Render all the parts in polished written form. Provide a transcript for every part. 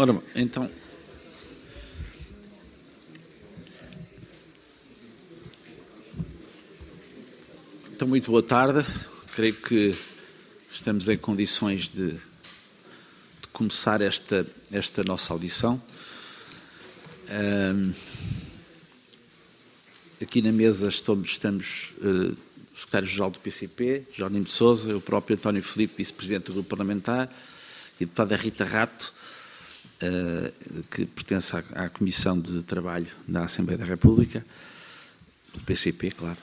Ora, então, muito boa tarde. Creio que estamos em condições de começar esta nossa audição. Aqui na mesa estamos o secretário-geral do PCP, Jerónimo de Sousa, eu próprio António Filipe, vice-presidente do Grupo Parlamentar, e a deputada Rita Rato, que pertence à Comissão de Trabalho da Assembleia da República, do PCP, claro.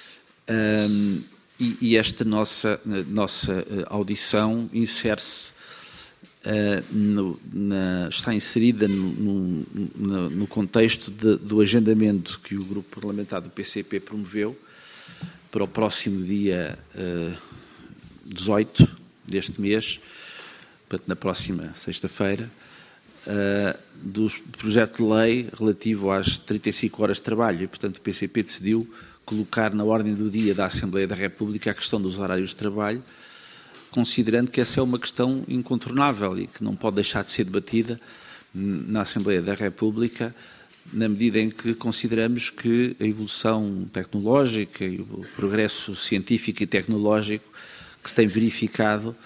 E esta nossa audição insere-se, está inserida no contexto do agendamento que o Grupo Parlamentar do PCP promoveu para o próximo dia 18 deste mês, portanto, na próxima sexta-feira, do projeto de lei relativo às 35 horas de trabalho. E, portanto, o PCP decidiu colocar na ordem do dia da Assembleia da República a questão dos horários de trabalho, considerando que essa é uma questão incontornável e que não pode deixar de ser debatida na Assembleia da República, na medida em que consideramos que a evolução tecnológica e o progresso científico e tecnológico que se tem verificado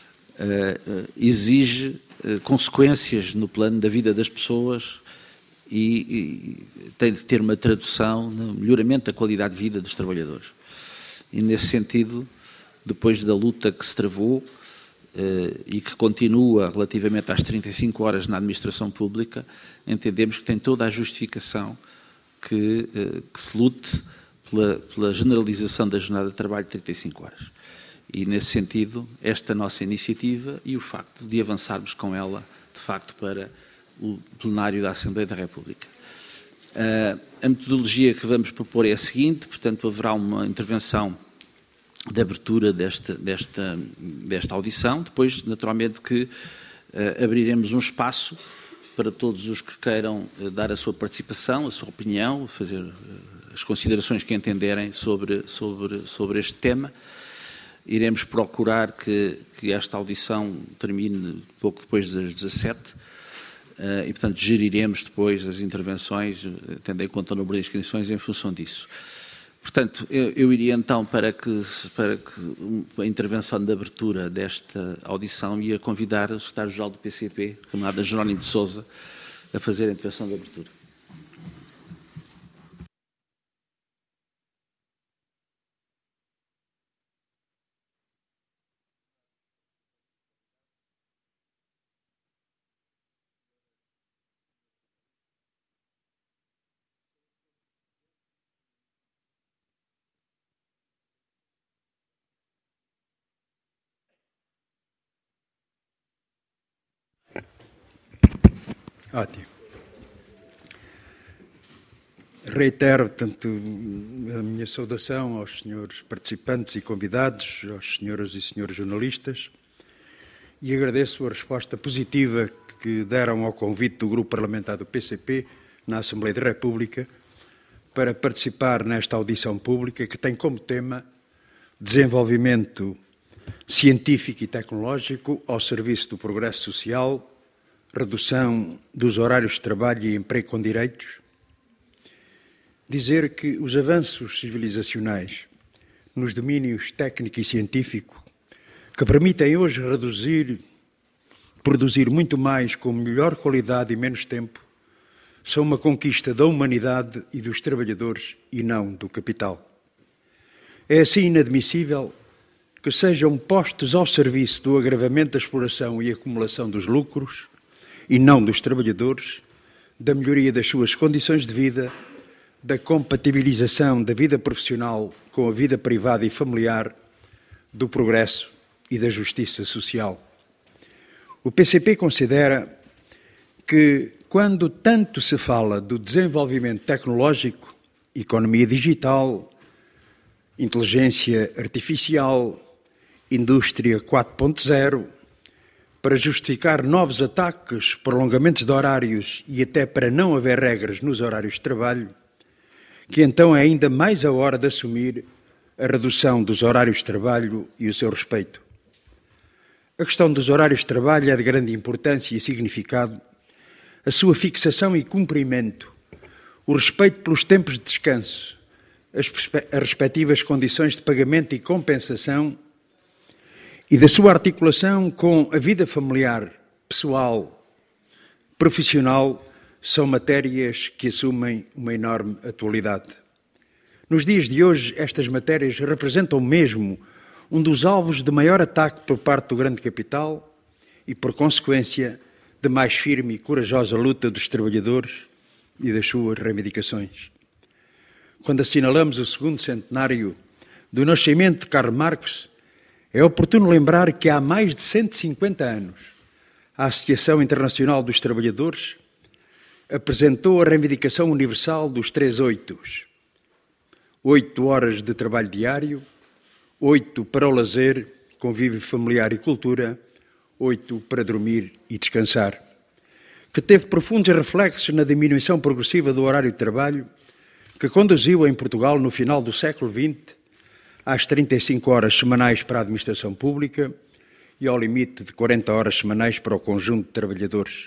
exige consequências no plano da vida das pessoas e tem de ter uma tradução no melhoramento da qualidade de vida dos trabalhadores. E, nesse sentido, depois da luta que se travou e que continua relativamente às 35 horas na administração pública, entendemos que tem toda a justificação que se lute pela generalização da jornada de trabalho de 35 horas. E, nesse sentido, esta nossa iniciativa e o facto de avançarmos com ela, de facto, para o plenário da Assembleia da República. A metodologia que vamos propor é a seguinte, portanto, haverá uma intervenção de abertura desta audição, depois, naturalmente, que abriremos um espaço para todos os que queiram dar a sua participação, a sua opinião, fazer as considerações que entenderem sobre este tema. Iremos procurar que esta audição termine pouco depois das 17 e, portanto, geriremos depois as intervenções, tendo em conta o número de inscrições, em função disso. Portanto, eu iria então, para que a intervenção de abertura desta audição, ia convidar o secretário-geral do PCP, camarada Jerónimo de Sousa, a fazer a intervenção de abertura. Ótimo. Reitero, portanto, a minha saudação aos senhores participantes e convidados, às senhoras e senhores jornalistas, e agradeço a resposta positiva que deram ao convite do Grupo Parlamentar do PCP na Assembleia da República para participar nesta audição pública que tem como tema desenvolvimento científico e tecnológico ao serviço do progresso social, redução dos horários de trabalho e emprego com direitos. Dizer que os avanços civilizacionais nos domínios técnico e científico, que permitem hoje produzir muito mais com melhor qualidade e menos tempo, são uma conquista da humanidade e dos trabalhadores e não do capital. É assim inadmissível que sejam postos ao serviço do agravamento da exploração e acumulação dos lucros e não dos trabalhadores, da melhoria das suas condições de vida, da compatibilização da vida profissional com a vida privada e familiar, do progresso e da justiça social. O PCP considera que, quando tanto se fala do desenvolvimento tecnológico, economia digital, inteligência artificial, indústria 4.0, para justificar novos ataques, prolongamentos de horários e até para não haver regras nos horários de trabalho, que então é ainda mais a hora de assumir a redução dos horários de trabalho e o seu respeito. A questão dos horários de trabalho é de grande importância e significado a sua fixação e cumprimento, o respeito pelos tempos de descanso, as respectivas condições de pagamento e compensação e da sua articulação com a vida familiar, pessoal, profissional, são matérias que assumem uma enorme atualidade. Nos dias de hoje, estas matérias representam mesmo um dos alvos de maior ataque por parte do grande capital e, por consequência, de mais firme e corajosa luta dos trabalhadores e das suas reivindicações. Quando assinalamos o segundo centenário do nascimento de Karl Marx, é oportuno lembrar que há mais de 150 anos a Associação Internacional dos Trabalhadores apresentou a reivindicação universal dos 3 8s. 8 horas de trabalho diário, 8 para o lazer, convívio familiar e cultura, 8 para dormir e descansar, que teve profundos reflexos na diminuição progressiva do horário de trabalho, que conduziu em Portugal, no final do século XX, às 35 horas semanais para a administração pública e ao limite de 40 horas semanais para o conjunto de trabalhadores.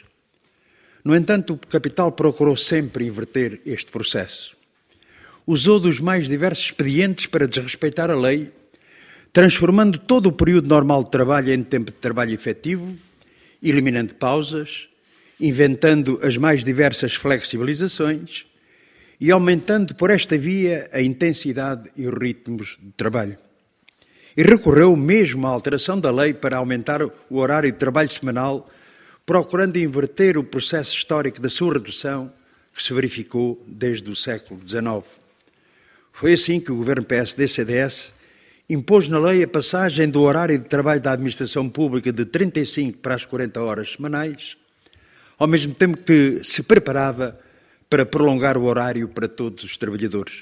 No entanto, o capital procurou sempre inverter este processo. Usou dos mais diversos expedientes para desrespeitar a lei, transformando todo o período normal de trabalho em tempo de trabalho efetivo, eliminando pausas, inventando as mais diversas flexibilizações e aumentando por esta via a intensidade e os ritmos de trabalho. E recorreu mesmo à alteração da lei para aumentar o horário de trabalho semanal, procurando inverter o processo histórico da sua redução que se verificou desde o século XIX. Foi assim que o governo PSD-CDS impôs na lei a passagem do horário de trabalho da administração pública de 35 para as 40 horas semanais, ao mesmo tempo que se preparava para prolongar o horário para todos os trabalhadores.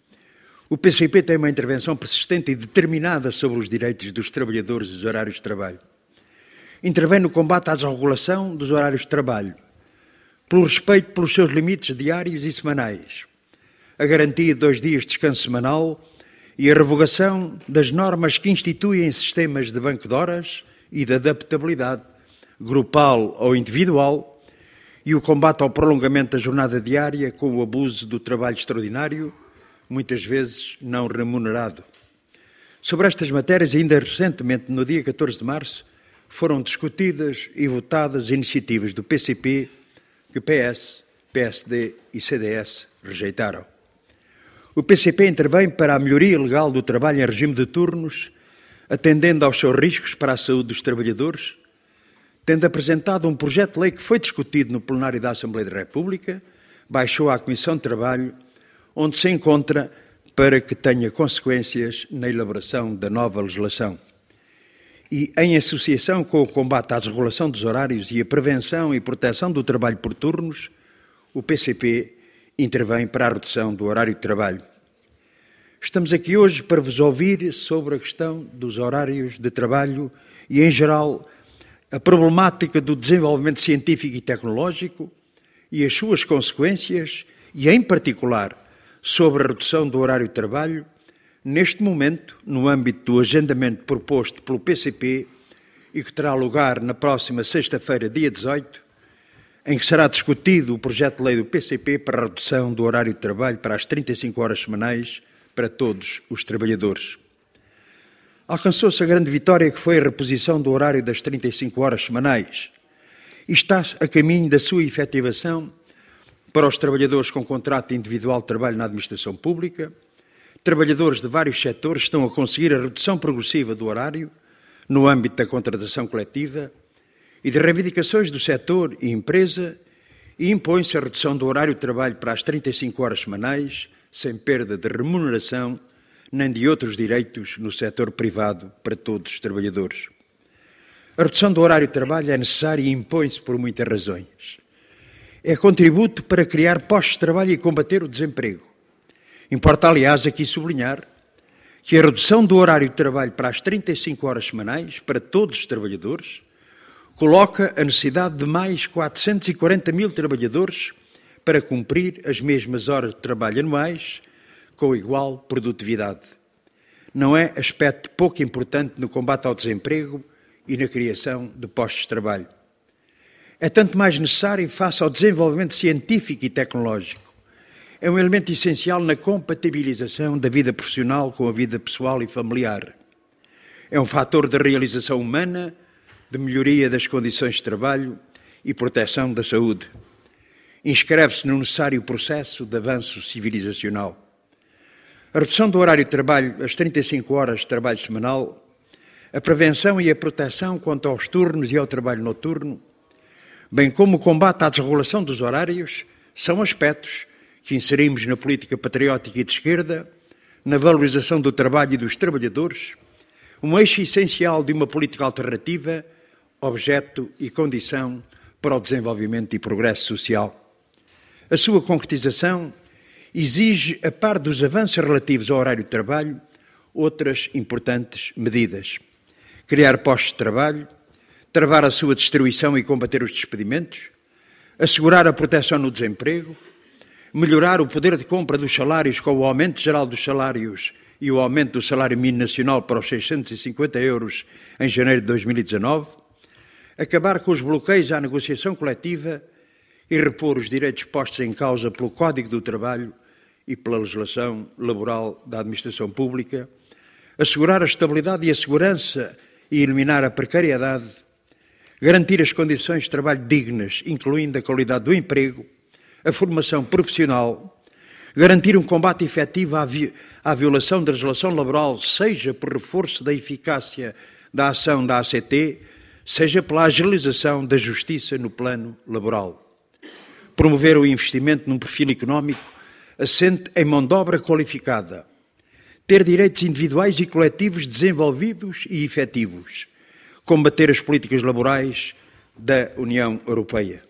O PCP tem uma intervenção persistente e determinada sobre os direitos dos trabalhadores e dos horários de trabalho. Intervém no combate à desregulação dos horários de trabalho, pelo respeito pelos seus limites diários e semanais, a garantia de 2 dias de descanso semanal e a revogação das normas que instituem sistemas de banco de horas e de adaptabilidade, grupal ou individual, e o combate ao prolongamento da jornada diária com o abuso do trabalho extraordinário, muitas vezes não remunerado. Sobre estas matérias, ainda recentemente, no dia 14 de março, foram discutidas e votadas iniciativas do PCP que PS, PSD e CDS rejeitaram. O PCP intervém para a melhoria legal do trabalho em regime de turnos, atendendo aos seus riscos para a saúde dos trabalhadores, tendo apresentado um projeto de lei que foi discutido no plenário da Assembleia da República, baixou à Comissão de Trabalho, onde se encontra para que tenha consequências na elaboração da nova legislação. E, em associação com o combate à desregulação dos horários e a prevenção e proteção do trabalho por turnos, o PCP intervém para a redução do horário de trabalho. Estamos aqui hoje para vos ouvir sobre a questão dos horários de trabalho e, em geral, a problemática do desenvolvimento científico e tecnológico e as suas consequências e, em particular, sobre a redução do horário de trabalho, neste momento, no âmbito do agendamento proposto pelo PCP e que terá lugar na próxima sexta-feira, dia 18, em que será discutido o projeto de lei do PCP para a redução do horário de trabalho para as 35 horas semanais para todos os trabalhadores. Alcançou-se a grande vitória que foi a reposição do horário das 35 horas semanais e está a caminho da sua efetivação para os trabalhadores com contrato individual de trabalho na administração pública. Trabalhadores de vários setores estão a conseguir a redução progressiva do horário no âmbito da contratação coletiva e de reivindicações do setor e empresa, e impõe-se a redução do horário de trabalho para as 35 horas semanais, sem perda de remuneração nem de outros direitos no setor privado para todos os trabalhadores. A redução do horário de trabalho é necessária e impõe-se por muitas razões. É contributo para criar postos de trabalho e combater o desemprego. Importa, aliás, aqui sublinhar que a redução do horário de trabalho para as 35 horas semanais para todos os trabalhadores coloca a necessidade de mais 440 mil trabalhadores para cumprir as mesmas horas de trabalho anuais com igual produtividade. Não é aspecto pouco importante no combate ao desemprego e na criação de postos de trabalho. É tanto mais necessário face ao desenvolvimento científico e tecnológico. É um elemento essencial na compatibilização da vida profissional com a vida pessoal e familiar. É um fator de realização humana, de melhoria das condições de trabalho e proteção da saúde. Inscreve-se no necessário processo de avanço civilizacional. A redução do horário de trabalho às 35 horas de trabalho semanal, a prevenção e a proteção quanto aos turnos e ao trabalho noturno, bem como o combate à desregulação dos horários, são aspectos que inserimos na política patriótica e de esquerda, na valorização do trabalho e dos trabalhadores, um eixo essencial de uma política alternativa, objeto e condição para o desenvolvimento e progresso social. A sua concretização exige, a par dos avanços relativos ao horário de trabalho, outras importantes medidas. Criar postos de trabalho, travar a sua destruição e combater os despedimentos, assegurar a proteção no desemprego, melhorar o poder de compra dos salários com o aumento geral dos salários e o aumento do salário mínimo nacional para os 650 euros em janeiro de 2019, acabar com os bloqueios à negociação coletiva e repor os direitos postos em causa pelo Código do Trabalho e pela legislação laboral da administração pública, assegurar a estabilidade e a segurança e eliminar a precariedade, garantir as condições de trabalho dignas, incluindo a qualidade do emprego, a formação profissional, garantir um combate efetivo à violação da legislação laboral, seja por reforço da eficácia da ação da ACT, seja pela agilização da justiça no plano laboral. Promover o investimento num perfil económico assente em mão de obra qualificada, ter direitos individuais e coletivos desenvolvidos e efetivos, combater as políticas laborais da União Europeia.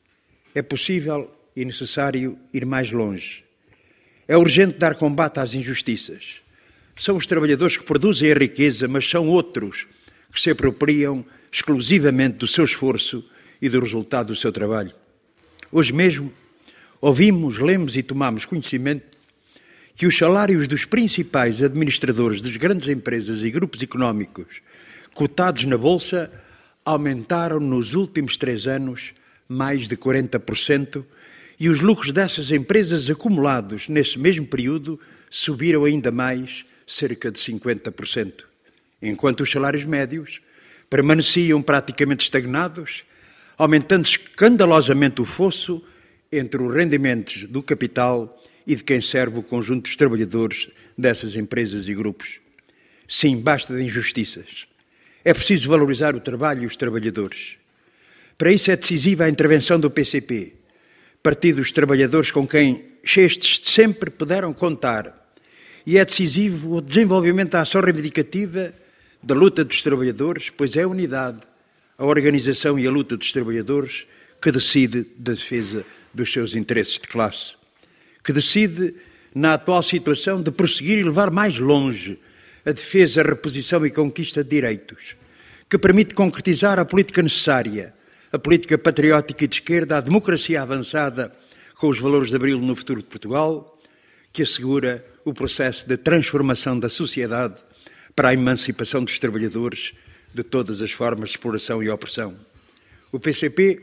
É possível e necessário ir mais longe. É urgente dar combate às injustiças. São os trabalhadores que produzem a riqueza, mas são outros que se apropriam exclusivamente do seu esforço e do resultado do seu trabalho. Hoje mesmo ouvimos, lemos e tomamos conhecimento que os salários dos principais administradores das grandes empresas e grupos económicos cotados na Bolsa aumentaram nos últimos 3 anos mais de 40%, e os lucros dessas empresas acumulados nesse mesmo período subiram ainda mais, cerca de 50%, enquanto os salários médios permaneciam praticamente estagnados, aumentando escandalosamente o fosso entre os rendimentos do capital e de quem serve o conjunto dos trabalhadores dessas empresas e grupos. Sim, basta de injustiças. É preciso valorizar o trabalho e os trabalhadores. Para isso é decisiva a intervenção do PCP, Partido dos Trabalhadores, com quem estes sempre puderam contar. E é decisivo o desenvolvimento da ação reivindicativa da luta dos trabalhadores, pois é a unidade, a organização e a luta dos trabalhadores que decide da defesa dos seus interesses de classe, que decide, na atual situação, de prosseguir e levar mais longe a defesa, a reposição e conquista de direitos, que permite concretizar a política necessária, a política patriótica e de esquerda, a democracia avançada com os valores de abril no futuro de Portugal, que assegura o processo de transformação da sociedade para a emancipação dos trabalhadores de todas as formas de exploração e opressão. O PCP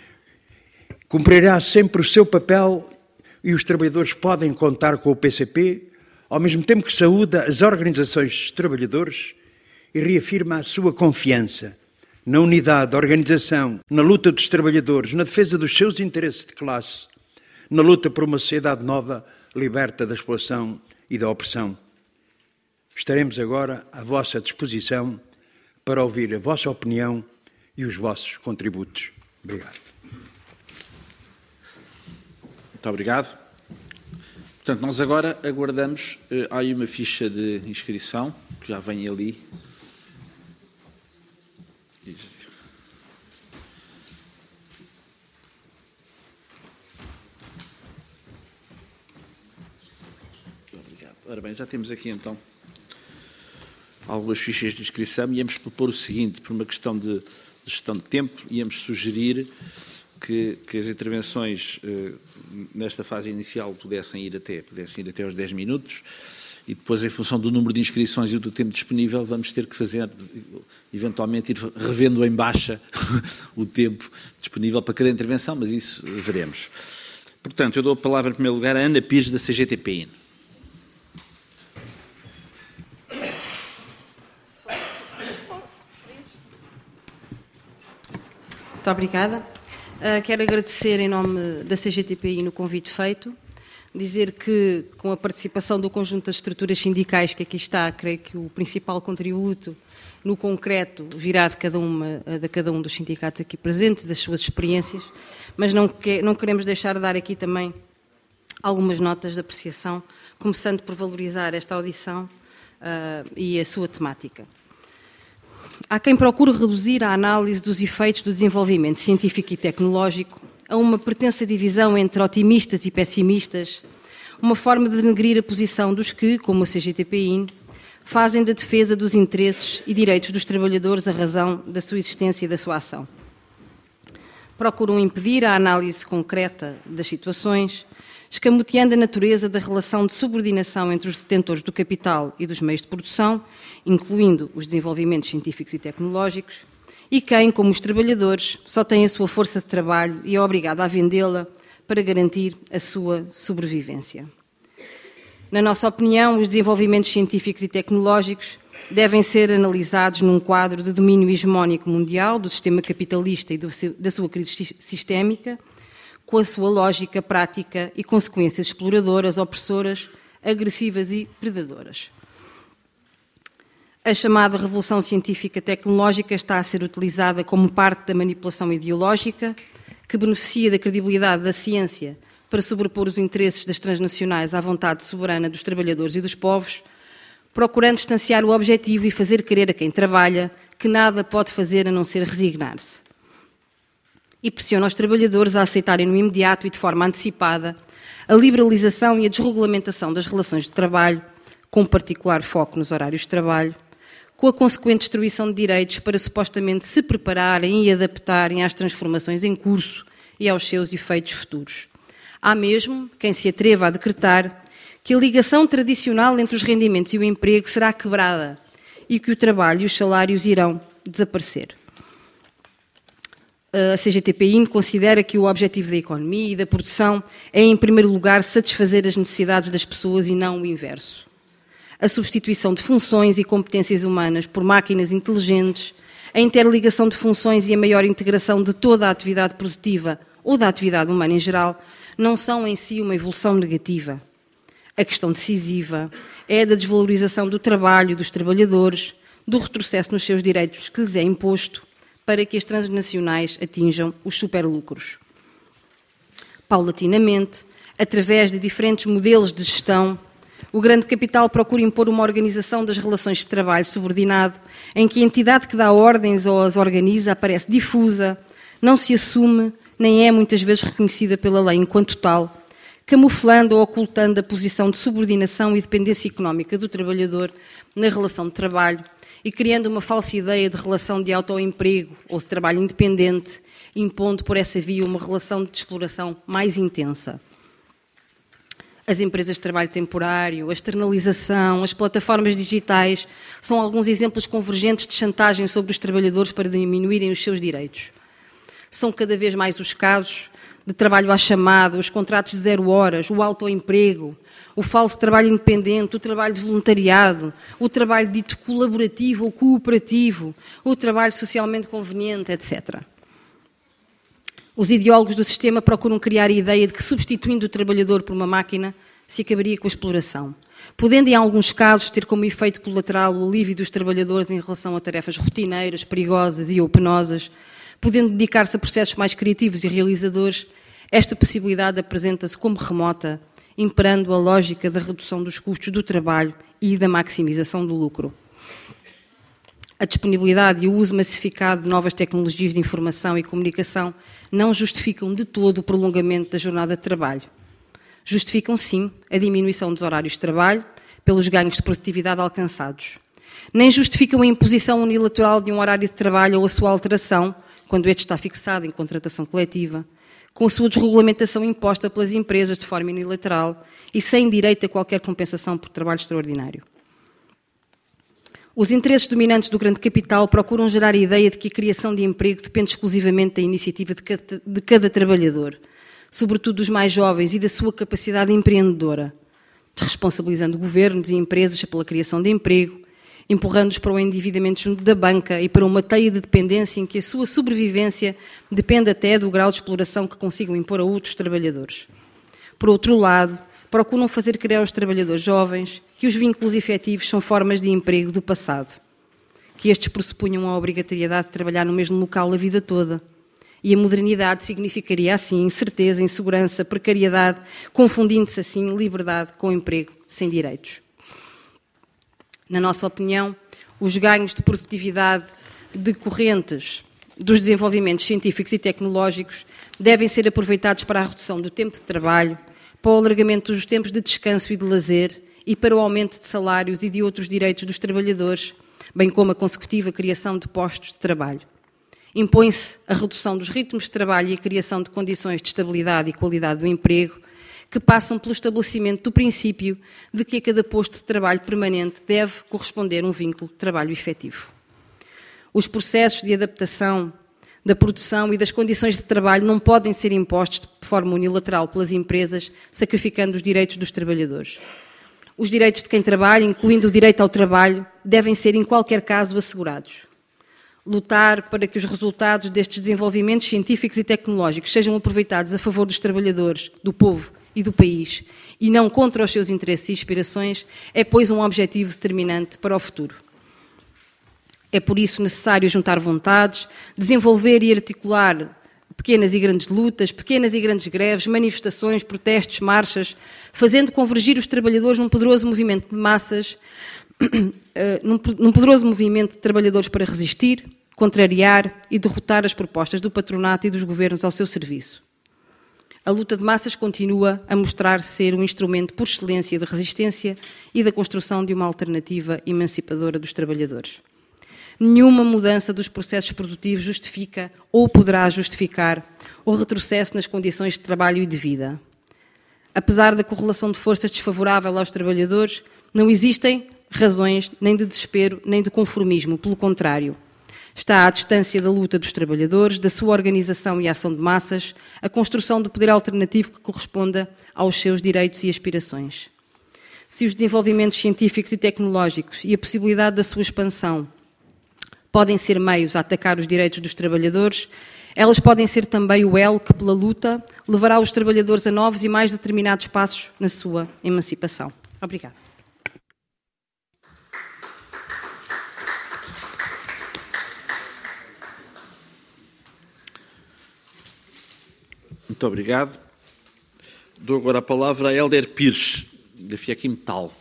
cumprirá sempre o seu papel e os trabalhadores podem contar com o PCP, ao mesmo tempo que saúda as organizações dos trabalhadores e reafirma a sua confiança na unidade, na organização, na luta dos trabalhadores, na defesa dos seus interesses de classe, na luta por uma sociedade nova, liberta da exploração e da opressão. Estaremos agora à vossa disposição para ouvir a vossa opinião e os vossos contributos. Obrigado. Muito obrigado. Portanto, nós agora aguardamos, há aí uma ficha de inscrição, que já vem ali. Obrigado. Ora bem, já temos aqui então algumas fichas de inscrição e íamos propor o seguinte, por uma questão de gestão de tempo, íamos sugerir que as intervenções nesta fase inicial pudessem ir até aos 10 minutos e depois, em função do número de inscrições e do tempo disponível, vamos ter que fazer, eventualmente, ir revendo em baixa o tempo disponível para cada intervenção, mas isso veremos. Portanto, eu dou a palavra, em primeiro lugar, a Ana Pires, da CGTPI. Muito obrigada. Quero agradecer, em nome da CGTPI, no convite feito, dizer que, com a participação do conjunto das estruturas sindicais que aqui está, creio que o principal contributo, no concreto, virá de cada um dos sindicatos aqui presentes, das suas experiências, mas não queremos deixar de dar aqui também algumas notas de apreciação, começando por valorizar esta audição e a sua temática. Há quem procure reduzir a análise dos efeitos do desenvolvimento científico e tecnológico a uma pretensa divisão entre otimistas e pessimistas, uma forma de denegrir a posição dos que, como a CGTPI, fazem da defesa dos interesses e direitos dos trabalhadores a razão da sua existência e da sua ação. Procuram impedir a análise concreta das situações, escamoteando a natureza da relação de subordinação entre os detentores do capital e dos meios de produção, incluindo os desenvolvimentos científicos e tecnológicos, e quem, como os trabalhadores, só tem a sua força de trabalho e é obrigado a vendê-la para garantir a sua sobrevivência. Na nossa opinião, os desenvolvimentos científicos e tecnológicos devem ser analisados num quadro de domínio hegemónico mundial do sistema capitalista e da sua crise sistémica, com a sua lógica prática e consequências exploradoras, opressoras, agressivas e predadoras. A chamada revolução científica tecnológica está a ser utilizada como parte da manipulação ideológica que beneficia da credibilidade da ciência para sobrepor os interesses das transnacionais à vontade soberana dos trabalhadores e dos povos, procurando distanciar o objetivo e fazer crer a quem trabalha que nada pode fazer a não ser resignar-se. E pressiona os trabalhadores a aceitarem no imediato e de forma antecipada a liberalização e a desregulamentação das relações de trabalho, com particular foco nos horários de trabalho, com a consequente destruição de direitos para supostamente se prepararem e adaptarem às transformações em curso e aos seus efeitos futuros. Há mesmo quem se atreva a decretar que a ligação tradicional entre os rendimentos e o emprego será quebrada e que o trabalho e os salários irão desaparecer. A CGTPI considera que o objetivo da economia e da produção é, em primeiro lugar, satisfazer as necessidades das pessoas e não o inverso. A substituição de funções e competências humanas por máquinas inteligentes, a interligação de funções e a maior integração de toda a atividade produtiva ou da atividade humana em geral não são em si uma evolução negativa. A questão decisiva é a da desvalorização do trabalho dos trabalhadores, do retrocesso nos seus direitos que lhes é imposto, para que as transnacionais atinjam os superlucros. Paulatinamente, através de diferentes modelos de gestão, o grande capital procura impor uma organização das relações de trabalho subordinado, em que a entidade que dá ordens ou as organiza aparece difusa, não se assume, nem é muitas vezes reconhecida pela lei enquanto tal, camuflando ou ocultando a posição de subordinação e dependência económica do trabalhador na relação de trabalho, e criando uma falsa ideia de relação de autoemprego ou de trabalho independente, impondo por essa via uma relação de exploração mais intensa. As empresas de trabalho temporário, a externalização, as plataformas digitais são alguns exemplos convergentes de chantagem sobre os trabalhadores para diminuírem os seus direitos. São cada vez mais os casos de trabalho à chamada, os contratos de 0 horas, o autoemprego, o falso trabalho independente, o trabalho de voluntariado, o trabalho dito colaborativo ou cooperativo, o trabalho socialmente conveniente, etc. Os ideólogos do sistema procuram criar a ideia de que, substituindo o trabalhador por uma máquina, se acabaria com a exploração, podendo, em alguns casos, ter como efeito colateral o alívio dos trabalhadores em relação a tarefas rotineiras, perigosas e ou penosas, podendo dedicar-se a processos mais criativos e realizadores. Esta possibilidade apresenta-se como remota, imperando a lógica da redução dos custos do trabalho e da maximização do lucro. A disponibilidade e o uso massificado de novas tecnologias de informação e comunicação não justificam de todo o prolongamento da jornada de trabalho. Justificam, sim, a diminuição dos horários de trabalho pelos ganhos de produtividade alcançados. Nem justificam a imposição unilateral de um horário de trabalho ou a sua alteração, quando este está fixado em contratação coletiva, com a sua desregulamentação imposta pelas empresas de forma unilateral e sem direito a qualquer compensação por trabalho extraordinário. Os interesses dominantes do grande capital procuram gerar a ideia de que a criação de emprego depende exclusivamente da iniciativa de cada trabalhador, sobretudo dos mais jovens, e da sua capacidade empreendedora, desresponsabilizando governos e empresas pela criação de emprego, empurrando-os para o endividamento junto da banca e para uma teia de dependência em que a sua sobrevivência depende até do grau de exploração que consigam impor a outros trabalhadores. Por outro lado, procuram fazer crer aos trabalhadores jovens que os vínculos efetivos são formas de emprego do passado, que estes pressupunham a obrigatoriedade de trabalhar no mesmo local a vida toda. E a modernidade significaria, assim, incerteza, insegurança, precariedade, confundindo-se, assim, liberdade com emprego sem direitos. Na nossa opinião, os ganhos de produtividade decorrentes dos desenvolvimentos científicos e tecnológicos devem ser aproveitados para a redução do tempo de trabalho, para o alargamento dos tempos de descanso e de lazer e para o aumento de salários e de outros direitos dos trabalhadores, bem como a consecutiva criação de postos de trabalho. Impõe-se a redução dos ritmos de trabalho e a criação de condições de estabilidade e qualidade do emprego que passam pelo estabelecimento do princípio de que a cada posto de trabalho permanente deve corresponder um vínculo de trabalho efetivo. Os processos de adaptação da produção e das condições de trabalho não podem ser impostos de forma unilateral pelas empresas, sacrificando os direitos dos trabalhadores. Os direitos de quem trabalha, incluindo o direito ao trabalho, devem ser, em qualquer caso, assegurados. Lutar para que os resultados destes desenvolvimentos científicos e tecnológicos sejam aproveitados a favor dos trabalhadores, do povo e do país, e não contra os seus interesses e aspirações, é, pois, um objetivo determinante para o futuro. É por isso necessário juntar vontades, desenvolver e articular pequenas e grandes lutas, pequenas e grandes greves, manifestações, protestos, marchas, fazendo convergir os trabalhadores num poderoso movimento de massas, num poderoso movimento de trabalhadores para resistir, contrariar e derrotar as propostas do patronato e dos governos ao seu serviço. A luta de massas continua a mostrar ser um instrumento por excelência de resistência e da construção de uma alternativa emancipadora dos trabalhadores. Nenhuma mudança dos processos produtivos justifica ou poderá justificar o retrocesso nas condições de trabalho e de vida. Apesar da correlação de forças desfavorável aos trabalhadores, não existem razões nem de desespero nem de conformismo, pelo contrário. Está à distância da luta dos trabalhadores, da sua organização e ação de massas, a construção do poder alternativo que corresponda aos seus direitos e aspirações. Se os desenvolvimentos científicos e tecnológicos e a possibilidade da sua expansão podem ser meios a atacar os direitos dos trabalhadores, elas podem ser também o elo que, pela luta, levará os trabalhadores a novos e mais determinados passos na sua emancipação. Obrigada. Muito obrigado. Dou agora a palavra a Hélder Pires, da Fiaquim-Metal.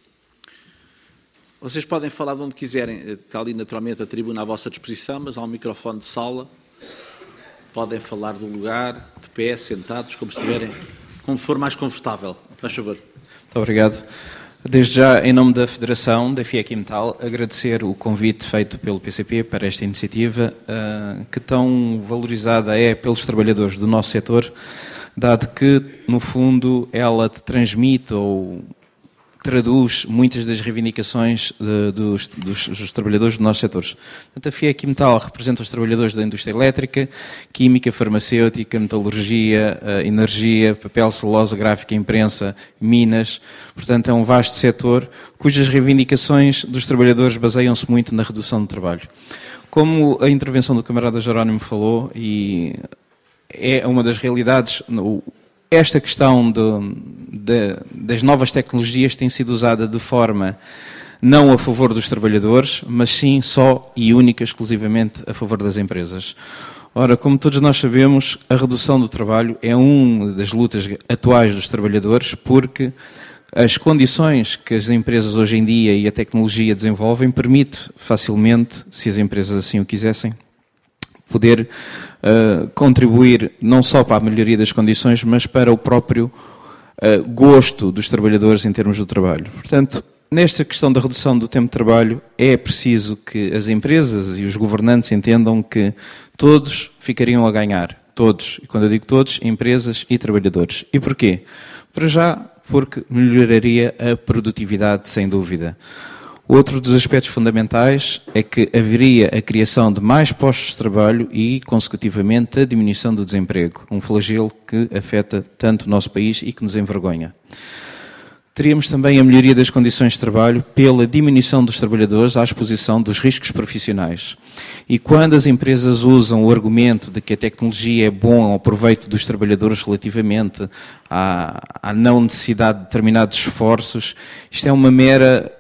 Vocês podem falar de onde quiserem, está ali naturalmente a tribuna à vossa disposição, mas há um microfone de sala. Podem falar do lugar, de pé, sentados, como estiverem, como for mais confortável. Faz favor. Muito obrigado. Desde já, em nome da Federação, da Fiaquim-Metal, agradecer o convite feito pelo PCP para esta iniciativa, que tão valorizada é pelos trabalhadores do nosso setor, dado que, no fundo, ela transmite ou traduz muitas das reivindicações dos trabalhadores dos nossos setores. Portanto, a Fiaquim-Metal representa os trabalhadores da indústria elétrica, química, farmacêutica, metalurgia, energia, papel, celulose, gráfica, imprensa, minas. Portanto, é um vasto setor cujas reivindicações dos trabalhadores baseiam-se muito na redução do trabalho. Como a intervenção do camarada Jerónimo falou, e é uma das realidades, esta questão das novas tecnologias tem sido usada de forma não a favor dos trabalhadores, mas sim só e única, exclusivamente a favor das empresas. Ora, como todos nós sabemos, a redução do trabalho é uma das lutas atuais dos trabalhadores, porque as condições que as empresas hoje em dia e a tecnologia desenvolvem permite facilmente, se as empresas assim o quisessem, poder contribuir não só para a melhoria das condições, mas para o próprio gosto dos trabalhadores em termos do trabalho. Portanto, nesta questão da redução do tempo de trabalho, é preciso que as empresas e os governantes entendam que todos ficariam a ganhar. todos. E quando eu digo todos, empresas e trabalhadores. E porquê? Para já, porque melhoraria a produtividade, sem dúvida. Outro dos aspectos fundamentais é que haveria a criação de mais postos de trabalho e, consecutivamente, a diminuição do desemprego, um flagelo que afeta tanto o nosso país e que nos envergonha. Teríamos também a melhoria das condições de trabalho pela diminuição dos trabalhadores à exposição dos riscos profissionais. E quando as empresas usam o argumento de que a tecnologia é bom ao proveito dos trabalhadores relativamente à não necessidade de determinados esforços, isto é uma mera...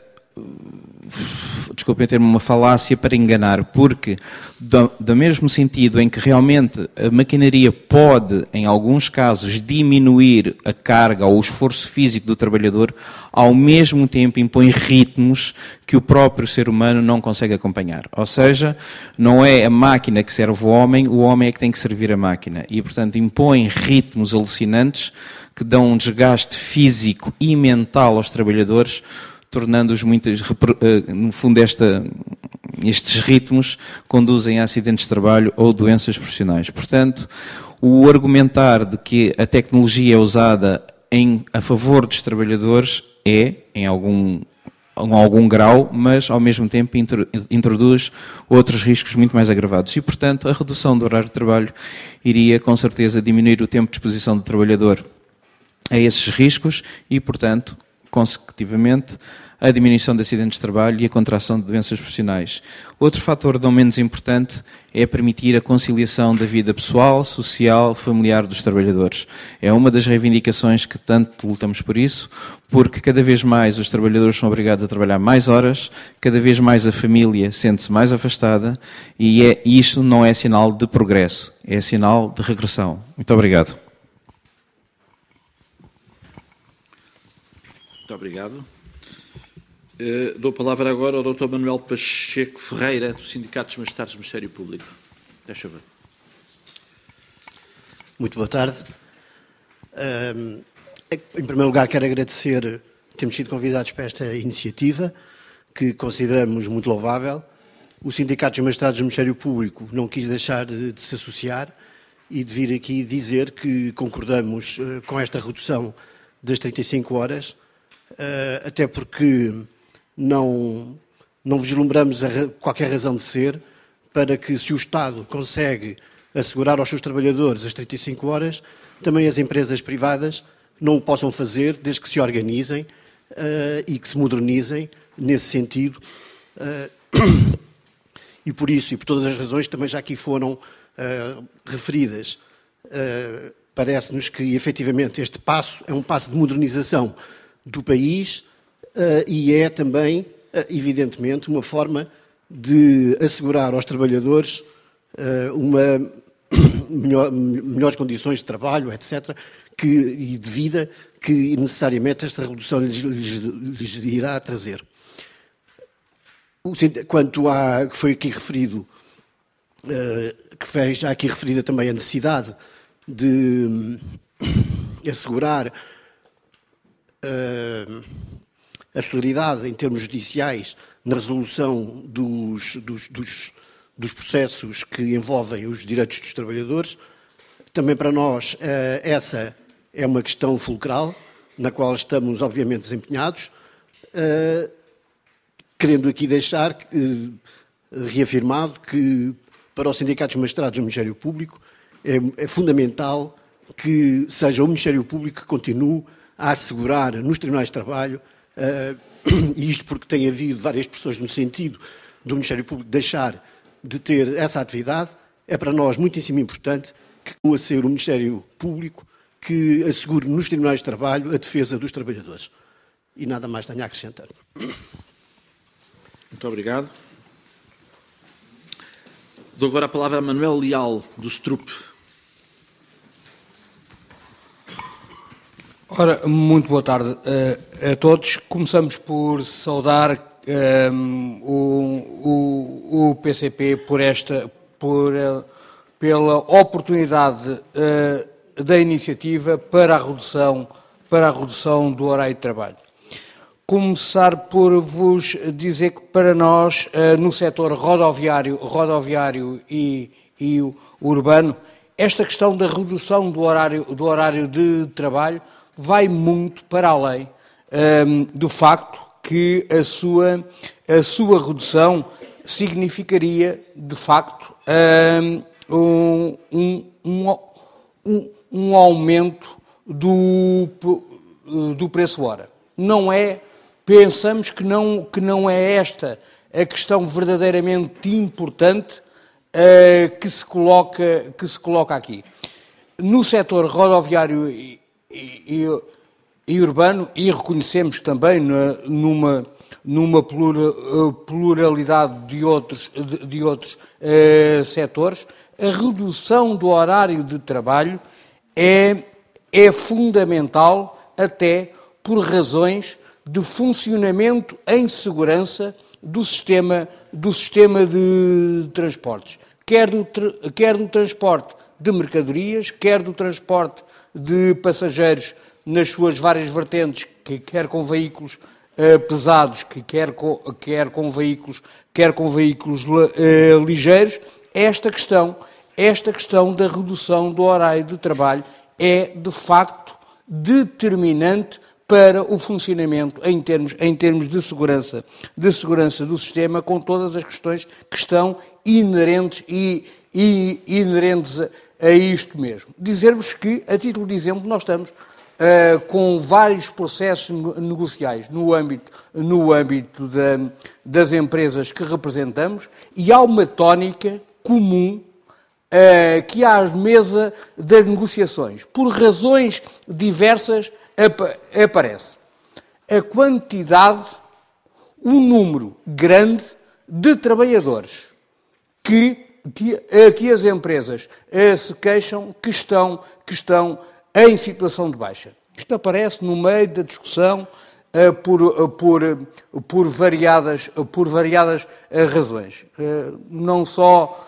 desculpem ter uma falácia para enganar, porque do mesmo sentido em que realmente a maquinaria pode, em alguns casos, diminuir a carga ou o esforço físico do trabalhador, ao mesmo tempo impõe ritmos que o próprio ser humano não consegue acompanhar. Ou seja, não é a máquina que serve o homem é que tem que servir a máquina. E, portanto, impõe ritmos alucinantes que dão um desgaste físico e mental aos trabalhadores, tornando-os muitas, no fundo, estes ritmos conduzem a acidentes de trabalho ou doenças profissionais. Portanto, o argumentar de que a tecnologia é usada a favor dos trabalhadores em algum grau, mas ao mesmo tempo introduz outros riscos muito mais agravados. E, portanto, a redução do horário de trabalho iria, com certeza, diminuir o tempo de exposição do trabalhador a esses riscos e, portanto, consecutivamente, a diminuição de acidentes de trabalho e a contração de doenças profissionais. Outro fator não menos importante é permitir a conciliação da vida pessoal, social, familiar dos trabalhadores. É uma das reivindicações que tanto lutamos por isso, porque cada vez mais os trabalhadores são obrigados a trabalhar mais horas, cada vez mais a família sente-se mais afastada e isto não é sinal de progresso, é sinal de regressão. Muito obrigado. Muito obrigado. Dou a palavra agora ao Dr. Manuel Pacheco Ferreira, do Sindicato dos Magistrados do Ministério Público. Deixa eu ver. Muito boa tarde. Em primeiro lugar, quero agradecer termos sido convidados para esta iniciativa, que consideramos muito louvável. O Sindicato dos Magistrados do Ministério Público não quis deixar de se associar e de vir aqui dizer que concordamos com esta redução das 35 horas, até porque não vislumbramos qualquer razão de ser para que, se o Estado consegue assegurar aos seus trabalhadores as 35 horas, também as empresas privadas não o possam fazer, desde que se organizem e que se modernizem nesse sentido. E por isso, e por todas as razões que também já aqui foram referidas, parece-nos que, efetivamente, este passo é um passo de modernização do país e é também, evidentemente, uma forma de assegurar aos trabalhadores melhores condições de trabalho, etc., e de vida que necessariamente esta redução lhes irá trazer. Quanto à que foi aqui referido, que foi já aqui referida também a necessidade de assegurar a celeridade em termos judiciais na resolução dos processos que envolvem os direitos dos trabalhadores, também para nós essa é uma questão fulcral, na qual estamos obviamente desempenhados, querendo aqui deixar reafirmado que para os sindicatos magistrados do Ministério Público é fundamental que seja o Ministério Público que continue a assegurar nos tribunais de trabalho, e isto porque tem havido várias pressões no sentido do Ministério Público deixar de ter essa atividade, é para nós muitíssimo importante que continue a ser o Ministério Público que assegure nos tribunais de trabalho a defesa dos trabalhadores. E nada mais tenho a acrescentar. Muito obrigado. Dou agora a palavra a Manuel Leal, do STRUP. Ora, muito boa tarde a todos. Começamos por saudar o PCP pela oportunidade da iniciativa para a redução do horário de trabalho. Começar por vos dizer que para nós, no setor rodoviário e urbano, esta questão da redução do horário de trabalho vai muito para além do facto que a sua redução significaria, de facto, um aumento do preço hora. Não é, pensamos que não é esta a questão verdadeiramente importante que se coloca aqui. No setor rodoviário e urbano, e reconhecemos também numa pluralidade de outros setores, a redução do horário de trabalho é fundamental até por razões de funcionamento em segurança do sistema de transportes, quer do transporte de mercadorias, quer do transporte de passageiros nas suas várias vertentes, quer com veículos pesados, quer com veículos ligeiros. Esta questão da redução do horário de trabalho é, de facto, determinante para o funcionamento em termos de segurança do sistema, com todas as questões que estão inerentes a isto mesmo. Dizer-vos que, a título de exemplo, nós estamos com vários processos negociais no âmbito das empresas que representamos, e há uma tónica comum que há à mesa das negociações, por razões diversas, aparece a quantidade, um número grande de trabalhadores que as empresas se queixam que estão em situação de baixa. Isto aparece no meio da discussão por variadas razões. Não só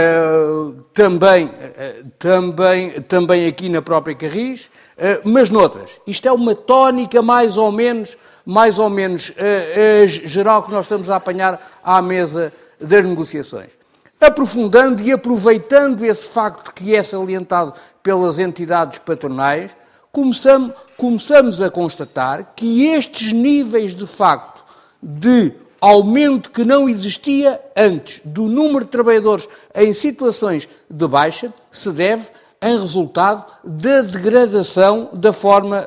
também aqui na própria Carris, mas noutras. Isto é uma tónica mais ou menos geral que nós estamos a apanhar à mesa das negociações. Aprofundando e aproveitando esse facto que é salientado pelas entidades patronais, começamos a constatar que estes níveis de facto de aumento que não existia antes do número de trabalhadores em situações de baixa se deve em resultado da degradação da forma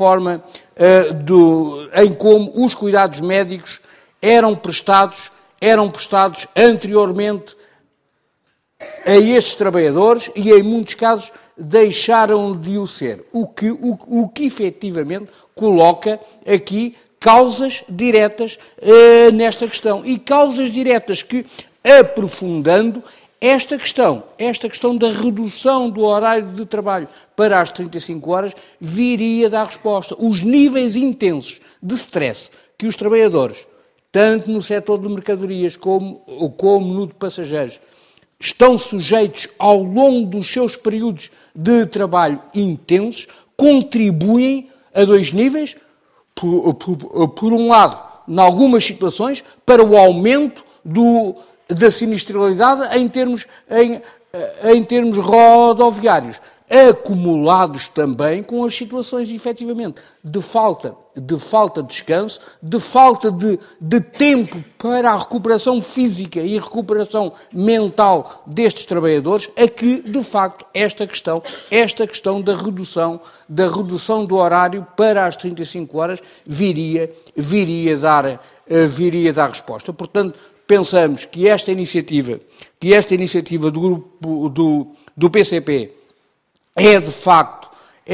em como os cuidados médicos eram prestados anteriormente a estes trabalhadores e, em muitos casos, deixaram de o ser. O que efetivamente coloca aqui causas diretas nesta questão. E causas diretas que, aprofundando esta questão da redução do horário de trabalho para as 35 horas, viria a dar resposta. Os níveis intensos de stress que os trabalhadores, tanto no setor de mercadorias como no de passageiros, estão sujeitos ao longo dos seus períodos de trabalho intensos, contribuem a dois níveis. Por um lado, em algumas situações, para o aumento da sinistralidade em termos rodoviários, acumulados também com as situações, efetivamente, de falta de descanso, de falta de tempo para a recuperação física e a recuperação mental destes trabalhadores, a que, de facto, esta questão da redução do horário para as 35 horas viria dar resposta. Portanto, pensamos que esta iniciativa do grupo do PCP é de facto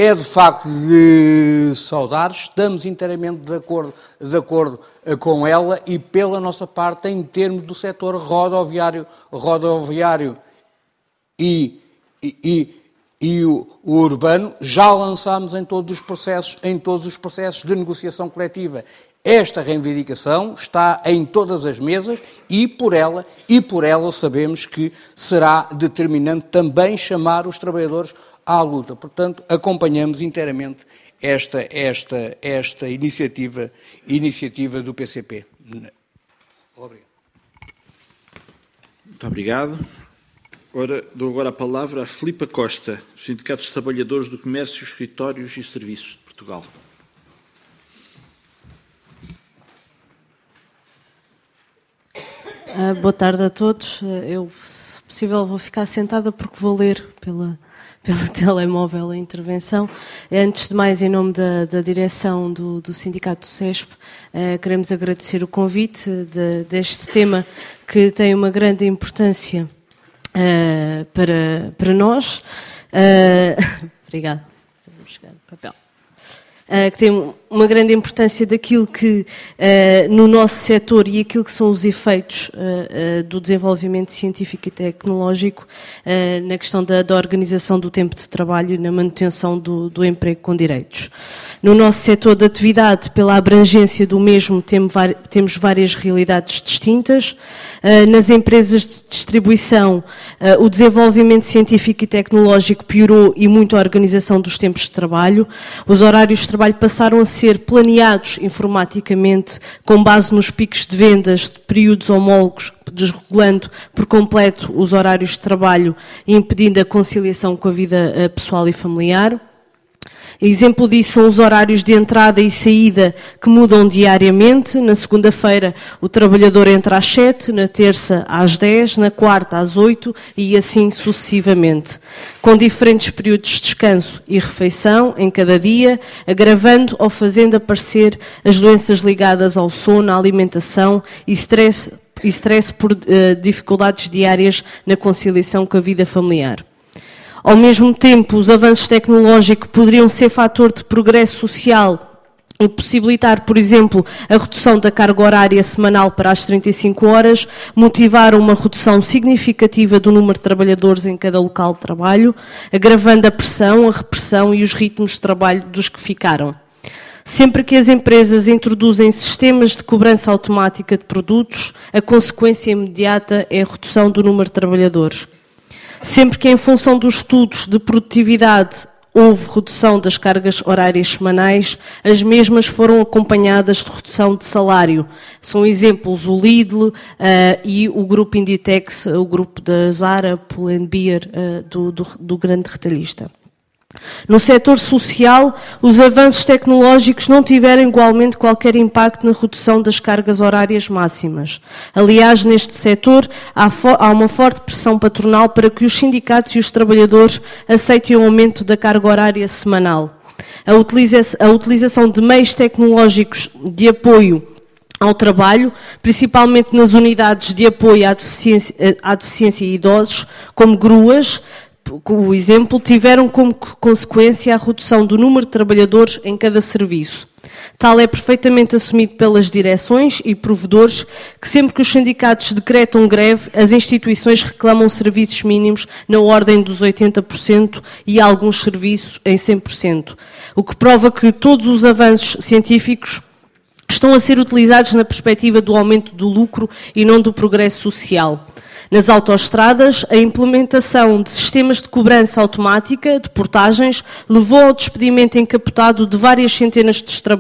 de saudar. Estamos inteiramente de acordo com ela, e pela nossa parte, em termos do setor rodoviário e o urbano, já lançámos em todos os processos de negociação coletiva. Esta reivindicação está em todas as mesas e por ela sabemos que será determinante também chamar os trabalhadores à luta. Portanto, acompanhamos inteiramente esta iniciativa do PCP. Obrigado. Muito obrigado. Ora, dou agora a palavra a Filipa Costa, do Sindicato dos Trabalhadores do Comércio, Escritórios e Serviços de Portugal. Boa tarde a todos. Eu, se possível, vou ficar sentada porque vou ler pelo telemóvel a intervenção. Antes de mais, em nome da direção do Sindicato do CESP, queremos agradecer o convite deste tema que tem uma grande importância para nós. Obrigada. Vamos chegar no papel. Que tem uma grande importância daquilo que no nosso setor e aquilo que são os efeitos do desenvolvimento científico e tecnológico na questão da organização do tempo de trabalho e na manutenção do emprego com direitos. No nosso setor de atividade, pela abrangência do mesmo, temos várias realidades distintas. Nas empresas de distribuição, o desenvolvimento científico e tecnológico piorou e muito a organização dos tempos de trabalho. Os horários de trabalho passaram a ser planeados informaticamente com base nos picos de vendas de períodos homólogos, desregulando por completo os horários de trabalho e impedindo a conciliação com a vida pessoal e familiar. Exemplo disso são os horários de entrada e saída que mudam diariamente. Na segunda-feira o trabalhador entra às 7, na terça às 10, na quarta às 8 e assim sucessivamente, com diferentes períodos de descanso e refeição em cada dia, agravando ou fazendo aparecer as doenças ligadas ao sono, à alimentação e stress por dificuldades diárias na conciliação com a vida familiar. Ao mesmo tempo, os avanços tecnológicos poderiam ser fator de progresso social e possibilitar, por exemplo, a redução da carga horária semanal para as 35 horas, motivar uma redução significativa do número de trabalhadores em cada local de trabalho, agravando a pressão, a repressão e os ritmos de trabalho dos que ficaram. Sempre que as empresas introduzem sistemas de cobrança automática de produtos, a consequência imediata é a redução do número de trabalhadores. Sempre que, em função dos estudos de produtividade, houve redução das cargas horárias semanais, as mesmas foram acompanhadas de redução de salário. São exemplos o Lidl e o grupo Inditex, o grupo da Zara, Pull&Bear, do grande retalhista. No setor social, os avanços tecnológicos não tiveram igualmente qualquer impacto na redução das cargas horárias máximas. Aliás, neste setor, há uma forte pressão patronal para que os sindicatos e os trabalhadores aceitem o aumento da carga horária semanal. A utilização de meios tecnológicos de apoio ao trabalho, principalmente nas unidades de apoio à deficiência e idosos, como gruas, o exemplo, tiveram como consequência a redução do número de trabalhadores em cada serviço. Tal é perfeitamente assumido pelas direções e provedores que sempre que os sindicatos decretam greve, as instituições reclamam serviços mínimos na ordem dos 80% e alguns serviços em 100%, o que prova que todos os avanços científicos estão a ser utilizados na perspectiva do aumento do lucro e não do progresso social. Nas autoestradas, a implementação de sistemas de cobrança automática de portagens levou ao despedimento encapotado de várias centenas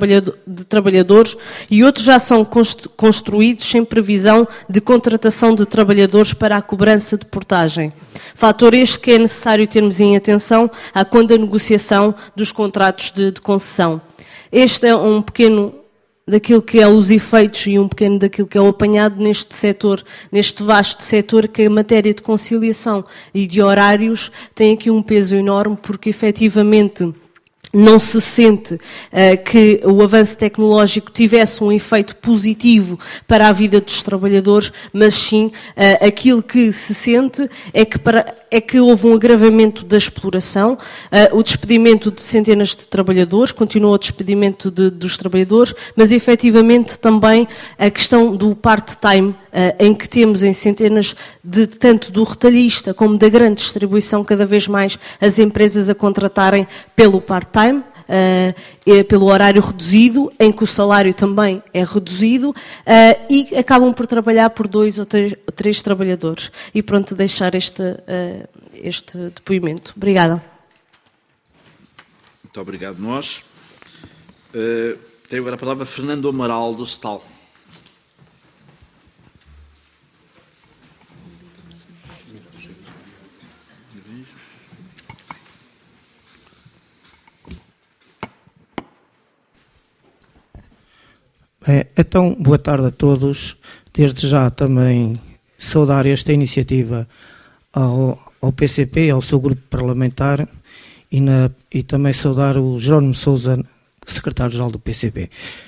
de trabalhadores e outros já são construídos sem previsão de contratação de trabalhadores para a cobrança de portagem. Fator este que é necessário termos em atenção quando a negociação dos contratos de concessão. Este é um pequeno daquilo que é os efeitos e um pequeno daquilo que é o apanhado neste setor, neste vasto setor, que a matéria de conciliação e de horários tem aqui um peso enorme, porque efetivamente não se sente que o avanço tecnológico tivesse um efeito positivo para a vida dos trabalhadores, mas sim aquilo que se sente é que houve um agravamento da exploração, o despedimento de centenas de trabalhadores, continuou o despedimento dos trabalhadores, mas efetivamente também a questão do part-time, em que temos em centenas tanto do retalhista como da grande distribuição, cada vez mais as empresas a contratarem pelo part-time, pelo horário reduzido, em que o salário também é reduzido, e acabam por trabalhar por 2 ou 3 trabalhadores. E pronto, deixar este depoimento. Obrigada. Muito obrigado, nós. Tenho agora a palavra Fernando Amaral, do STAL. Então, boa tarde a todos. Desde já também saudar esta iniciativa ao PCP, ao seu grupo parlamentar, e também saudar o Jerónimo Sousa, secretário-geral do PCP.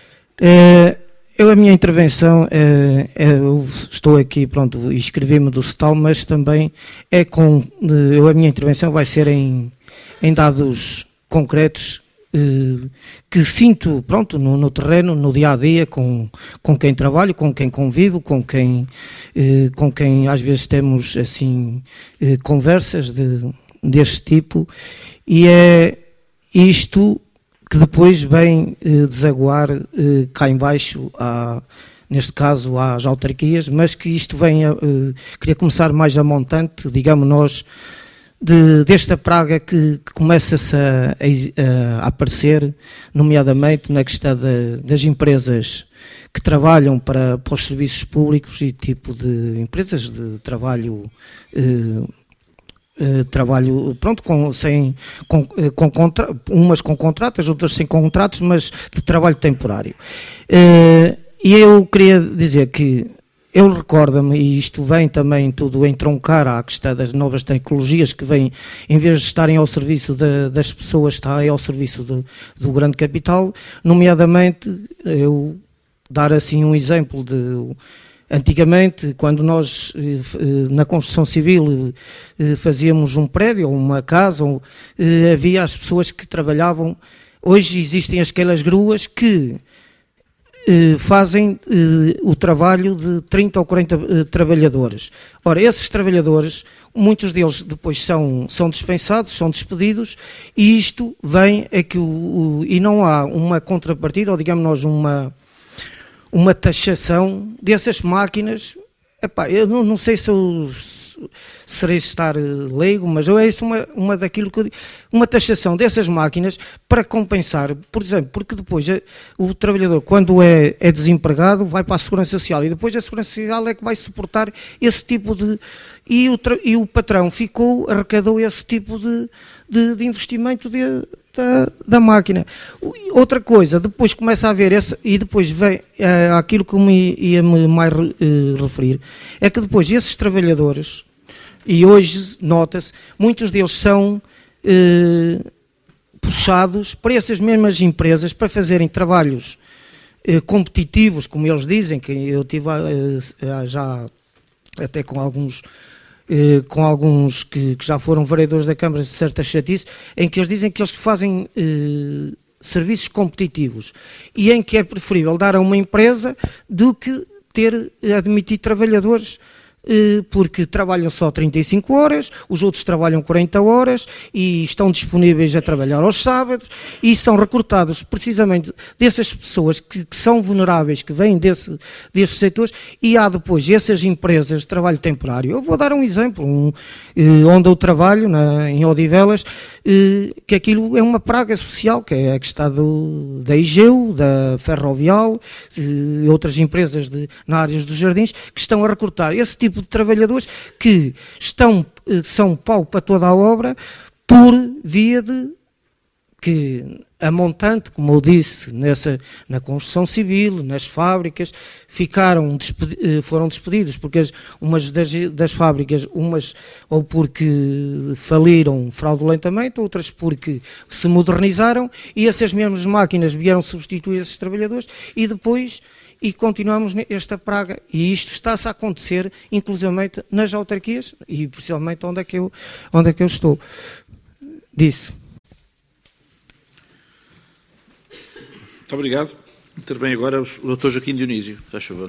A minha intervenção, eu estou aqui, pronto, e inscrevi-me do CETAL, mas também a minha intervenção vai ser em dados concretos que sinto, pronto, no terreno, no dia-a-dia, com quem trabalho, com quem convivo, com quem às vezes temos, assim, conversas deste tipo, e é isto que depois vem desaguar cá em baixo, neste caso às autarquias, mas que isto queria começar mais a montante, digamos nós, desta praga que começa-se a aparecer, nomeadamente na questão das empresas que trabalham para os serviços públicos e tipo de empresas de trabalho pronto, umas com contratos, outras sem contratos, mas de trabalho temporário. E eu queria dizer que eu recordo-me, e isto vem também tudo entroncar à questão das novas tecnologias que vêm, em vez de estarem ao serviço das pessoas, estarem ao serviço do grande capital, nomeadamente, eu dar assim um exemplo antigamente, quando nós, na construção civil, fazíamos um prédio ou uma casa, havia as pessoas que trabalhavam. Hoje existem aquelas gruas que fazem o trabalho de 30 ou 40 trabalhadores. Ora, esses trabalhadores, muitos deles depois são dispensados, são despedidos, e isto vem e não há uma contrapartida, ou digamos nós uma taxação dessas máquinas. Epá, eu não sei se eu serei estar leigo, mas é isso uma daquilo que eu digo. Uma taxação dessas máquinas para compensar, por exemplo, porque depois o trabalhador, quando é desempregado, vai para a Segurança Social, e depois a Segurança Social é que vai suportar esse tipo de... E o patrão arrecadou esse tipo de investimento da máquina. Outra coisa, depois começa a haver e depois vem aquilo que ia me mais referir, é que depois esses trabalhadores, e hoje nota-se, muitos deles são puxados para essas mesmas empresas para fazerem trabalhos competitivos, como eles dizem, que eu tive já até com alguns que já foram vereadores da Câmara de certa chatice, em que eles dizem que eles fazem serviços competitivos, e em que é preferível dar a uma empresa do que admitir trabalhadores, porque trabalham só 35 horas, os outros trabalham 40 horas e estão disponíveis a trabalhar aos sábados, e são recrutados precisamente dessas pessoas que são vulneráveis, que vêm desses setores, e há depois essas empresas de trabalho temporário. Eu vou dar um exemplo, onde eu trabalho, em Odivelas, que aquilo é uma praga social, que é a questão da IGEU, da Ferrovial, outras empresas na área dos jardins, que estão a recrutar esse tipo de trabalhadores que são pau para toda a obra, por via de que a montante, como eu disse, na construção civil, nas fábricas, foram despedidos, porque umas das fábricas, umas ou porque faliram fraudulentamente, outras porque se modernizaram, e essas mesmas máquinas vieram substituir esses trabalhadores, e continuamos esta praga, e isto está-se a acontecer, inclusivamente nas autarquias, e principalmente onde é que eu estou. Disse. Muito obrigado. Intervém agora o Dr. Joaquim Dionísio. Faz favor.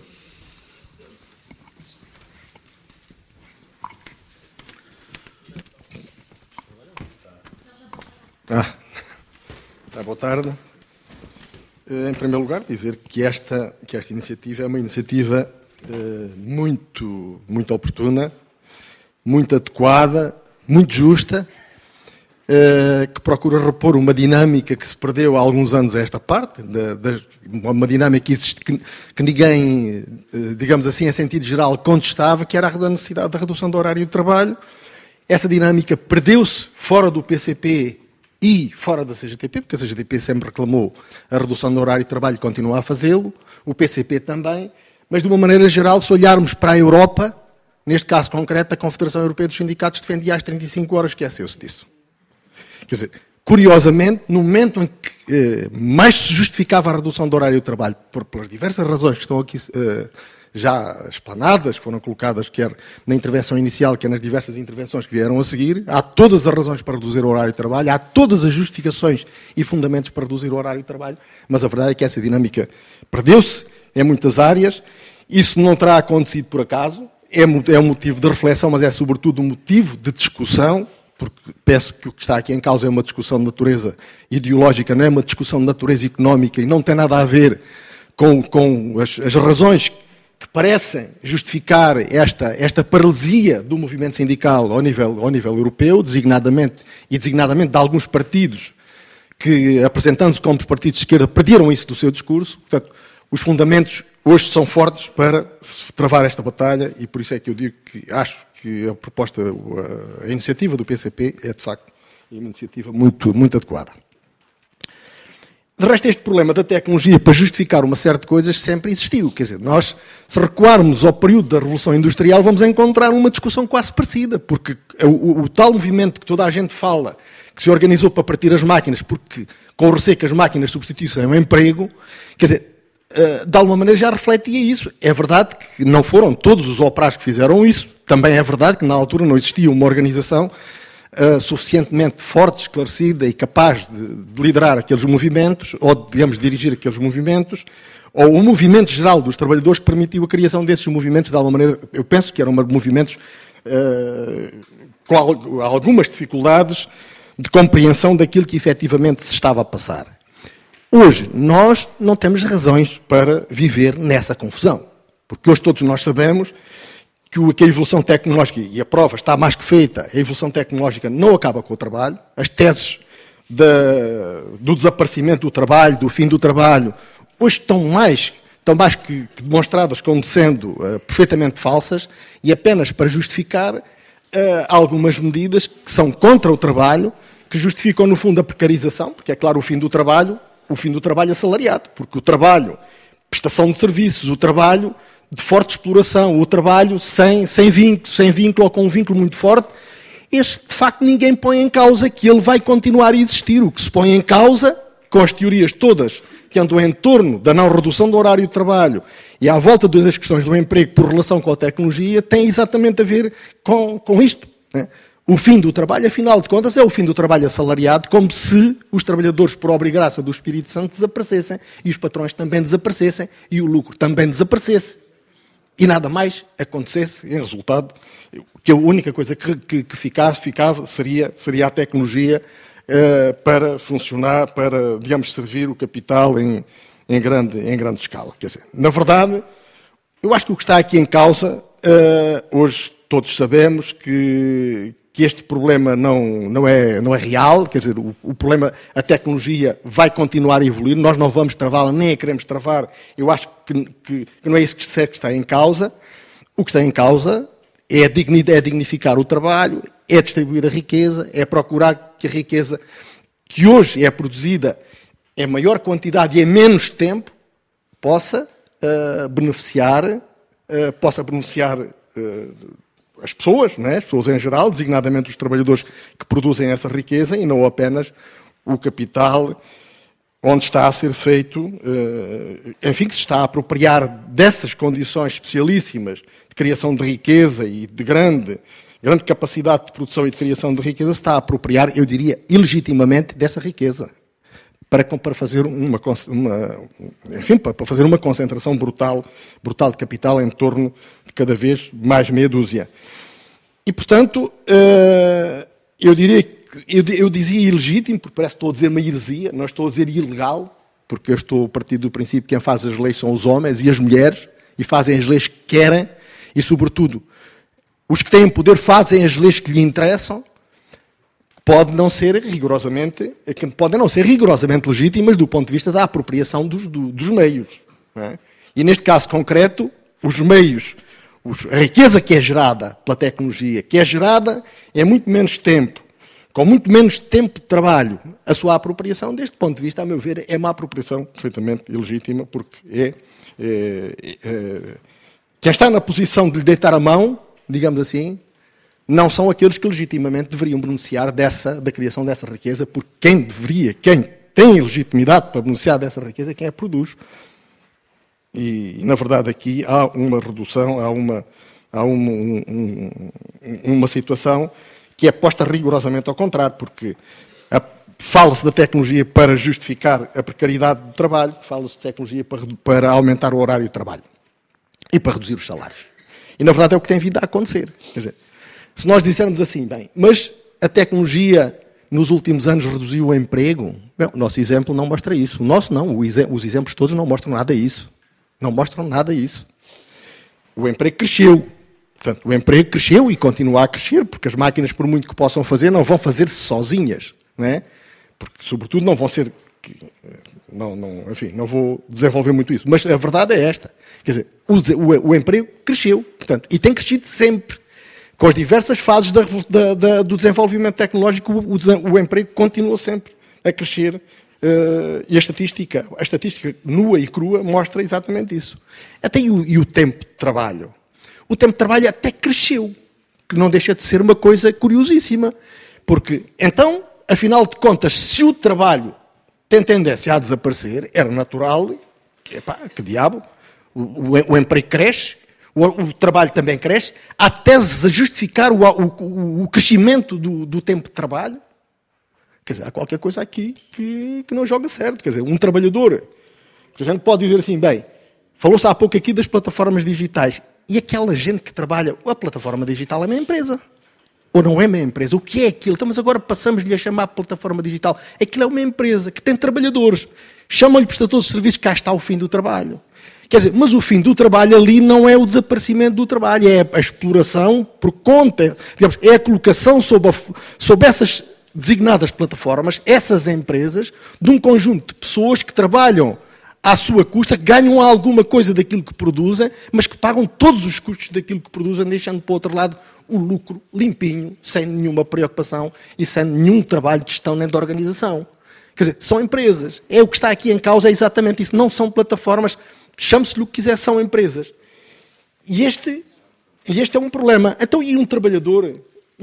Boa tarde. Em primeiro lugar, dizer que esta iniciativa é uma iniciativa muito oportuna, muito adequada, muito justa, que procura repor uma dinâmica que se perdeu há alguns anos a esta parte, uma dinâmica que ninguém, digamos assim, em sentido geral, contestava, que era a necessidade da redução do horário de trabalho. Essa dinâmica perdeu-se fora do PCP e fora da CGTP, porque a CGTP sempre reclamou a redução do horário de trabalho e continua a fazê-lo. o PCP também, mas de uma maneira geral, se olharmos para a Europa, neste caso concreto, a Confederação Europeia dos Sindicatos defendia às 35 horas, esqueceu-se disso. Quer dizer, curiosamente, no momento em que mais se justificava a redução do horário de trabalho, pelas diversas razões que estão aqui já explanadas, foram colocadas quer na intervenção inicial, quer nas diversas intervenções que vieram a seguir, há todas as razões para reduzir o horário de trabalho, há todas as justificações e fundamentos para reduzir o horário de trabalho, mas a verdade é que essa dinâmica perdeu-se em muitas áreas. Isso não terá acontecido por acaso, é um motivo de reflexão, mas é sobretudo um motivo de discussão, porque penso que o que está aqui em causa é uma discussão de natureza ideológica, não é uma discussão de natureza económica e não tem nada a ver com as razões que parecem justificar esta paralisia do movimento sindical ao nível europeu, designadamente de alguns partidos que, apresentando-se como partidos de esquerda, perderam isso do seu discurso. Portanto, os fundamentos hoje são fortes para se travar esta batalha e por isso é que eu digo que acho que a proposta, a iniciativa do PCP é, de facto, uma iniciativa muito, muito adequada. De resto, este problema da tecnologia para justificar uma série de coisas sempre existiu. Quer dizer, nós, se recuarmos ao período da Revolução Industrial, vamos encontrar uma discussão quase parecida, porque o tal movimento que toda a gente fala, que se organizou para partir as máquinas, porque com o receio que as máquinas substituíssem o emprego, quer dizer, de alguma maneira já refletia isso. É verdade que não foram todos os operários que fizeram isso, também é verdade que na altura não existia uma organização suficientemente forte, esclarecida e capaz de liderar aqueles movimentos, ou, digamos, dirigir aqueles movimentos, ou o movimento geral dos trabalhadores que permitiu a criação desses movimentos, de alguma maneira, eu penso que eram movimentos com algumas dificuldades de compreensão daquilo que efetivamente se estava a passar. Hoje, nós não temos razões para viver nessa confusão, porque hoje todos nós sabemos que a evolução tecnológica, e a prova está mais que feita, a evolução tecnológica não acaba com o trabalho, as teses do desaparecimento do trabalho, do fim do trabalho, hoje estão mais que demonstradas como sendo perfeitamente falsas e apenas para justificar algumas medidas que são contra o trabalho, que justificam, no fundo, a precarização, porque é claro o fim do trabalho assalariado, porque o trabalho, prestação de serviços, o trabalho de forte exploração, o trabalho sem vínculo ou com um vínculo muito forte, esse, de facto, ninguém põe em causa que ele vai continuar a existir. O que se põe em causa, com as teorias todas que andam em torno da não redução do horário de trabalho e à volta das questões do emprego por relação com a tecnologia, tem exatamente a ver com isto, né? O fim do trabalho, afinal de contas, é o fim do trabalho assalariado, como se os trabalhadores, por obra e graça do Espírito Santo, desaparecessem, e os patrões também desaparecessem, e o lucro também desaparecesse. E nada mais acontecesse, em resultado, que a única coisa que ficava seria a tecnologia para funcionar, para, digamos, servir o capital em grande escala. Quer dizer, na verdade, eu acho que o que está aqui em causa, hoje todos sabemos que este problema não é real, quer dizer, o problema, a tecnologia vai continuar a evoluir, nós não vamos travá-la, nem a queremos travar, eu acho que não é isso que está em causa. O que está em causa é dignificar o trabalho, é distribuir a riqueza, é procurar que a riqueza que hoje é produzida em maior quantidade e em menos tempo possa beneficiar as pessoas, não é? As pessoas em geral, designadamente os trabalhadores que produzem essa riqueza e não apenas o capital onde está a ser feito, enfim, que se está a apropriar dessas condições especialíssimas de criação de riqueza e de grande capacidade de produção e de criação de riqueza, se está a apropriar, eu diria, ilegitimamente dessa riqueza, para fazer para fazer uma concentração brutal de capital em torno de cada vez mais meia dúzia. E, portanto, eu dizia ilegítimo, porque parece que estou a dizer uma heresia, não estou a dizer ilegal, porque eu estou a partir do princípio que quem faz as leis são os homens e as mulheres, e fazem as leis que querem, e, sobretudo, os que têm poder fazem as leis que lhe interessam, podem não ser rigorosamente legítimas do ponto de vista da apropriação dos meios. Não é? E neste caso concreto, os meios, a riqueza que é gerada pela tecnologia, que é gerada em muito menos tempo com muito menos tempo de trabalho, a sua apropriação, deste ponto de vista, a meu ver, é uma apropriação perfeitamente ilegítima, porque quem está na posição de lhe deitar a mão, digamos assim, não são aqueles que legitimamente deveriam beneficiar da criação dessa riqueza, porque quem tem legitimidade para beneficiar dessa riqueza é quem a produz. E, na verdade, aqui há uma redução, há uma situação que é posta rigorosamente ao contrário, porque fala-se da tecnologia para justificar a precariedade do trabalho, fala-se de tecnologia para aumentar o horário de trabalho e para reduzir os salários. E, na verdade, é o que tem vindo a acontecer. Quer dizer, se nós dissermos assim, bem, mas a tecnologia nos últimos anos reduziu o emprego, bem, o nosso exemplo não mostra isso. O nosso não, os exemplos todos não mostram nada disso. Não mostram nada disso. O emprego cresceu. Portanto, o emprego cresceu e continua a crescer, porque as máquinas, por muito que possam fazer, não vão fazer-se sozinhas. Não é? Porque, sobretudo, não vão ser... Enfim, não vou desenvolver muito isso. Mas a verdade é esta. Quer dizer, o emprego cresceu. Portanto, e tem crescido sempre. Com as diversas fases do desenvolvimento tecnológico, o emprego continua sempre a crescer. E a estatística nua e crua mostra exatamente isso. Até e o tempo de trabalho? O tempo de trabalho até cresceu, que não deixa de ser uma coisa curiosíssima. Porque, então, afinal de contas, se o trabalho tem tendência a desaparecer, era natural que diabo, o emprego cresce, o trabalho também cresce, há teses a justificar o crescimento do tempo de trabalho. Quer dizer, há qualquer coisa aqui que não joga certo. Quer dizer, um trabalhador, a gente pode dizer assim, bem, falou-se há pouco aqui das plataformas digitais, e aquela gente que trabalha, a plataforma digital é uma empresa, ou não é uma empresa? O que é aquilo? Então, mas agora passamos-lhe a chamar plataforma digital. Aquilo é uma empresa que tem trabalhadores, chamam-lhe prestadores de serviços, cá está o fim do trabalho. Quer dizer, mas o fim do trabalho ali não é o desaparecimento do trabalho, é a exploração por conta, digamos, é a colocação sob essas designadas plataformas, essas empresas, de um conjunto de pessoas que trabalham à sua custa, ganham alguma coisa daquilo que produzem, mas que pagam todos os custos daquilo que produzem, deixando para o outro lado o lucro limpinho, sem nenhuma preocupação e sem nenhum trabalho de gestão nem de organização. Quer dizer, são empresas. É o que está aqui em causa, é exatamente isso. Não são plataformas, chame-se-lhe o que quiser, são empresas. E este é um problema. Então, e um trabalhador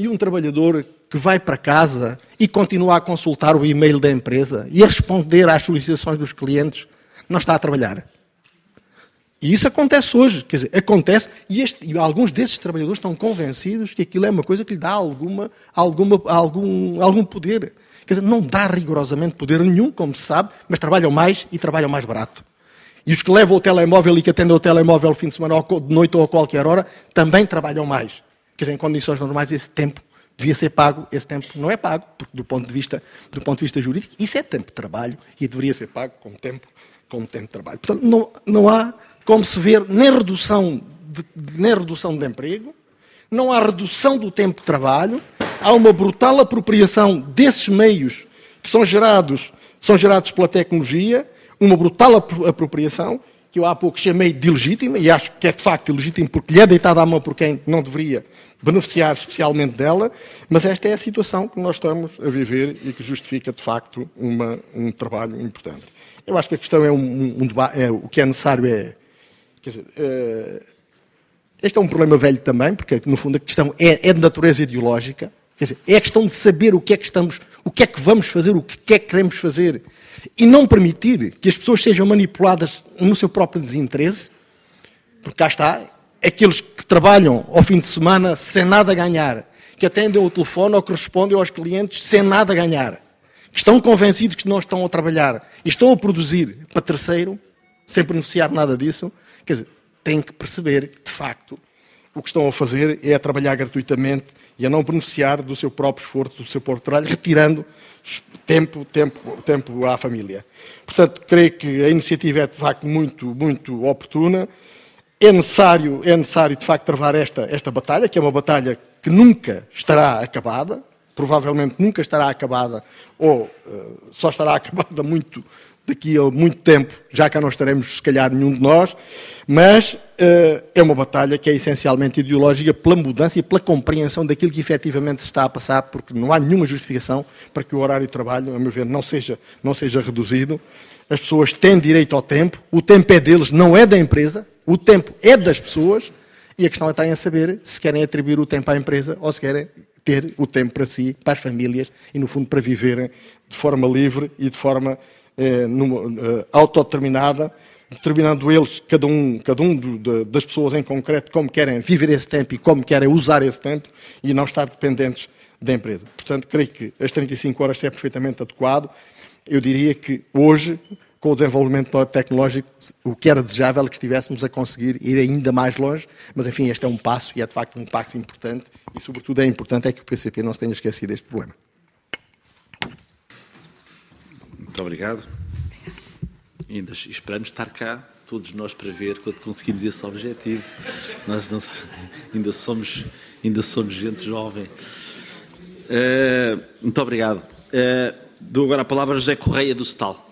que vai para casa e continua a consultar o e-mail da empresa e a responder às solicitações dos clientes, não está a trabalhar. E isso acontece hoje. Quer dizer, acontece e alguns desses trabalhadores estão convencidos que aquilo é uma coisa que lhe dá algum poder. Quer dizer, não dá rigorosamente poder nenhum, como se sabe, mas trabalham mais e trabalham mais barato. E os que levam o telemóvel e que atendem o telemóvel no fim de semana, ou de noite ou a qualquer hora, também trabalham mais. Quer dizer, em condições normais, esse tempo devia ser pago. Esse tempo não é pago, porque do ponto de vista jurídico, isso é tempo de trabalho e deveria ser pago como tempo de trabalho. Portanto, não há, como se vê, nem redução de emprego, não há redução do tempo de trabalho, há uma brutal apropriação desses meios que são gerados pela tecnologia, uma brutal apropriação, que eu há pouco chamei de ilegítima, e acho que é de facto ilegítima porque lhe é deitada à mão por quem não deveria beneficiar especialmente dela, mas esta é a situação que nós estamos a viver e que justifica de facto um trabalho importante. Eu acho que a questão é o que é necessário quer dizer, este é um problema velho também, porque no fundo a questão é de natureza ideológica, quer dizer, é a questão de saber o que é que vamos fazer, o que é que queremos fazer, e não permitir que as pessoas sejam manipuladas no seu próprio desinteresse, porque cá está, aqueles que trabalham ao fim de semana sem nada a ganhar, que atendem o telefone ou que respondem aos clientes sem nada a ganhar, que estão convencidos que não estão a trabalhar e estão a produzir para terceiro, sem beneficiar nada disso, quer dizer, têm que perceber que, de facto, o que estão a fazer é a trabalhar gratuitamente e a não beneficiar do seu próprio esforço, do seu próprio trabalho, retirando tempo à família. Portanto, creio que a iniciativa é, de facto, muito, muito oportuna. É necessário, de facto, travar esta batalha, que é uma batalha que nunca estará acabada, provavelmente nunca estará acabada, ou só estará acabada muito, daqui a muito tempo, já cá não estaremos, se calhar, nenhum de nós, mas é uma batalha que é essencialmente ideológica pela mudança e pela compreensão daquilo que efetivamente se está a passar, porque não há nenhuma justificação para que o horário de trabalho, a meu ver, não seja reduzido. As pessoas têm direito ao tempo, o tempo é deles, não é da empresa, o tempo é das pessoas, e a questão está em saber se querem atribuir o tempo à empresa ou se querem ter o tempo para si, para as famílias e, no fundo, para viverem de forma livre e de forma autodeterminada, determinando eles, cada um das pessoas em concreto, como querem viver esse tempo e como querem usar esse tempo e não estar dependentes da empresa. Portanto, creio que as 35 horas é perfeitamente adequado. Eu diria que hoje, com o desenvolvimento tecnológico, o que era desejável é que estivéssemos a conseguir ir ainda mais longe, mas enfim, este é um passo e é de facto um passo importante e sobretudo é importante é que o PCP não se tenha esquecido deste problema. Muito obrigado. Ainda esperamos estar cá, todos nós, para ver quando conseguimos esse objetivo. Nós ainda somos gente jovem. Muito obrigado. Dou agora a palavra a José Correia, do CETAL.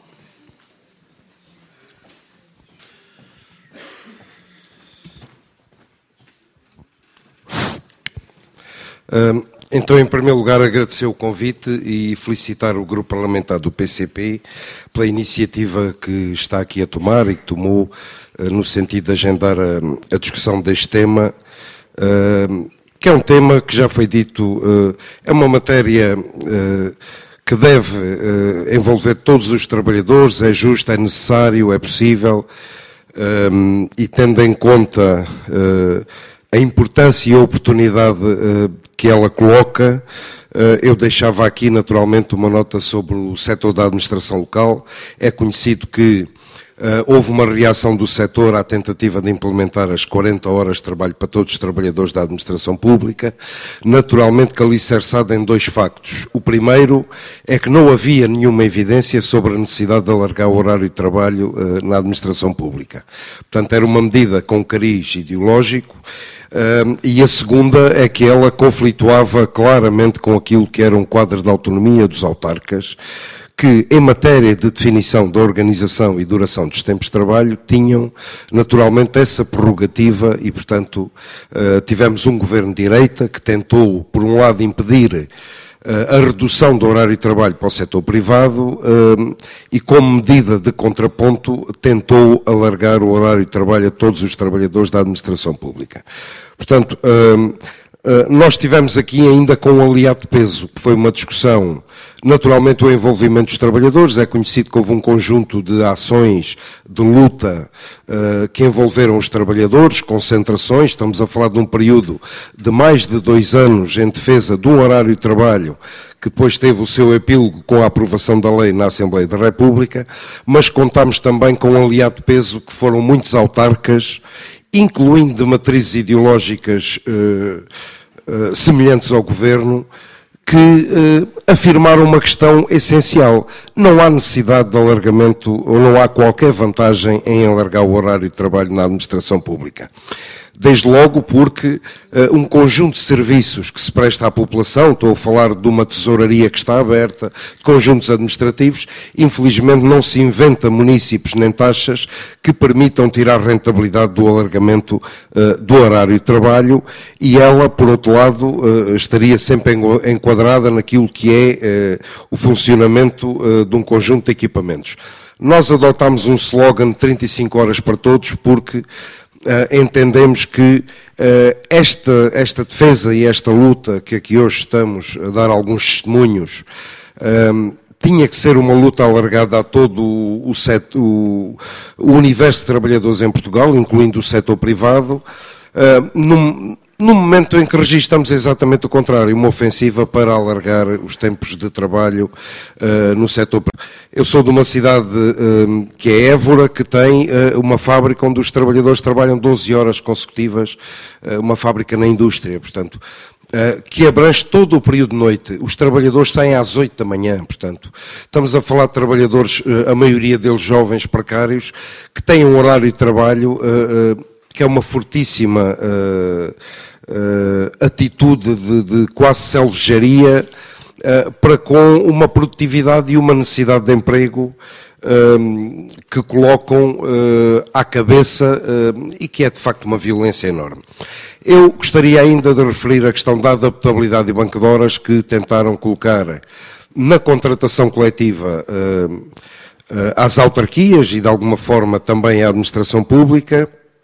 Então, em primeiro lugar, agradecer o convite e felicitar o Grupo Parlamentar do PCP pela iniciativa que está aqui a tomar e que tomou no sentido de agendar a discussão deste tema, que é um tema que já foi dito, é uma matéria que deve envolver todos os trabalhadores, é justo, é necessário, é possível, e tendo em conta a importância e a oportunidade que ela coloca, eu deixava aqui naturalmente uma nota sobre o setor da administração local. É conhecido que houve uma reação do setor à tentativa de implementar as 40 horas de trabalho para todos os trabalhadores da administração pública, naturalmente que alicerçada em dois factos. O primeiro é que não havia nenhuma evidência sobre a necessidade de alargar o horário de trabalho na administração pública. Portanto, era uma medida com cariz ideológico. E a segunda é que ela conflituava claramente com aquilo que era um quadro de autonomia dos autarcas, que, em matéria de definição da organização e duração dos tempos de trabalho, tinham naturalmente essa prerrogativa e, portanto, tivemos um governo de direita que tentou, por um lado, impedir a redução do horário de trabalho para o setor privado e, como medida de contraponto, tentou alargar o horário de trabalho a todos os trabalhadores da administração pública. Portanto, nós tivemos aqui ainda com um aliado de peso, que foi uma discussão, naturalmente o envolvimento dos trabalhadores. É conhecido que houve um conjunto de ações de luta que envolveram os trabalhadores, concentrações. Estamos a falar de um período de mais de 2 anos em defesa de um horário de trabalho que depois teve o seu epílogo com a aprovação da lei na Assembleia da República, mas contámos também com um aliado de peso que foram muitos autarcas, incluindo de matrizes ideológicas semelhantes ao Governo, que afirmaram uma questão essencial. Não há necessidade de alargamento, ou não há qualquer vantagem em alargar o horário de trabalho na administração pública. Desde logo porque um conjunto de serviços que se presta à população, estou a falar de uma tesouraria que está aberta, de conjuntos administrativos, infelizmente não se inventa munícipes nem taxas que permitam tirar rentabilidade do alargamento do horário de trabalho, e ela, por outro lado, estaria sempre enquadrada naquilo que é o funcionamento de um conjunto de equipamentos. Nós adotámos um slogan de 35 horas para todos porque entendemos que esta defesa e esta luta que aqui hoje estamos a dar alguns testemunhos tinha que ser uma luta alargada a todo o universo de trabalhadores em Portugal, incluindo o setor privado, no momento em que registramos exatamente o contrário, uma ofensiva para alargar os tempos de trabalho no setor. Eu sou de uma cidade que é Évora, que tem uma fábrica onde os trabalhadores trabalham 12 horas consecutivas, uma fábrica na indústria, portanto, que abrange todo o período de noite. Os trabalhadores saem às 8 da manhã, portanto. Estamos a falar de trabalhadores, a maioria deles jovens precários, que têm um horário de trabalho que é uma fortíssima atitude de quase selvageria para com uma produtividade e uma necessidade de emprego que colocam à cabeça e que é de facto uma violência enorme. Eu gostaria ainda de referir a questão da adaptabilidade e banco de horas que tentaram colocar na contratação coletiva às autarquias e de alguma forma também à administração pública.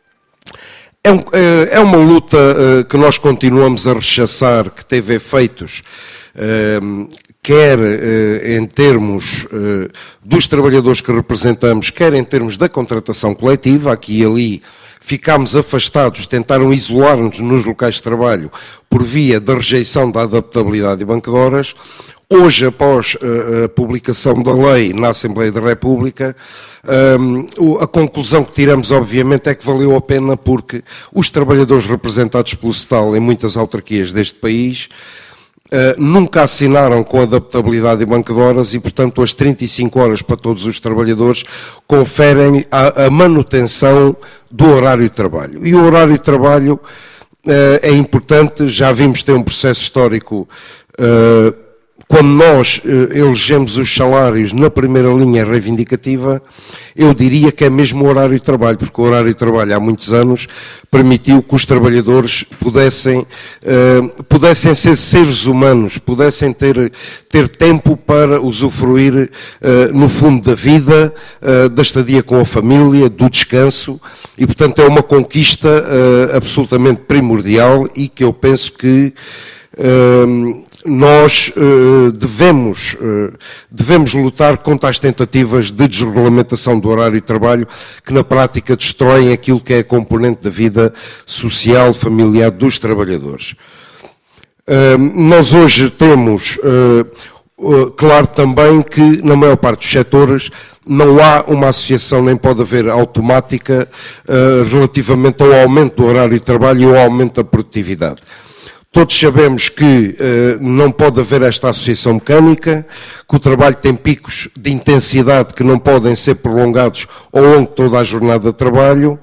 É uma luta que nós continuamos a rechaçar, que teve efeitos, quer em termos dos trabalhadores que representamos, quer em termos da contratação coletiva. Aqui e ali ficámos afastados, tentaram isolar-nos nos locais de trabalho por via da rejeição da adaptabilidade e banco de horas. Hoje, após a publicação da lei na Assembleia da República, a conclusão que tiramos, obviamente, é que valeu a pena porque os trabalhadores representados pelo SETAL em muitas autarquias deste país nunca assinaram com adaptabilidade e banco de horas e, portanto, as 35 horas para todos os trabalhadores conferem a manutenção do horário de trabalho. E o horário de trabalho é importante, já vimos ter um processo histórico. Quando nós elegemos os salários na primeira linha reivindicativa, eu diria que é mesmo o horário de trabalho, porque o horário de trabalho há muitos anos permitiu que os trabalhadores pudessem ser seres humanos, pudessem ter tempo para usufruir, no fundo, da vida, da estadia com a família, do descanso, e, portanto, é uma conquista absolutamente primordial e que eu penso que nós devemos lutar contra as tentativas de desregulamentação do horário de trabalho que na prática destroem aquilo que é a componente da vida social, familiar dos trabalhadores. Nós hoje temos, claro também que na maior parte dos setores não há uma associação, nem pode haver automática relativamente ao aumento do horário de trabalho e ao aumento da produtividade. Todos sabemos que não pode haver esta associação mecânica, que o trabalho tem picos de intensidade que não podem ser prolongados ao longo de toda a jornada de trabalho,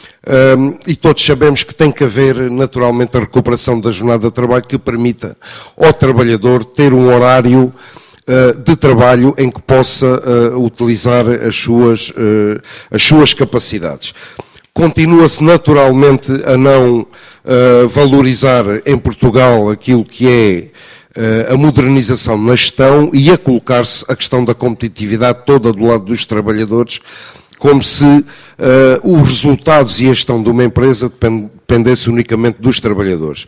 e todos sabemos que tem que haver naturalmente a recuperação da jornada de trabalho que permita ao trabalhador ter um horário de trabalho em que possa utilizar as suas capacidades. Continua-se naturalmente a não valorizar em Portugal aquilo que é a modernização na gestão e a colocar-se a questão da competitividade toda do lado dos trabalhadores, como se os resultados e a gestão de uma empresa dependesse unicamente dos trabalhadores.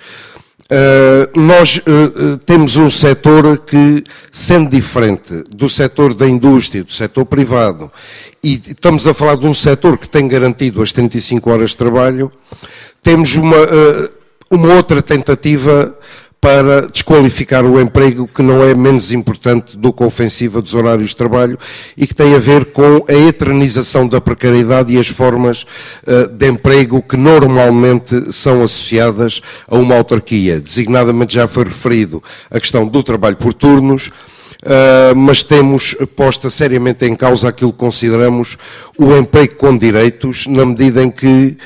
Nós temos um setor que, sendo diferente do setor da indústria, do setor privado, e estamos a falar de um setor que tem garantido as 35 horas de trabalho, temos uma outra tentativa para desqualificar o emprego que não é menos importante do que a ofensiva dos horários de trabalho e que tem a ver com a eternização da precariedade e as formas de emprego que normalmente são associadas a uma autarquia. Designadamente já foi referido a questão do trabalho por turnos, mas temos posta seriamente em causa aquilo que consideramos o emprego com direitos, na medida em que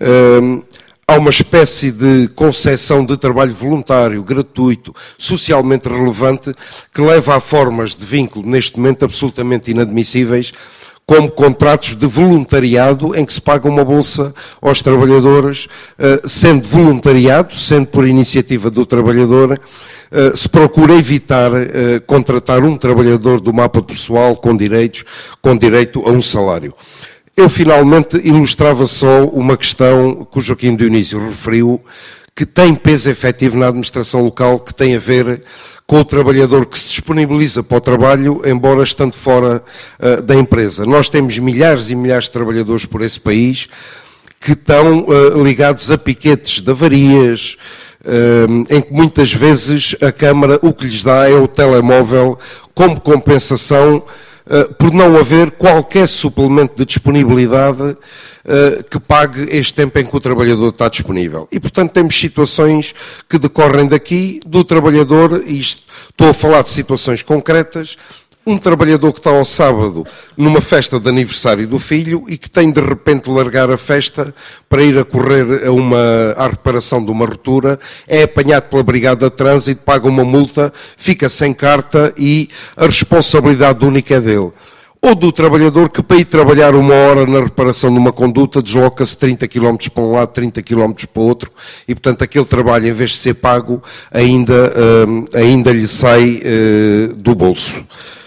há uma espécie de concepção de trabalho voluntário, gratuito, socialmente relevante, que leva a formas de vínculo, neste momento, absolutamente inadmissíveis, como contratos de voluntariado em que se paga uma bolsa aos trabalhadores, sendo voluntariado, sendo por iniciativa do trabalhador, se procura evitar contratar um trabalhador do mapa pessoal com direito a um salário. Eu, finalmente, ilustrava só uma questão que o Joaquim Dionísio referiu, que tem peso efetivo na administração local, que tem a ver com o trabalhador que se disponibiliza para o trabalho, embora estando fora da empresa. Nós temos milhares e milhares de trabalhadores por esse país que estão ligados a piquetes de avarias, em que muitas vezes a Câmara o que lhes dá é o telemóvel como compensação por não haver qualquer suplemento de disponibilidade que pague este tempo em que o trabalhador está disponível. E, portanto, temos situações que decorrem daqui, do trabalhador, e estou a falar de situações concretas, um trabalhador que está ao sábado numa festa de aniversário do filho e que tem de repente largar a festa para ir a correr à reparação de uma ruptura, é apanhado pela Brigada de Trânsito, paga uma multa, fica sem carta e a responsabilidade única é dele. ou do trabalhador que, para ir trabalhar 1 hora na reparação de uma conduta, desloca-se 30 km para um lado, 30 km para o outro, e, portanto, aquele trabalho, em vez de ser pago, ainda lhe sai do bolso.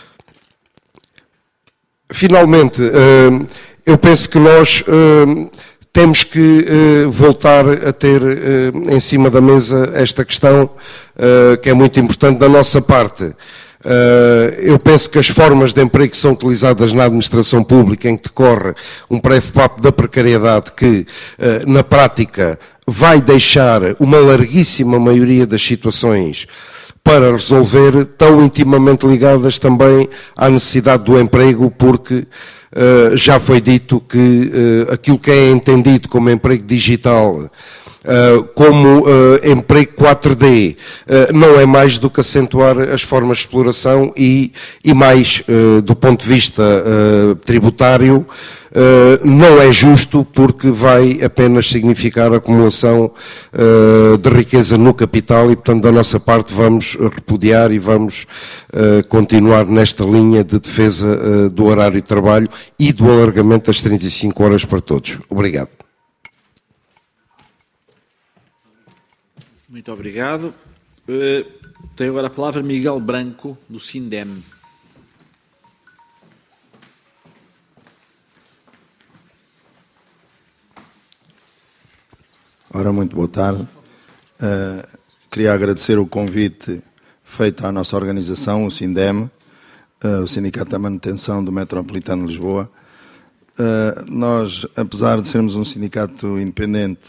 Finalmente, eu penso que nós temos que voltar a ter em cima da mesa esta questão que é muito importante da nossa parte. Eu penso que as formas de emprego que são utilizadas na administração pública, em que decorre um pré-papo da precariedade que, na prática, vai deixar uma larguíssima maioria das situações para resolver, tão intimamente ligadas também à necessidade do emprego, porque já foi dito que aquilo que é entendido como emprego digital, como emprego 4D, não é mais do que acentuar as formas de exploração e mais, do ponto de vista tributário, não é justo, porque vai apenas significar acumulação de riqueza no capital e, portanto, da nossa parte vamos repudiar e vamos continuar nesta linha de defesa do horário de trabalho e do alargamento das 35 horas para todos. Obrigado. Muito obrigado. Tem agora a palavra Miguel Branco, do Sindem. Ora, muito boa tarde. Queria agradecer o convite feito à nossa organização, o Sindem, o Sindicato da Manutenção do Metropolitano de Lisboa. Nós, apesar de sermos um sindicato independente,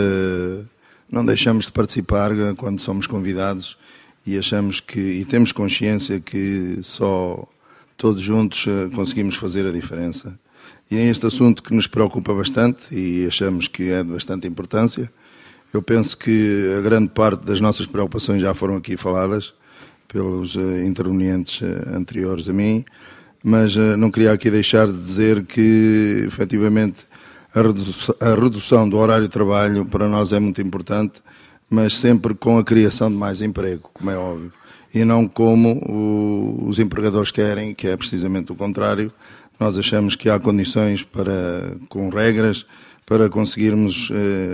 não deixamos de participar quando somos convidados e achamos e temos consciência que só todos juntos conseguimos fazer a diferença. E é este assunto que nos preocupa bastante e achamos que é de bastante importância. Eu penso que a grande parte das nossas preocupações já foram aqui faladas pelos intervenientes anteriores a mim, mas não queria aqui deixar de dizer que, efetivamente, a redução do horário de trabalho para nós é muito importante, mas sempre com a criação de mais emprego, como é óbvio, e não como os empregadores querem, que é precisamente o contrário. Nós achamos que há condições com regras, para conseguirmos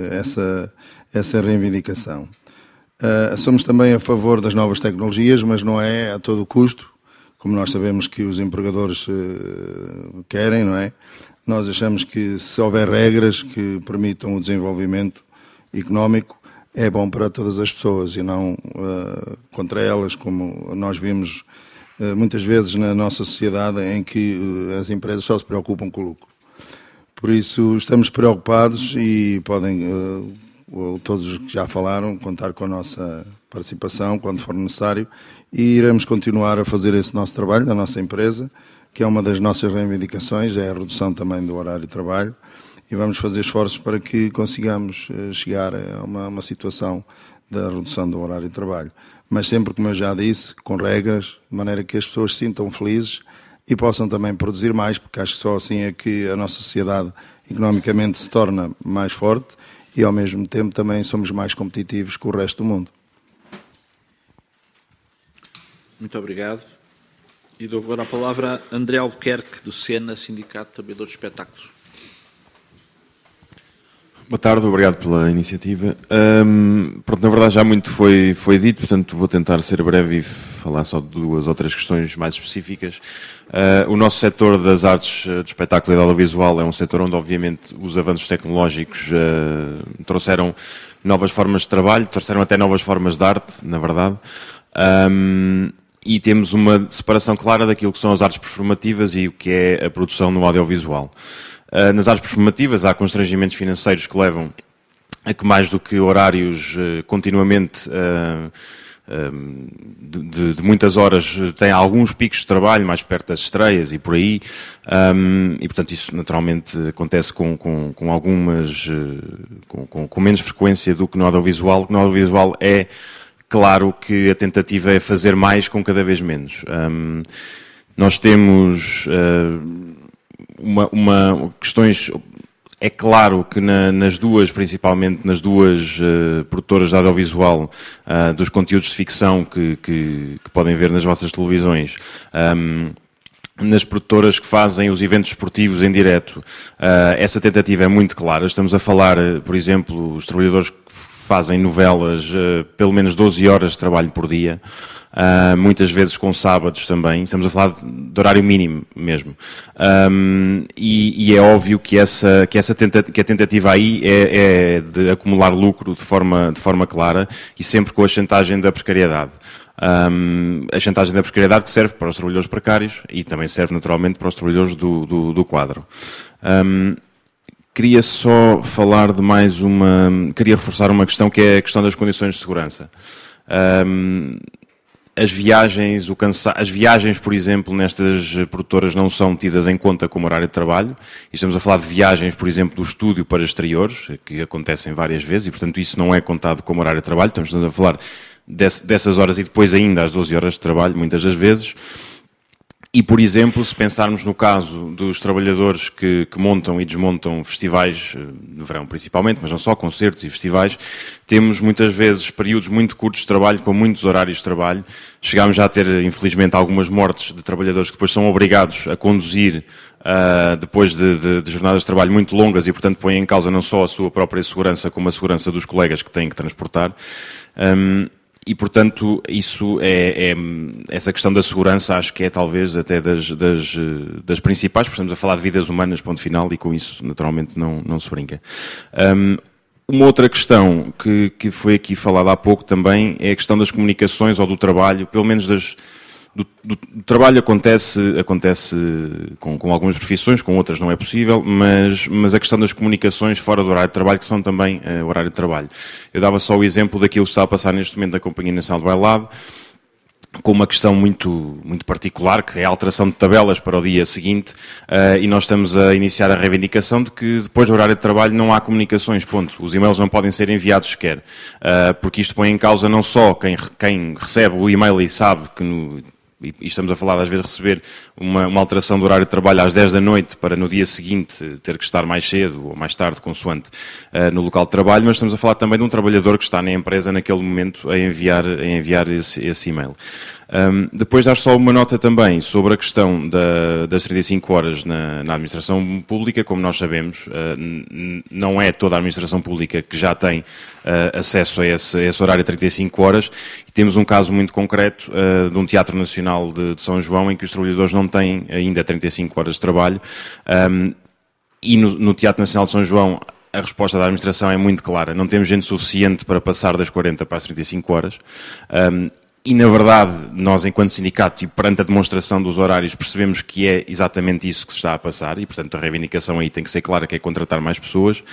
essa reivindicação. Somos também a favor das novas tecnologias, mas não é a todo custo, como nós sabemos que os empregadores querem, não é? Nós achamos que se houver regras que permitam o desenvolvimento económico, é bom para todas as pessoas e não contra elas, como nós vimos muitas vezes na nossa sociedade, em que as empresas só se preocupam com o lucro. Por isso estamos preocupados e podem, todos os que já falaram, contar com a nossa participação quando for necessário, e iremos continuar a fazer esse nosso trabalho na nossa empresa, que é uma das nossas reivindicações, é a redução também do horário de trabalho, e vamos fazer esforços para que consigamos chegar a uma situação da redução do horário de trabalho. Mas sempre, como eu já disse, com regras, de maneira que as pessoas se sintam felizes e possam também produzir mais, porque acho que só assim é que a nossa sociedade economicamente se torna mais forte e, ao mesmo tempo, também somos mais competitivos com o resto do mundo. Muito obrigado. E dou agora a palavra a André Albuquerque, do SENA, Sindicato de Trabalhadores de Espetáculos. Boa tarde, obrigado pela iniciativa. Pronto, na verdade já muito foi dito, portanto vou tentar ser breve e falar só de 2 ou 3 questões mais específicas. O nosso setor das artes de espetáculo e de audiovisual é um setor onde, obviamente, os avanços tecnológicos trouxeram novas formas de trabalho, trouxeram até novas formas de arte, na verdade. E temos uma separação clara daquilo que são as artes performativas e o que é a produção no audiovisual. Nas artes performativas há constrangimentos financeiros que levam a que, mais do que horários continuamente de muitas horas, tem alguns picos de trabalho mais perto das estreias e por aí, e portanto isso naturalmente acontece com algumas com menos frequência do que no audiovisual. No audiovisual é claro que a tentativa é fazer mais com cada vez menos. Nós temos questões. É claro que principalmente nas duas produtoras de audiovisual, dos conteúdos de ficção que podem ver nas vossas televisões, nas produtoras que fazem os eventos esportivos em direto. Essa tentativa é muito clara. Estamos a falar, por exemplo, os trabalhadores que fazem novelas, pelo menos 12 horas de trabalho por dia, muitas vezes com sábados também. Estamos a falar de horário mínimo mesmo. E é óbvio que a tentativa aí é de acumular lucro de forma clara e sempre com a chantagem da precariedade. A chantagem da precariedade que serve para os trabalhadores precários e também serve naturalmente para os trabalhadores do quadro. Queria só falar de queria reforçar uma questão que é a questão das condições de segurança. As viagens, por exemplo, nestas produtoras não são tidas em conta como horário de trabalho. E estamos a falar de viagens, por exemplo, do estúdio para exteriores, que acontecem várias vezes, e portanto isso não é contado como horário de trabalho. Estamos a falar dessas horas e depois ainda às 12 horas de trabalho, muitas das vezes. E, por exemplo, se pensarmos no caso dos trabalhadores que montam e desmontam festivais, no verão principalmente, mas não só, concertos e festivais, temos muitas vezes períodos muito curtos de trabalho, com muitos horários de trabalho. Chegámos já a ter, infelizmente, algumas mortes de trabalhadores que depois são obrigados a conduzir depois de jornadas de trabalho muito longas e, portanto, põem em causa não só a sua própria segurança, como a segurança dos colegas que têm que transportar. E, portanto, essa questão da segurança acho que é talvez até das principais, porque estamos a falar de vidas humanas, ponto final, e com isso naturalmente não se brinca. Uma outra questão que foi aqui falada há pouco também é a questão das comunicações ou do trabalho, pelo menos do trabalho acontece com algumas profissões, com outras não é possível, mas a questão das comunicações fora do horário de trabalho, que são também horário de trabalho. Eu dava só o exemplo daquilo que está a passar neste momento na Companhia Nacional de Bailado, com uma questão muito particular, que é a alteração de tabelas para o dia seguinte, e nós estamos a iniciar a reivindicação de que depois do horário de trabalho não há comunicações, ponto. Os e-mails não podem ser enviados sequer, porque isto põe em causa não só quem recebe o e-mail e sabe que e estamos a falar às vezes de receber uma alteração do horário de trabalho às 10 da noite para no dia seguinte ter que estar mais cedo ou mais tarde, consoante, no local de trabalho, mas estamos a falar também de um trabalhador que está na empresa naquele momento a enviar esse e-mail. Depois dar só uma nota também sobre a questão das 35 horas na administração pública. Como nós sabemos, não é toda a administração pública que já tem acesso a esse horário de 35 horas. E temos um caso muito concreto de um Teatro Nacional de São João em que os trabalhadores não têm ainda 35 horas de trabalho. E no Teatro Nacional de São João a resposta da administração é muito clara. Não temos gente suficiente para passar das 40 para as 35 horas. E, na verdade, nós, enquanto sindicato, e perante a demonstração dos horários, percebemos que é exatamente isso que se está a passar e, portanto, a reivindicação aí tem que ser clara, que é contratar mais pessoas.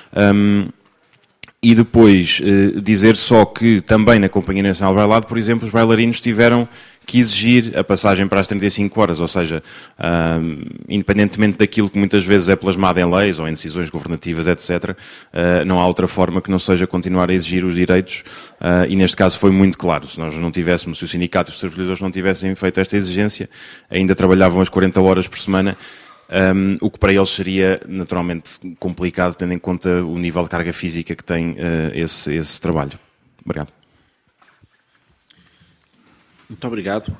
E depois, dizer só que também na Companhia Nacional de Bailado, por exemplo, os bailarinos tiveram que exigir a passagem para as 35 horas, ou seja, independentemente daquilo que muitas vezes é plasmado em leis ou em decisões governativas, etc., não há outra forma que não seja continuar a exigir os direitos, e neste caso foi muito claro. Se nós não tivéssemos, se o sindicato e os trabalhadores não tivessem feito esta exigência, ainda trabalhavam as 40 horas por semana, o que para eles seria naturalmente complicado, tendo em conta o nível de carga física que tem esse trabalho. Obrigado. Muito obrigado.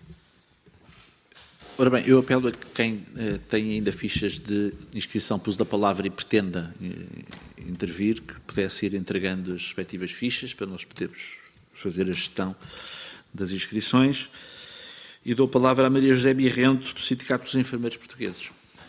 Ora bem, eu apelo a quem tem ainda fichas de inscrição para uso da palavra e pretenda intervir, que pudesse ir entregando as respectivas fichas para nós podermos fazer a gestão das inscrições. E dou a palavra a Maria José Birrento, do Sindicato dos Enfermeiros Portugueses.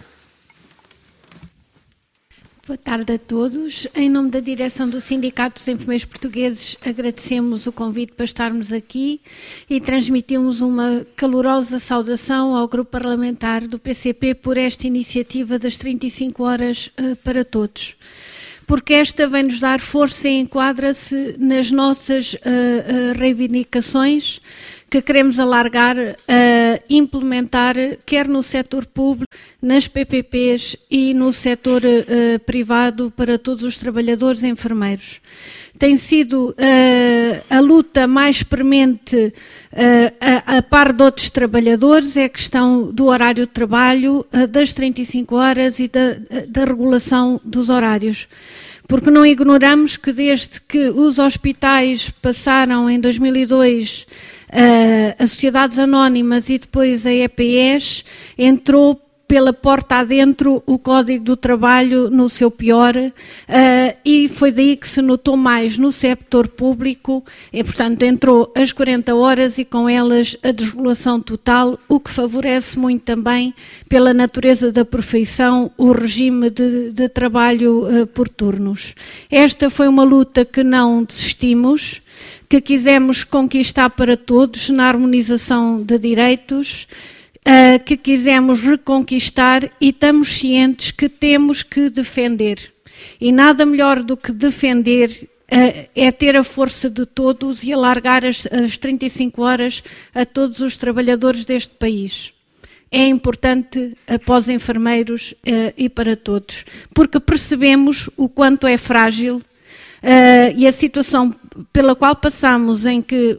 Boa tarde a todos. Em nome da direção do Sindicato dos Enfermeiros Portugueses, agradecemos o convite para estarmos aqui e transmitimos uma calorosa saudação ao grupo parlamentar do PCP por esta iniciativa das 35 horas para todos. Porque esta vem-nos dar força e enquadra-se nas nossas reivindicações que queremos alargar, implementar, quer no setor público, nas PPPs e no setor privado para todos os trabalhadores enfermeiros. Tem sido a luta mais premente a par de outros trabalhadores, é a questão do horário de trabalho, das 35 horas e da regulação dos horários. Porque não ignoramos que desde que os hospitais passaram em 2002 as sociedades anónimas e depois a EPS, entrou pela porta adentro o Código do Trabalho no seu pior, e foi daí que se notou mais no setor público, e portanto entrou as 40 horas e com elas a desregulação total, o que favorece muito também, pela natureza da profissão, o regime de trabalho por turnos. Esta foi uma luta que não desistimos, que quisemos conquistar para todos na harmonização de direitos, que quisemos reconquistar, e estamos cientes que temos que defender. E nada melhor do que defender é ter a força de todos e alargar as 35 horas a todos os trabalhadores deste país. É importante para os enfermeiros e para todos, porque percebemos o quanto é frágil e a situação pela qual passamos, em que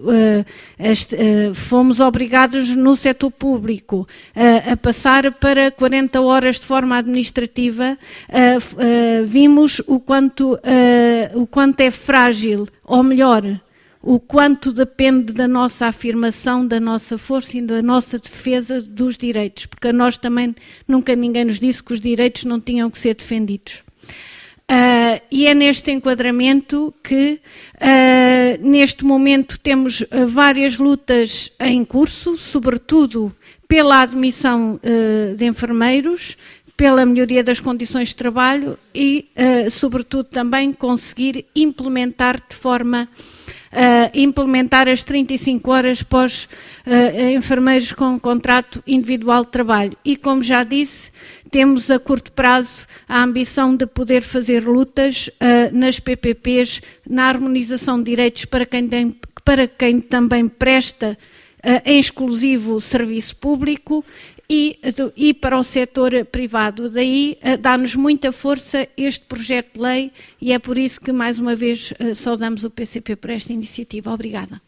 fomos obrigados no setor público a passar para 40 horas de forma administrativa, vimos o quanto é frágil, ou melhor, o quanto depende da nossa afirmação, da nossa força e da nossa defesa dos direitos, porque a nós também nunca ninguém nos disse que os direitos não tinham que ser defendidos. E é neste enquadramento que, neste momento, temos várias lutas em curso, sobretudo pela admissão de enfermeiros, pela melhoria das condições de trabalho e, sobretudo, também conseguir implementar de forma implementar as 35 horas pós enfermeiros com contrato individual de trabalho. E, como já disse, temos a curto prazo a ambição de poder fazer lutas nas PPPs, na harmonização de direitos para quem também presta em exclusivo serviço público e para o setor privado. Daí dá-nos muita força este projeto de lei e é por isso que, mais uma vez, saudamos o PCP por esta iniciativa. Obrigada.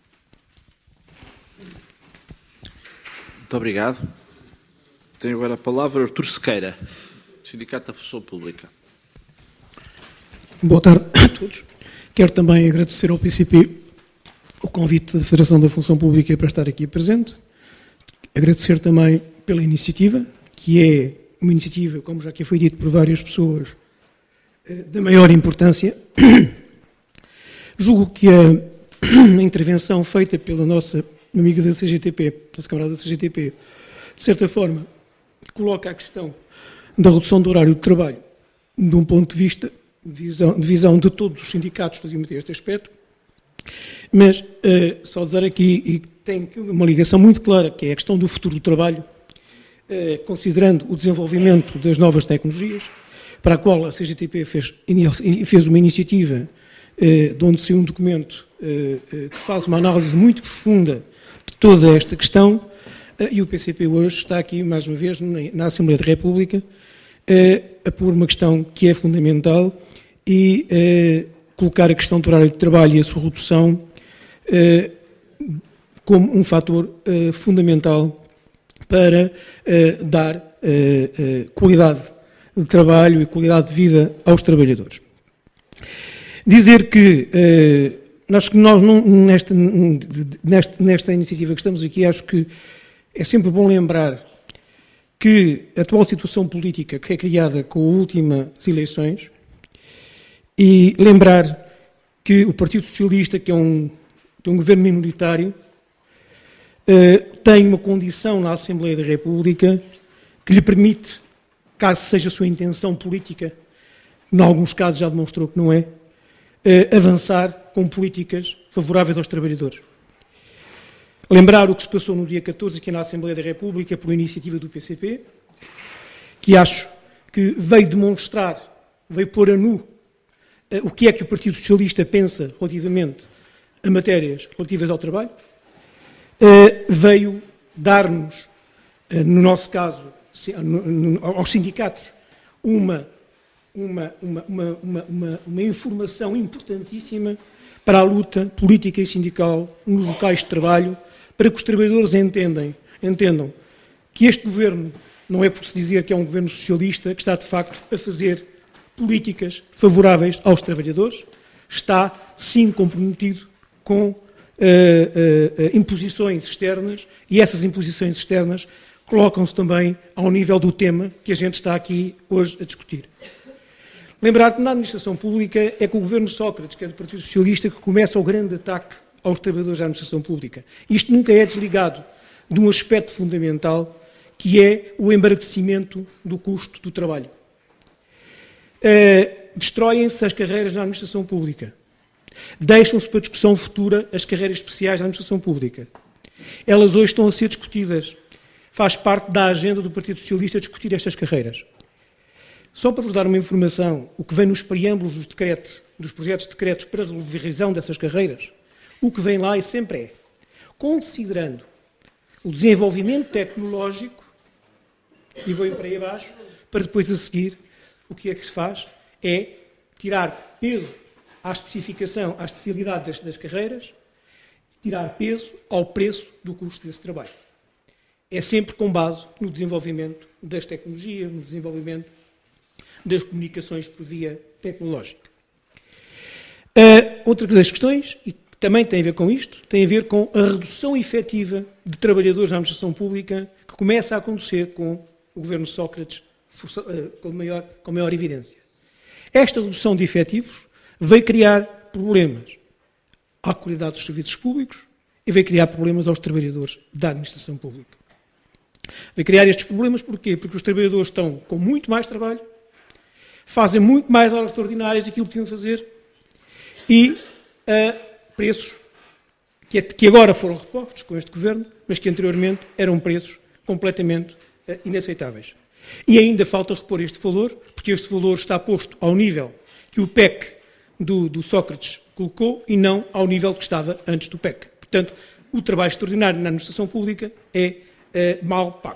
Muito obrigado. Tenho agora a palavra Artur Sequeira, Sindicato da Função Pública. Boa tarde a todos. Quero também agradecer ao PCP o convite da Federação da Função Pública para estar aqui presente. Agradecer também pela iniciativa, que é uma iniciativa, como já aqui foi dito por várias pessoas, da maior importância. Julgo que a intervenção feita pela nossa amiga da CGTP, nossa camarada da CGTP, de certa forma, coloca a questão da redução do horário de trabalho de um ponto de vista, de visão de todos os sindicatos relativamente a este aspecto, mas só dizer aqui, e tem uma ligação muito clara, que é a questão do futuro do trabalho, considerando o desenvolvimento das novas tecnologias, para a qual a CGTP fez uma iniciativa de onde saiu um documento que faz uma análise muito profunda de toda esta questão, e o PCP hoje está aqui, mais uma vez, na Assembleia da República, a pôr uma questão que é fundamental e colocar a questão do horário de trabalho e a sua redução como um fator fundamental para dar qualidade de trabalho e qualidade de vida aos trabalhadores. Dizer que nós não, nesta iniciativa que estamos aqui, acho que é sempre bom lembrar que a atual situação política que é criada com as últimas eleições, e lembrar que o Partido Socialista, que é um governo minoritário, tem uma condição na Assembleia da República que lhe permite, caso seja a sua intenção política, em alguns casos já demonstrou que não é, avançar com políticas favoráveis aos trabalhadores. Lembrar o que se passou no dia 14 aqui na Assembleia da República por iniciativa do PCP, que acho que veio demonstrar, veio pôr a nu o que é que o Partido Socialista pensa relativamente a matérias relativas ao trabalho, veio dar-nos, no nosso caso, aos sindicatos, uma informação importantíssima para a luta política e sindical nos locais de trabalho, para que os trabalhadores entendam que este governo, não é por se dizer que é um governo socialista, que está de facto a fazer políticas favoráveis aos trabalhadores, está sim comprometido com imposições externas, e essas imposições externas colocam-se também ao nível do tema que a gente está aqui hoje a discutir. Lembrar que na administração pública é com o governo Sócrates, que é do Partido Socialista, que começa o grande ataque aos trabalhadores da administração pública. Isto nunca é desligado de um aspecto fundamental, que é o embaraçecimento do custo do trabalho. Destroem-se as carreiras na administração pública. Deixam-se para discussão futura as carreiras especiais da administração pública. Elas hoje estão a ser discutidas. Faz parte da agenda do Partido Socialista discutir estas carreiras. Só para vos dar uma informação, o que vem nos preâmbulos dos decretos, dos projetos de decretos para a revisão dessas carreiras, o que vem lá e sempre é, considerando o desenvolvimento tecnológico, e vou para aí abaixo, para depois a seguir, o que é que se faz? É tirar peso à especificação, à especialidade das carreiras, tirar peso ao preço do custo desse trabalho. É sempre com base no desenvolvimento das tecnologias, no desenvolvimento das comunicações por via tecnológica. Outra das questões, e que também tem a ver com isto, tem a ver com a redução efetiva de trabalhadores na administração pública que começa a acontecer com o governo Sócrates com maior evidência. Esta redução de efetivos veio criar problemas à qualidade dos serviços públicos e veio criar problemas aos trabalhadores da administração pública. Veio criar estes problemas porquê? Porque os trabalhadores estão com muito mais trabalho, fazem muito mais horas extraordinárias daquilo que tinham de fazer e preços que agora foram repostos com este governo, mas que anteriormente eram preços completamente inaceitáveis. E ainda falta repor este valor, porque este valor está posto ao nível que o PEC do Sócrates colocou e não ao nível que estava antes do PEC. Portanto, o trabalho extraordinário na administração pública é mal pago.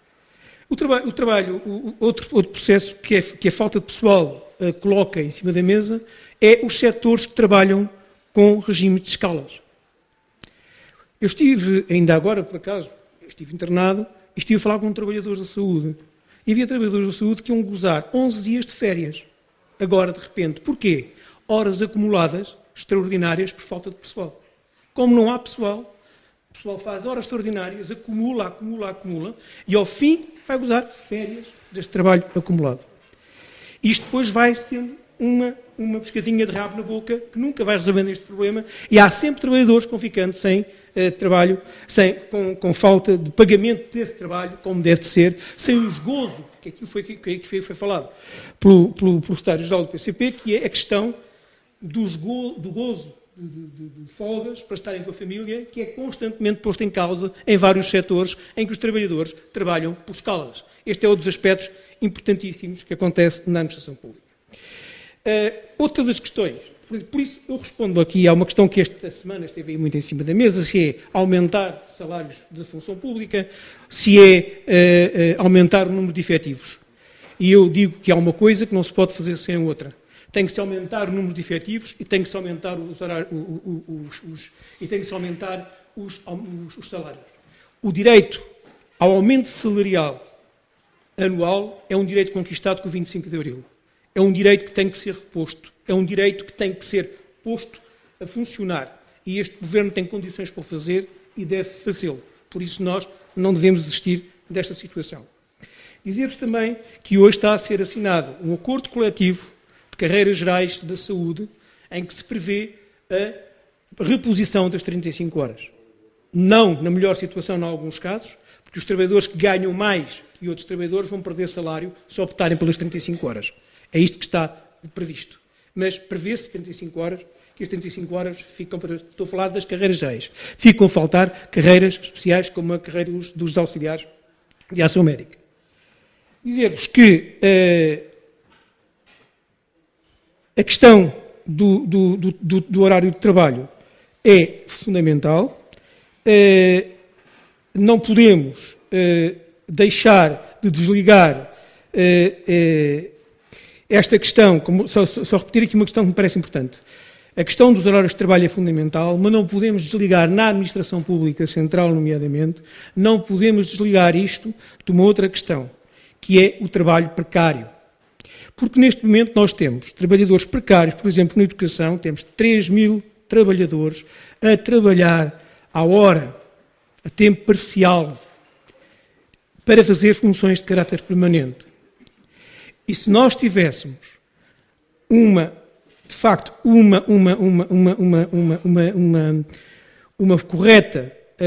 Outro processo que a falta de pessoal coloca em cima da mesa é os setores que trabalham com regimes de escalas. Eu estive, ainda agora, por acaso, estive internado e estive a falar com trabalhadores da saúde. E havia trabalhadores da saúde que iam gozar 11 dias de férias. Agora, de repente. Porquê? Horas acumuladas, extraordinárias, por falta de pessoal. Como não há pessoal, o pessoal faz horas extraordinárias, acumula, e ao fim vai gozar férias deste trabalho acumulado. Isto depois vai sendo uma pescadinha de rabo na boca que nunca vai resolvendo este problema, e há sempre trabalhadores que vão ficando sem trabalho, com falta de pagamento desse trabalho, como deve de ser, sem os gozos, que aqui foi falado pelo secretário-geral do PCP, que é a questão do gozo de folgas para estarem com a família, que é constantemente posto em causa em vários setores em que os trabalhadores trabalham por escalas. Este é um dos aspectos importantíssimos que acontece na administração pública. Outra das questões, por isso eu respondo aqui a uma questão que esta semana esteve aí muito em cima da mesa, se é aumentar salários da função pública, se é aumentar o número de efetivos. E eu digo que há uma coisa que não se pode fazer sem a outra. Tem que se aumentar o número de efetivos e tem que se aumentar os salários. O direito ao aumento salarial anual é um direito conquistado com o 25 de Abril. É um direito que tem que ser reposto. É um direito que tem que ser posto a funcionar. E este Governo tem condições para o fazer e deve fazê-lo. Por isso nós não devemos desistir desta situação. Dizer-vos também que hoje está a ser assinado um acordo coletivo de carreiras gerais da saúde, em que se prevê a reposição das 35 horas. Não na melhor situação em alguns casos, porque os trabalhadores que ganham mais que outros trabalhadores vão perder salário se optarem pelas 35 horas. É isto que está previsto. Mas prevê-se 35 horas, que as 35 horas ficam para... Estou a falar das carreiras gerais. Ficam a faltar carreiras especiais, como a carreira dos auxiliares de ação médica. Dizer-vos que a questão do horário de trabalho é fundamental. Não podemos deixar de desligar esta questão, só repetir aqui uma questão que me parece importante. A questão dos horários de trabalho é fundamental, mas não podemos desligar na administração pública central, nomeadamente, não podemos desligar isto de uma outra questão, que é o trabalho precário. Porque neste momento nós temos trabalhadores precários, por exemplo, na educação, temos 3 mil trabalhadores a trabalhar à hora, a tempo parcial, para fazer funções de caráter permanente. E se nós tivéssemos de facto, uma correta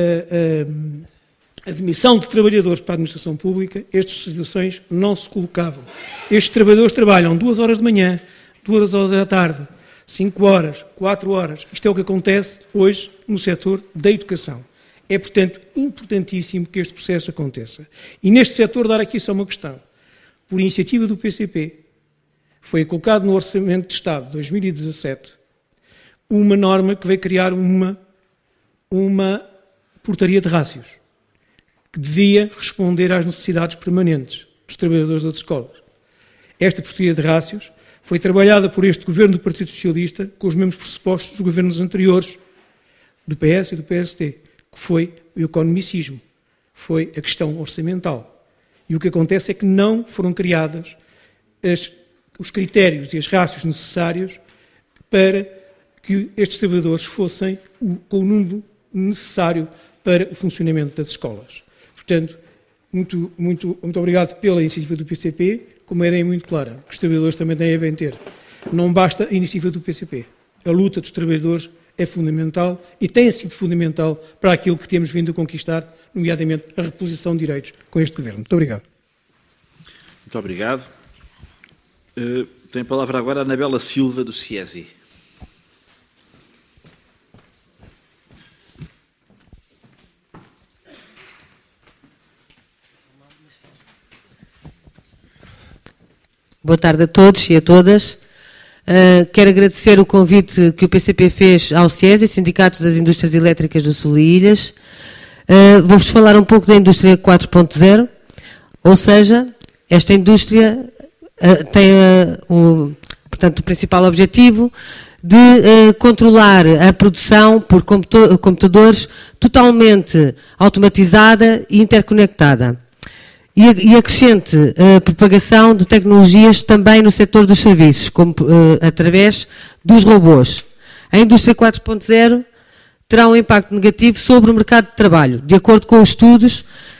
admissão de trabalhadores para a administração pública, estas situações não se colocavam. Estes trabalhadores trabalham 2 horas de manhã, 2 horas da tarde, 5 horas, 4 horas. Isto é o que acontece hoje no setor da educação. É, portanto, importantíssimo que este processo aconteça. E neste setor, dar aqui só uma questão. Por iniciativa do PCP, foi colocado no Orçamento de Estado de 2017 uma norma que veio criar uma portaria de rácios, que devia responder às necessidades permanentes dos trabalhadores das escolas. Esta portaria de rácios foi trabalhada por este governo do Partido Socialista com os mesmos pressupostos dos governos anteriores, do PS e do PST, que foi o economicismo, foi a questão orçamental. E o que acontece é que não foram criadas os critérios e as rácios necessários para que estes trabalhadores fossem com o número necessário para o funcionamento das escolas. Portanto, muito obrigado pela iniciativa do PCP, como a ideia é muito clara, que os trabalhadores também devem ter. Não basta a iniciativa do PCP. A luta dos trabalhadores é fundamental e tem sido fundamental para aquilo que temos vindo a conquistar, nomeadamente a reposição de direitos com este Governo. Muito obrigado. Muito obrigado. Tem a palavra agora a Anabela Silva, do CIESI. Boa tarde a todos e a todas. Quero agradecer o convite que o PCP fez ao CIESI, Sindicatos das Indústrias Elétricas do Sul e Ilhas. Vou-vos falar um pouco da indústria 4.0, ou seja, esta indústria tem, portanto, o principal objetivo de controlar a produção por computadores totalmente automatizada e interconectada. E a crescente propagação de tecnologias também no setor dos serviços, como através dos robôs. A indústria 4.0 terá um impacto negativo sobre o mercado de trabalho. De acordo com os estudos,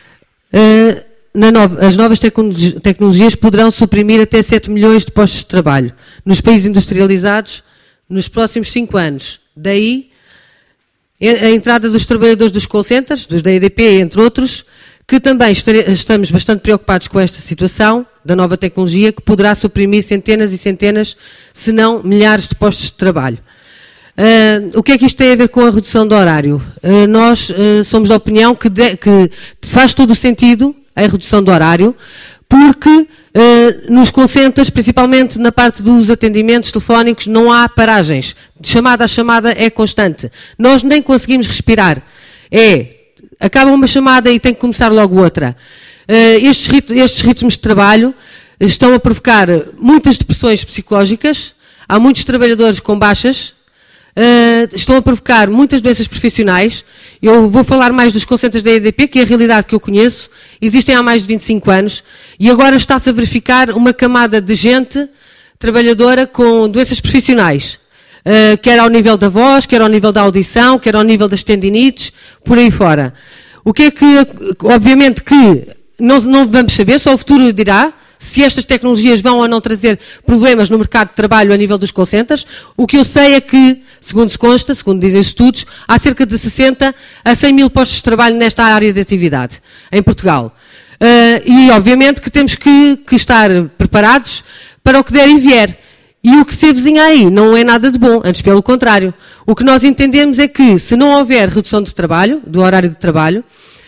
as novas tecnologias poderão suprimir até 7 milhões de postos de trabalho nos países industrializados nos próximos 5 anos. Daí a entrada dos trabalhadores dos call centers, dos da EDP, entre outros, que também estamos bastante preocupados com esta situação da nova tecnologia que poderá suprimir centenas e centenas, se não milhares de postos de trabalho. O que é que isto tem a ver com a redução do horário? Nós somos da opinião que faz todo o sentido a redução do horário, porque nos call centers, principalmente na parte dos atendimentos telefónicos, não há paragens. De chamada a chamada é constante. Nós nem conseguimos respirar. Acaba uma chamada e tem que começar logo outra. Estes ritmos de trabalho estão a provocar muitas depressões psicológicas, há muitos trabalhadores com baixas, estão a provocar muitas doenças profissionais. Eu vou falar mais dos call centers da EDP, que é a realidade que eu conheço, existem há mais de 25 anos, e agora está-se a verificar uma camada de gente trabalhadora com doenças profissionais, quer ao nível da voz, quer ao nível da audição, quer ao nível das tendinites, por aí fora. O que é que, obviamente que não vamos saber, só o futuro dirá, se estas tecnologias vão ou não trazer problemas no mercado de trabalho a nível dos call centers. O que eu sei é que, segundo se consta, segundo dizem os estudos, há cerca de 60 a 100 mil postos de trabalho nesta área de atividade, em Portugal. E, obviamente, que temos que estar preparados para o que der e vier. E o que se avizinha aí não é nada de bom, antes pelo contrário. O que nós entendemos é que, se não houver redução de trabalho, do horário de trabalho,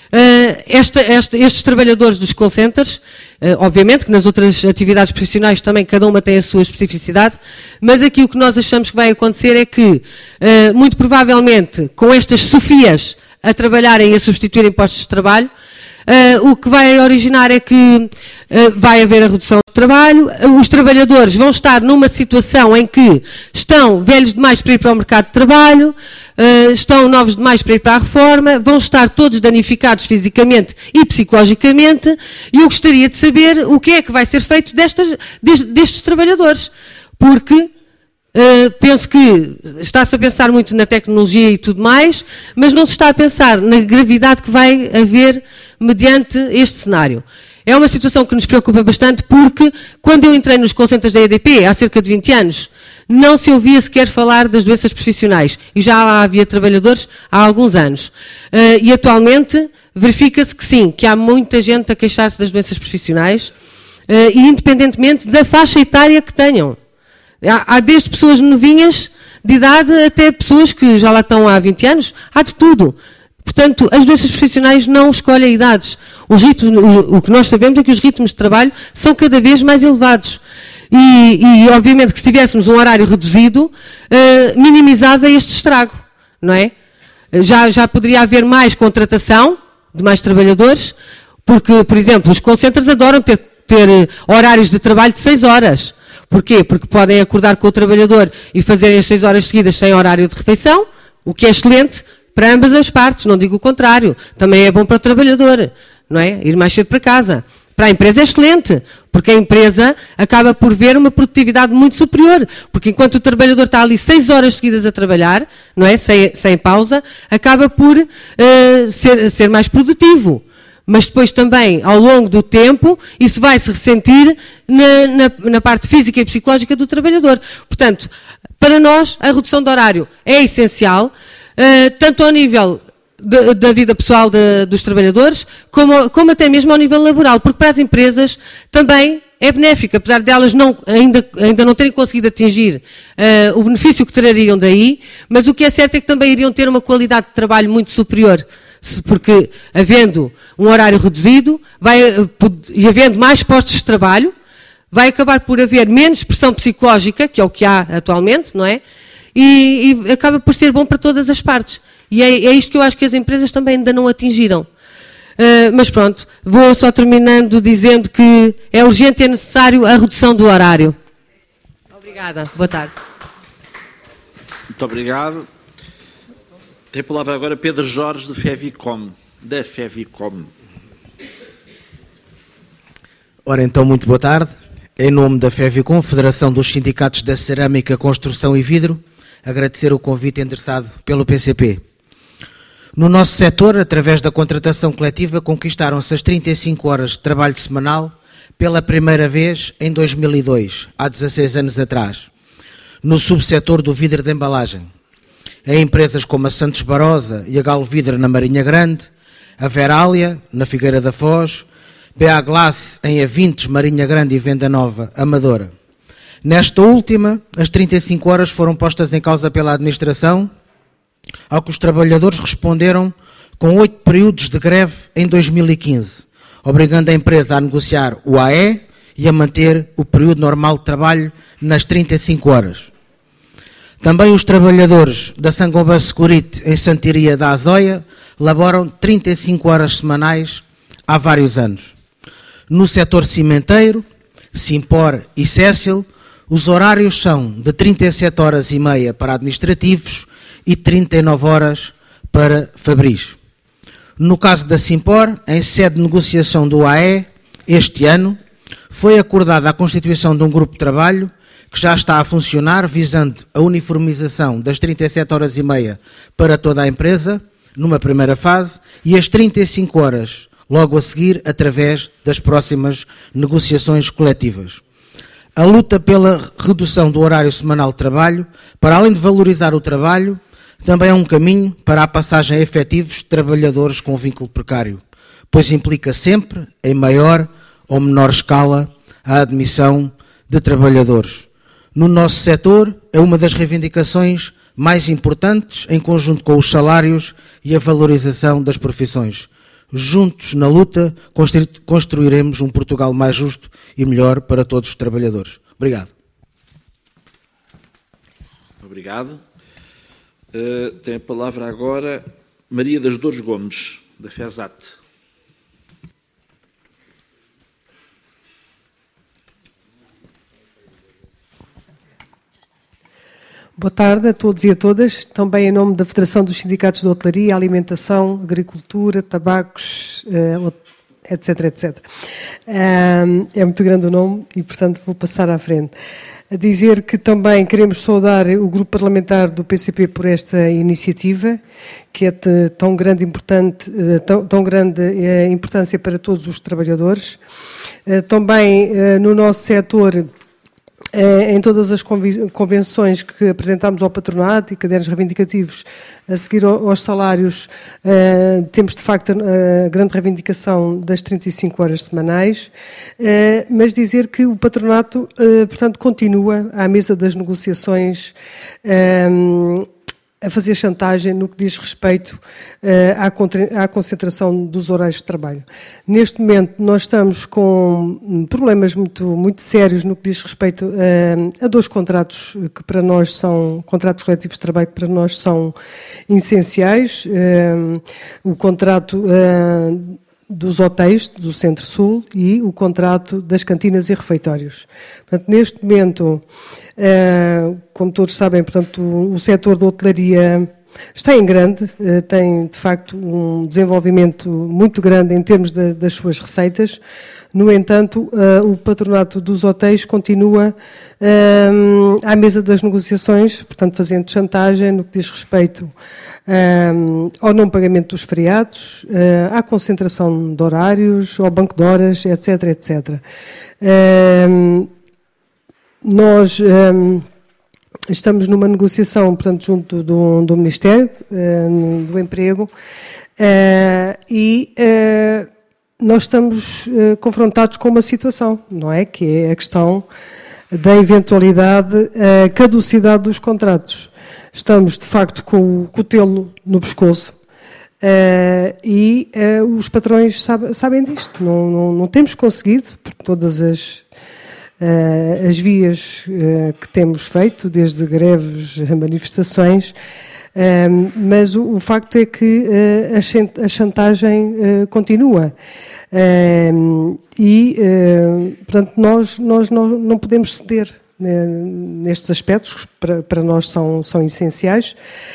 estes trabalhadores dos call centers, obviamente que nas outras atividades profissionais também cada uma tem a sua especificidade, mas aqui o que nós achamos que vai acontecer é que, muito provavelmente, com estas sofias a trabalharem e a substituírem postos de trabalho, o que vai originar é que vai haver a redução de trabalho, os trabalhadores vão estar numa situação em que estão velhos demais para ir para o mercado de trabalho, estão novos demais para ir para a reforma, vão estar todos danificados fisicamente e psicologicamente, e eu gostaria de saber o que é que vai ser feito destes trabalhadores, porque penso que está-se a pensar muito na tecnologia e tudo mais, mas não se está a pensar na gravidade que vai haver mediante este cenário. É uma situação que nos preocupa bastante porque, quando eu entrei nos call centers da EDP, há cerca de 20 anos, não se ouvia sequer falar das doenças profissionais. E já lá havia trabalhadores há alguns anos. E atualmente verifica-se que sim, que há muita gente a queixar-se das doenças profissionais, e independentemente da faixa etária que tenham. Há desde pessoas novinhas de idade até pessoas que já lá estão há 20 anos. Há de tudo. Portanto, as doenças profissionais não escolhem idades. O que nós sabemos é que os ritmos de trabalho são cada vez mais elevados. E obviamente, que se tivéssemos um horário reduzido, minimizava este estrago, não é? Já poderia haver mais contratação de mais trabalhadores, porque, por exemplo, os call centers adoram ter horários de trabalho de 6 horas. Porquê? Porque podem acordar com o trabalhador e fazerem as 6 horas seguidas sem horário de refeição, o que é excelente para ambas as partes, não digo o contrário. Também é bom para o trabalhador, não é? Ir mais cedo para casa. Para a empresa é excelente, porque a empresa acaba por ver uma produtividade muito superior, porque enquanto o trabalhador está ali 6 horas seguidas a trabalhar, não é? Sem pausa, acaba por ser mais produtivo. Mas depois também, ao longo do tempo, isso vai se ressentir na parte física e psicológica do trabalhador. Portanto, para nós, a redução de horário é essencial, tanto ao nível da vida pessoal dos trabalhadores, como até mesmo ao nível laboral, porque para as empresas também é benéfico, apesar de elas ainda não terem conseguido atingir o benefício que trariam daí, mas o que é certo é que também iriam ter uma qualidade de trabalho muito superior, porque havendo um horário reduzido e havendo mais postos de trabalho, vai acabar por haver menos pressão psicológica, que é o que há atualmente, não é? E acaba por ser bom para todas as partes. E é isto que eu acho que as empresas também ainda não atingiram. Mas pronto, vou só terminando dizendo que é urgente e é necessário a redução do horário. Obrigada. Boa tarde. Muito obrigado. Tem a palavra agora Pedro Jorge, da FEVICOM. Ora, então, muito boa tarde. Em nome da FEVICOM, Federação dos Sindicatos da Cerâmica, Construção e Vidro, agradecer o convite endereçado pelo PCP. No nosso setor, através da contratação coletiva, conquistaram-se as 35 horas de trabalho semanal pela primeira vez em 2002, há 16 anos atrás, no subsetor do vidro de embalagem. Em empresas como a Santos Barosa e a Galo Vidro na Marinha Grande, a Verália, na Figueira da Foz, BA Glass em Avintes, Marinha Grande e Venda Nova, Amadora. Nesta última, as 35 horas foram postas em causa pela administração, ao que os trabalhadores responderam com 8 períodos de greve em 2015, obrigando a empresa a negociar o AE e a manter o período normal de trabalho nas 35 horas. Também os trabalhadores da Saint-Gobain Security em Santiria da Azóia laboram 35 horas semanais há vários anos. No setor cimenteiro, Simpor e Cécil, os horários são de 37 horas e meia para administrativos e 39 horas para Fabris. No caso da Simpor, em sede de negociação do AE, este ano, foi acordada a constituição de um grupo de trabalho que já está a funcionar, visando a uniformização das 37 horas e meia para toda a empresa, numa primeira fase, e as 35 horas logo a seguir, através das próximas negociações coletivas. A luta pela redução do horário semanal de trabalho, para além de valorizar o trabalho, também é um caminho para a passagem a efetivos de trabalhadores com vínculo precário, pois implica sempre, em maior ou menor escala, a admissão de trabalhadores. No nosso setor, é uma das reivindicações mais importantes, em conjunto com os salários e a valorização das profissões. Juntos, na luta, construiremos um Portugal mais justo e melhor para todos os trabalhadores. Obrigado. Obrigado. Tem a palavra agora Maria das Dores Gomes, da FESAT. Boa tarde a todos e a todas. Também em nome da Federação dos Sindicatos de Hotelaria, Alimentação, Agricultura, Tabacos, etc, etc. É muito grande o nome e, portanto, vou passar à frente. A dizer que também queremos saudar o grupo parlamentar do PCP por esta iniciativa, que é de tão grande importância para todos os trabalhadores. Também no nosso setor, em todas as convenções que apresentámos ao patronato e cadernos reivindicativos a seguir aos salários, temos de facto a grande reivindicação das 35 horas semanais, mas dizer que o patronato, portanto, continua à mesa das negociações a fazer chantagem no que diz respeito à concentração dos horários de trabalho. Neste momento nós estamos com problemas muito sérios no que diz respeito a dois contratos que para nós são, contratos coletivos de trabalho que para nós são essenciais. O contrato dos hotéis do Centro-Sul e o contrato das cantinas e refeitórios. Portanto, neste momento, como todos sabem, portanto, o setor da hotelaria está em grande, tem de facto um desenvolvimento muito grande em termos das suas receitas. No entanto, o patronato dos hotéis continua à mesa das negociações, portanto, fazendo chantagem no que diz respeito ao não pagamento dos feriados, à concentração de horários, ao banco de horas, etc, etc. Nós estamos numa negociação, portanto, junto do Ministério do Emprego e nós estamos confrontados com uma situação, não é? Que é a questão da eventualidade, caducidade dos contratos. Estamos, de facto, com o cutelo no pescoço e os patrões sabem disto. Não temos conseguido, por todas as vias que temos feito, desde greves a manifestações, mas o facto é que a chantagem continua. Portanto, nós não podemos ceder nestes aspectos, para nós são essenciais,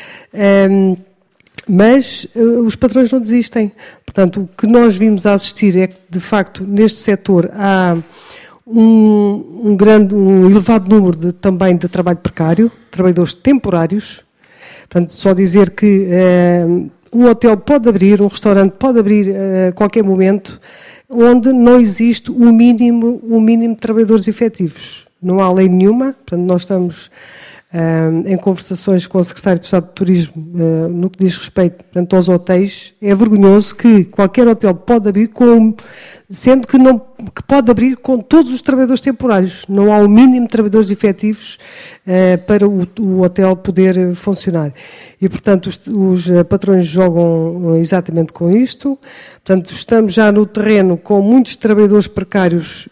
mas os patrões não desistem. Portanto, o que nós vimos a assistir é que, de facto, neste setor há um elevado número também de trabalho precário, trabalhadores temporários. Portanto, só dizer que um hotel pode abrir, um restaurante pode abrir a qualquer momento, onde não existe o mínimo de trabalhadores efetivos. Não há lei nenhuma, portanto, nós estamos em conversações com o Secretário de Estado de Turismo no que diz respeito, portanto, aos hotéis. É vergonhoso que qualquer hotel pode abrir sendo que pode abrir com todos os trabalhadores temporários. Não há o mínimo de trabalhadores efetivos para o hotel poder funcionar. E, portanto, os patrões jogam exatamente com isto. Portanto, estamos já no terreno com muitos trabalhadores precários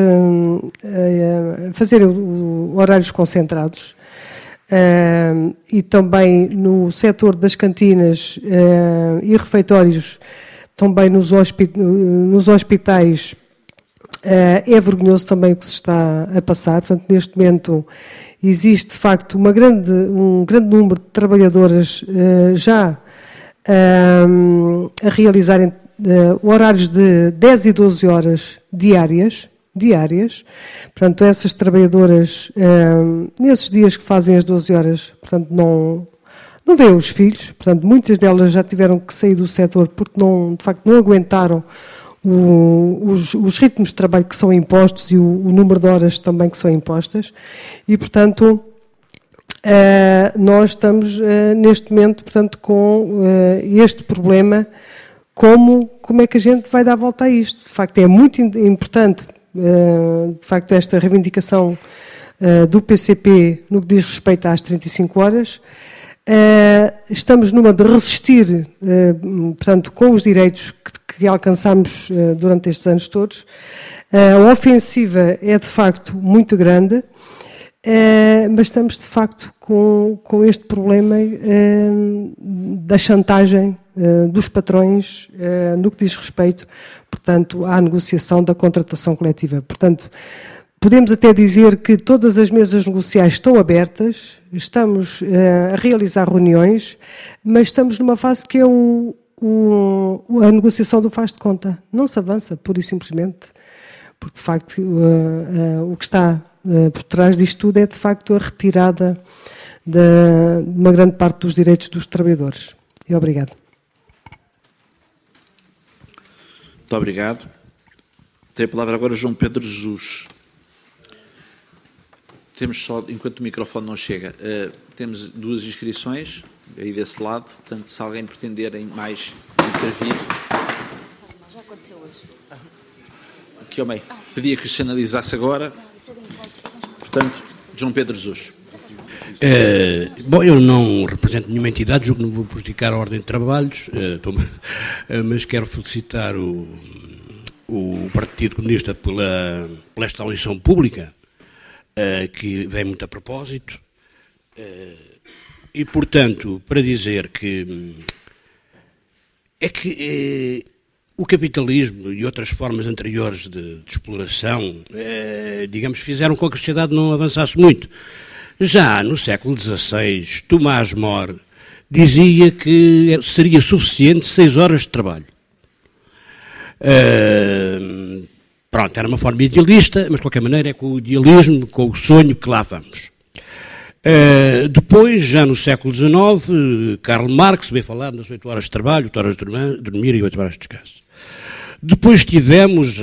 a fazerem horários concentrados. E também no setor das cantinas e refeitórios, também nos hospitais, é vergonhoso também o que se está a passar. Portanto, neste momento existe, de facto, um grande número de trabalhadoras já a realizarem horários de 10 e 12 horas diárias. Portanto, essas trabalhadoras, nesses dias que fazem as 12 horas, portanto, não veem os filhos. Portanto, muitas delas já tiveram que sair do setor porque, de facto, não aguentaram os ritmos de trabalho que são impostos e o número de horas também que são impostas. E, portanto, nós estamos, neste momento, portanto, com este problema. Como é que a gente vai dar a volta a isto? De facto, é muito importante, de facto, esta reivindicação do PCP no que diz respeito às 35 horas. Estamos numa de resistir, portanto, com os direitos que alcançamos durante estes anos todos. A ofensiva é, de facto, muito grande, mas estamos, de facto, com este problema da chantagem dos patrões no que diz respeito, portanto, à negociação da contratação coletiva. Portanto, podemos até dizer que todas as mesas negociais estão abertas, estamos a realizar reuniões, mas estamos numa fase que é a negociação do faz de conta. Não se avança, pura e simplesmente, porque, de facto, o que está por trás disto tudo é, de facto, a retirada de uma grande parte dos direitos dos trabalhadores. E obrigado. Muito obrigado. Tem a palavra agora João Pedro Jesus. Temos só, enquanto o microfone não chega, temos 2 inscrições aí desse lado, portanto, se alguém pretender mais intervir... Já aconteceu hoje. Que homem, pedia que se analisasse agora. Portanto, João Pedro Jesus. Bom, eu não represento nenhuma entidade, julgo que não vou prejudicar a ordem de trabalhos, mas quero felicitar o Partido Comunista pela esta audição pública, que vem muito a propósito, e, portanto, para dizer que o capitalismo e outras formas anteriores de exploração, digamos, fizeram com que a sociedade não avançasse muito. Já no século XVI, Tomás More dizia que seria suficiente 6 horas de trabalho. Pronto, era uma forma idealista, mas de qualquer maneira é com o idealismo, com o sonho que lá vamos. Depois, já no século XIX, Karl Marx veio falar das 8 horas de trabalho, 8 horas de dormir e 8 horas de descanso. Depois tivemos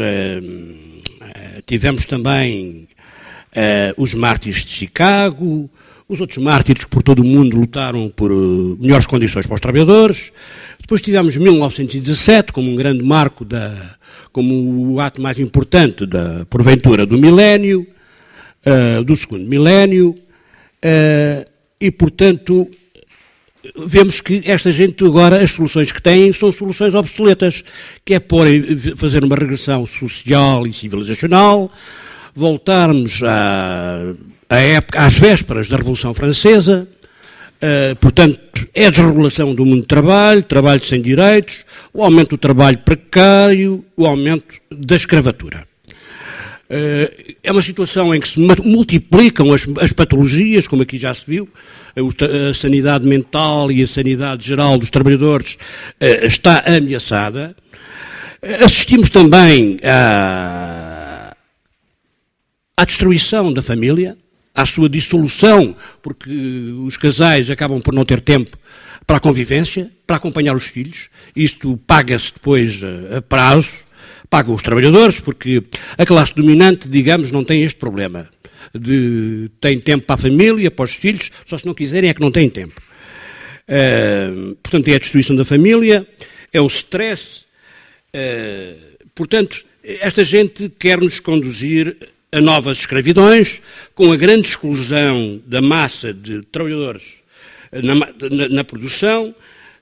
também os mártires de Chicago, os outros mártires que por todo o mundo lutaram por melhores condições para os trabalhadores. Depois tivemos 1917 como um grande marco, como o ato mais importante porventura do milénio, do segundo milénio, e portanto vemos que esta gente agora, as soluções que têm são soluções obsoletas, que é fazer uma regressão social e civilizacional, voltarmos às vésperas da Revolução Francesa, portanto, é a desregulação do mundo do trabalho sem direitos, o aumento do trabalho precário, o aumento da escravatura. É uma situação em que se multiplicam as patologias, como aqui já se viu, a sanidade mental e a sanidade geral dos trabalhadores está ameaçada. Assistimos também à destruição da família, à sua dissolução, porque os casais acabam por não ter tempo para a convivência, para acompanhar os filhos. Isto paga-se depois a prazo, pagam os trabalhadores, porque a classe dominante, digamos, não tem este problema. Tem tempo para a família, para os filhos, só se não quiserem é que não têm tempo. Portanto, é a destruição da família, é o stress. Portanto, esta gente quer nos conduzir a novas escravidões, com a grande exclusão da massa de trabalhadores na produção,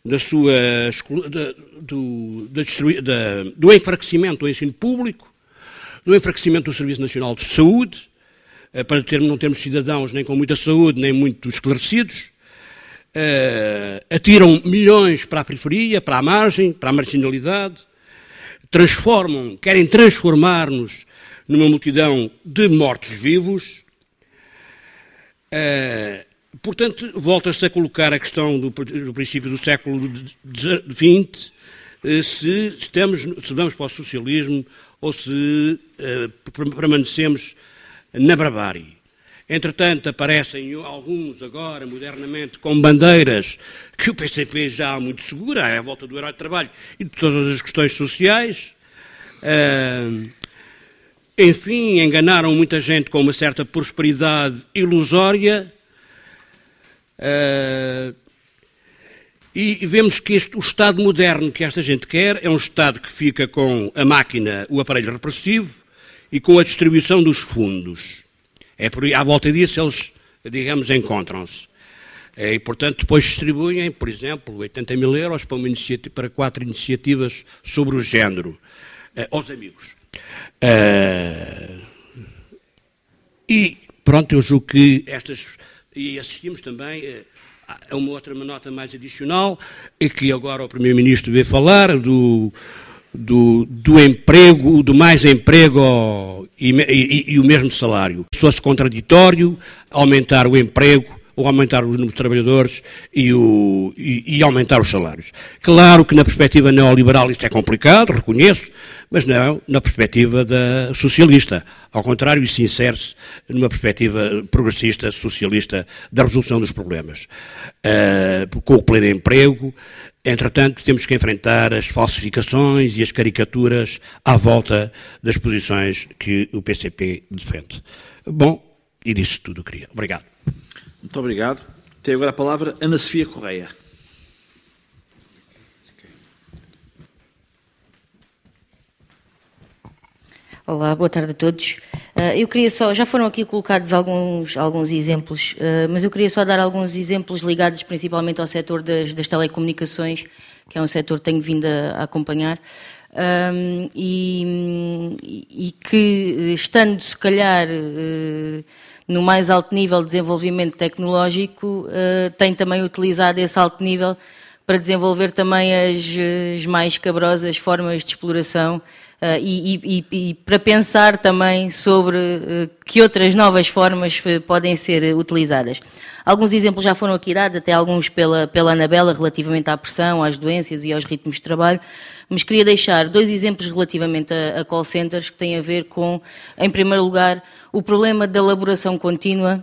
do enfraquecimento do ensino público, do enfraquecimento do Serviço Nacional de Saúde, para não termos cidadãos nem com muita saúde, nem muito esclarecidos, atiram milhões para a periferia, para a margem, para a marginalidade, querem transformar-nos numa multidão de mortos-vivos. Portanto, volta-se a colocar a questão do princípio do século XX, se vamos para o socialismo ou se permanecemos na barbárie. Entretanto, aparecem alguns agora, modernamente, com bandeiras que o PCP já há muito segura, é a volta do herói de trabalho e de todas as questões sociais. Enfim, enganaram muita gente com uma certa prosperidade ilusória. E vemos que o Estado moderno que esta gente quer é um Estado que fica com a máquina, o aparelho repressivo e com a distribuição dos fundos. É por aí, à volta disso eles, digamos, encontram-se. E, portanto, depois distribuem, por exemplo, 80 mil euros para 4 iniciativas sobre o género, aos amigos. E, pronto, eu julgo que e assistimos também a uma outra nota mais adicional, que agora o Primeiro-Ministro veio falar, do emprego, do mais emprego e o mesmo salário. Se fosse contraditório, aumentar o emprego, ou aumentar o número de trabalhadores e aumentar os salários. Claro que na perspectiva neoliberal isto é complicado, reconheço, mas não na perspectiva da socialista. Ao contrário, isso insere-se numa perspectiva progressista, socialista, da resolução dos problemas. Com o pleno emprego, entretanto, temos que enfrentar as falsificações e as caricaturas à volta das posições que o PCP defende. Bom, e disse tudo o que queria. Obrigado. Muito obrigado. Tem agora a palavra Ana Sofia Correia. Olá, boa tarde a todos. Eu queria só, já foram aqui colocados alguns exemplos, mas eu queria só dar alguns exemplos ligados principalmente ao setor das telecomunicações, que é um setor que tenho vindo a acompanhar, e que, estando se calhar no mais alto nível de desenvolvimento tecnológico, tem também utilizado esse alto nível para desenvolver também as mais cabrosas formas de exploração e para pensar também sobre que outras novas formas podem ser utilizadas. Alguns exemplos já foram aqui dados, até alguns pela Anabela, relativamente à pressão, às doenças e aos ritmos de trabalho, mas queria deixar 2 exemplos relativamente a call centers que têm a ver com, em primeiro lugar, o problema da elaboração contínua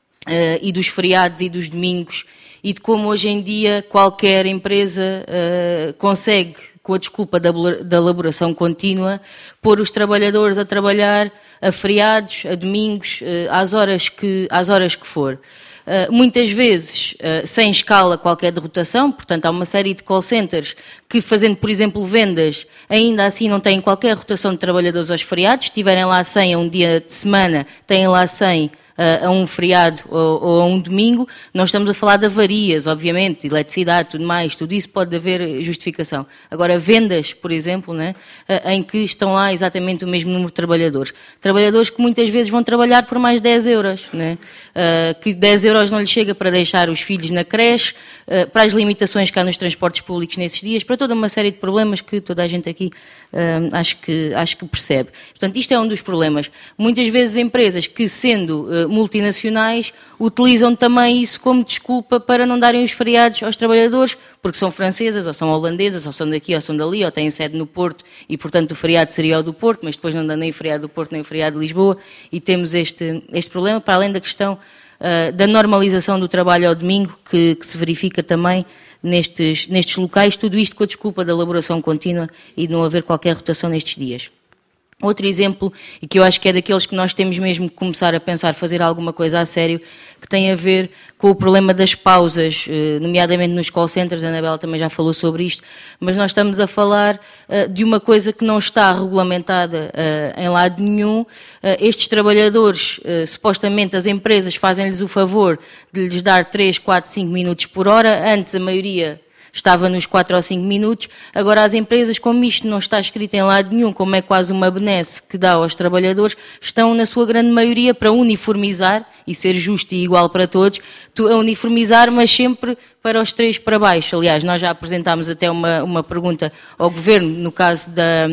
e dos feriados e dos domingos, e de como hoje em dia qualquer empresa consegue, com a desculpa da elaboração contínua, pôr os trabalhadores a trabalhar a feriados, a domingos, às horas que for. Muitas vezes sem escala qualquer de rotação, portanto há uma série de call centers que, fazendo por exemplo vendas, ainda assim não têm qualquer rotação de trabalhadores aos feriados. Se tiverem lá 100 a um dia de semana, têm lá 100 a um feriado ou a um domingo. Nós estamos a falar de avarias, obviamente, eletricidade, tudo mais, tudo isso pode haver justificação. Agora, vendas, por exemplo, né, em que estão lá exatamente o mesmo número de trabalhadores. Trabalhadores que muitas vezes vão trabalhar por mais 10 euros, né, que 10 euros não lhes chega para deixar os filhos na creche, para as limitações que há nos transportes públicos nesses dias, para toda uma série de problemas que toda a gente aqui acho que percebe. Portanto, isto é um dos problemas. Muitas vezes empresas que, sendo multinacionais, utilizam também isso como desculpa para não darem os feriados aos trabalhadores, porque são francesas, ou são holandesas, ou são daqui, ou são dali, ou têm sede no Porto, e portanto o feriado seria o do Porto, mas depois não dá nem o feriado do Porto, nem o feriado de Lisboa, e temos este problema, para além da questão da normalização do trabalho ao domingo, que se verifica também nestes locais, tudo isto com a desculpa da elaboração contínua e de não haver qualquer rotação nestes dias. Outro exemplo, e que eu acho que é daqueles que nós temos mesmo que começar a pensar, fazer alguma coisa a sério, que tem a ver com o problema das pausas, nomeadamente nos call centers. A Anabela também já falou sobre isto, mas nós estamos a falar de uma coisa que não está regulamentada em lado nenhum. Estes trabalhadores, supostamente as empresas fazem-lhes o favor de lhes dar 3, 4, 5 minutos por hora. Antes a maioria estava nos 4 ou 5 minutos. Agora as empresas, como isto não está escrito em lado nenhum, como é quase uma benesse que dá aos trabalhadores, estão na sua grande maioria para uniformizar e ser justo e igual para todos, a uniformizar, mas sempre para os 3 para baixo. Aliás, nós já apresentámos até uma pergunta ao Governo, no caso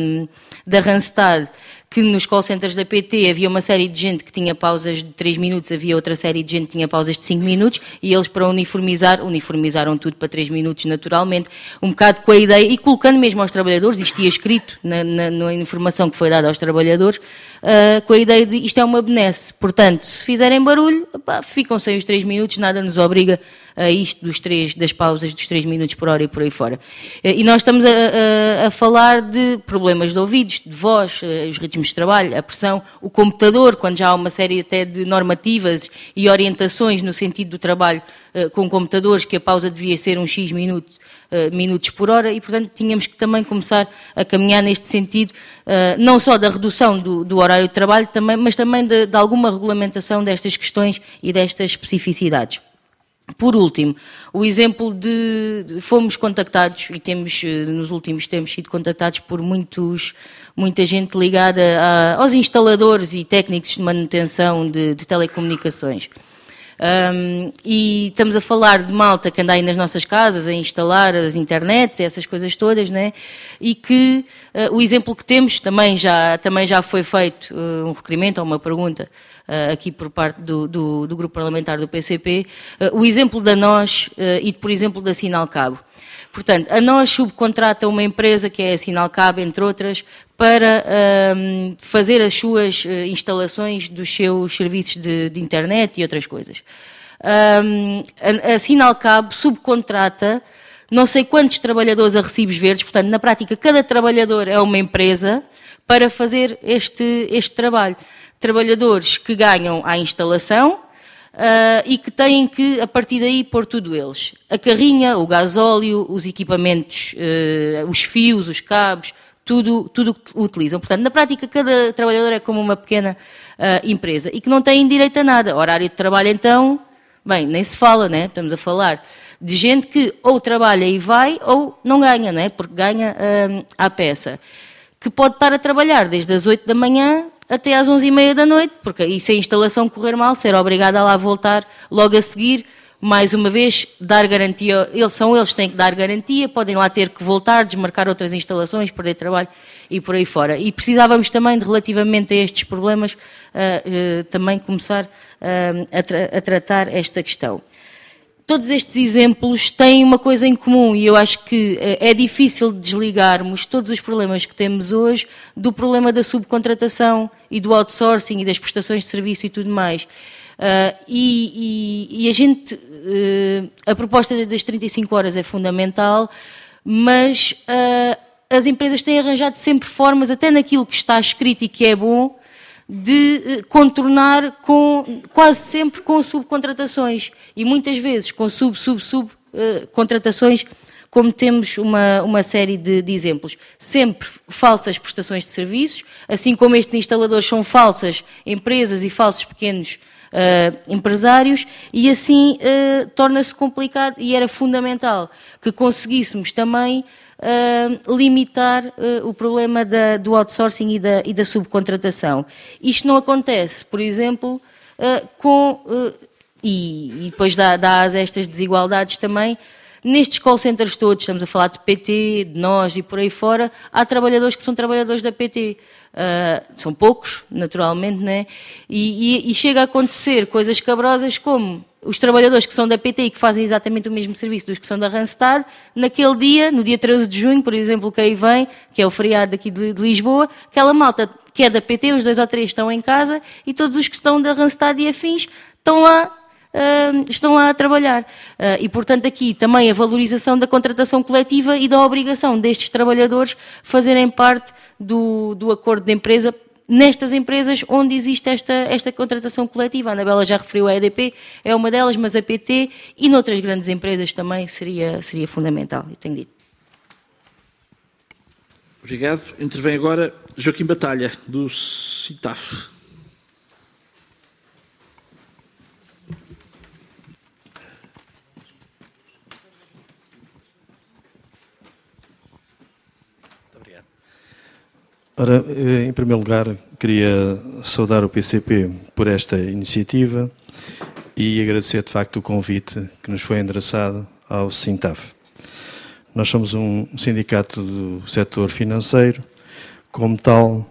da Randstad, que nos call centers da PT havia uma série de gente que tinha pausas de 3 minutos, havia outra série de gente que tinha pausas de 5 minutos, e eles, para uniformizaram tudo para 3 minutos naturalmente, um bocado com a ideia, e colocando mesmo aos trabalhadores, isto ia escrito na informação que foi dada aos trabalhadores, com a ideia de isto é uma benesse. Portanto, se fizerem barulho, ficam sem os 3 minutos, nada nos obriga a isto das pausas dos 3 minutos por hora e por aí fora. E nós estamos a falar de problemas de ouvidos, de voz, os ritmos de trabalho, a pressão, o computador, quando já há uma série até de normativas e orientações no sentido do trabalho com computadores, que a pausa devia ser uns X minutos por hora, e portanto tínhamos que também começar a caminhar neste sentido, não só da redução do horário de trabalho, mas também de alguma regulamentação destas questões e destas especificidades. Por último, o exemplo fomos contactados, e temos nos últimos tempos sido contactados por muita gente ligada aos instaladores e técnicos de manutenção de telecomunicações. E estamos a falar de malta que anda aí nas nossas casas a instalar as internets, essas coisas todas, né? E que o exemplo que temos também já foi feito um requerimento ou uma pergunta aqui por parte do grupo parlamentar do PCP, o exemplo da NOS e, por exemplo, da Sinalcabo. Portanto, a NOS subcontrata uma empresa que é a Sinalcabo, entre outras, para fazer as suas instalações dos seus serviços de internet e outras coisas. A Sinalcabo subcontrata não sei quantos trabalhadores a recibos verdes, portanto, na prática, cada trabalhador é uma empresa para fazer este trabalho. Trabalhadores que ganham à instalação e que têm que, a partir daí, pôr tudo eles. A carrinha, o gasóleo, os equipamentos, os fios, os cabos, tudo que utilizam. Portanto, na prática, cada trabalhador é como uma pequena empresa e que não têm direito a nada. Horário de trabalho, então, bem, nem se fala, né? Estamos a falar de gente que ou trabalha e vai ou não ganha, né? Porque ganha à peça. Que pode estar a trabalhar desde as 8 da manhã até às 11h30 da noite, porque aí se a instalação correr mal, ser obrigada a lá voltar logo a seguir, mais uma vez, dar garantia, eles têm que dar garantia, podem lá ter que voltar, desmarcar outras instalações, perder trabalho e por aí fora. E precisávamos também, relativamente a estes problemas, também começar a tratar esta questão. Todos estes exemplos têm uma coisa em comum e eu acho que é difícil desligarmos todos os problemas que temos hoje do problema da subcontratação e do outsourcing e das prestações de serviço e tudo mais. A proposta das 35 horas é fundamental, mas as empresas têm arranjado sempre formas, até naquilo que está escrito e que é bom, de contornar quase sempre com subcontratações e muitas vezes com subcontratações, como temos uma série de exemplos. Sempre falsas prestações de serviços, assim como estes instaladores são falsas empresas e falsos pequenos empresários, e assim torna-se complicado e era fundamental que conseguíssemos também limitar o problema do outsourcing e da subcontratação. Isto não acontece, por exemplo, e depois dá a estas desigualdades também. Nestes call centers todos, estamos a falar de PT, de nós e por aí fora, há trabalhadores que são trabalhadores da PT. São poucos, naturalmente, né? E chega a acontecer coisas cabrosas como os trabalhadores que são da PT e que fazem exatamente o mesmo serviço dos que são da Randstad, naquele dia, no dia 13 de junho, por exemplo, que aí vem, que é o feriado daqui de Lisboa, aquela malta que é da PT, os 2 ou 3 estão em casa e todos os que estão da Randstad e afins estão lá a trabalhar. E, portanto, aqui também a valorização da contratação coletiva e da obrigação destes trabalhadores fazerem parte do acordo de empresa nestas empresas onde existe esta contratação coletiva. A Anabela já referiu a EDP, é uma delas, mas a PT e noutras grandes empresas também seria fundamental, eu tenho dito. Obrigado. Intervém agora Joaquim Batalha, do CITAF. Ora, em primeiro lugar, queria saudar o PCP por esta iniciativa e agradecer, de facto, o convite que nos foi endereçado ao SINTAF. Nós somos um sindicato do setor financeiro, como tal,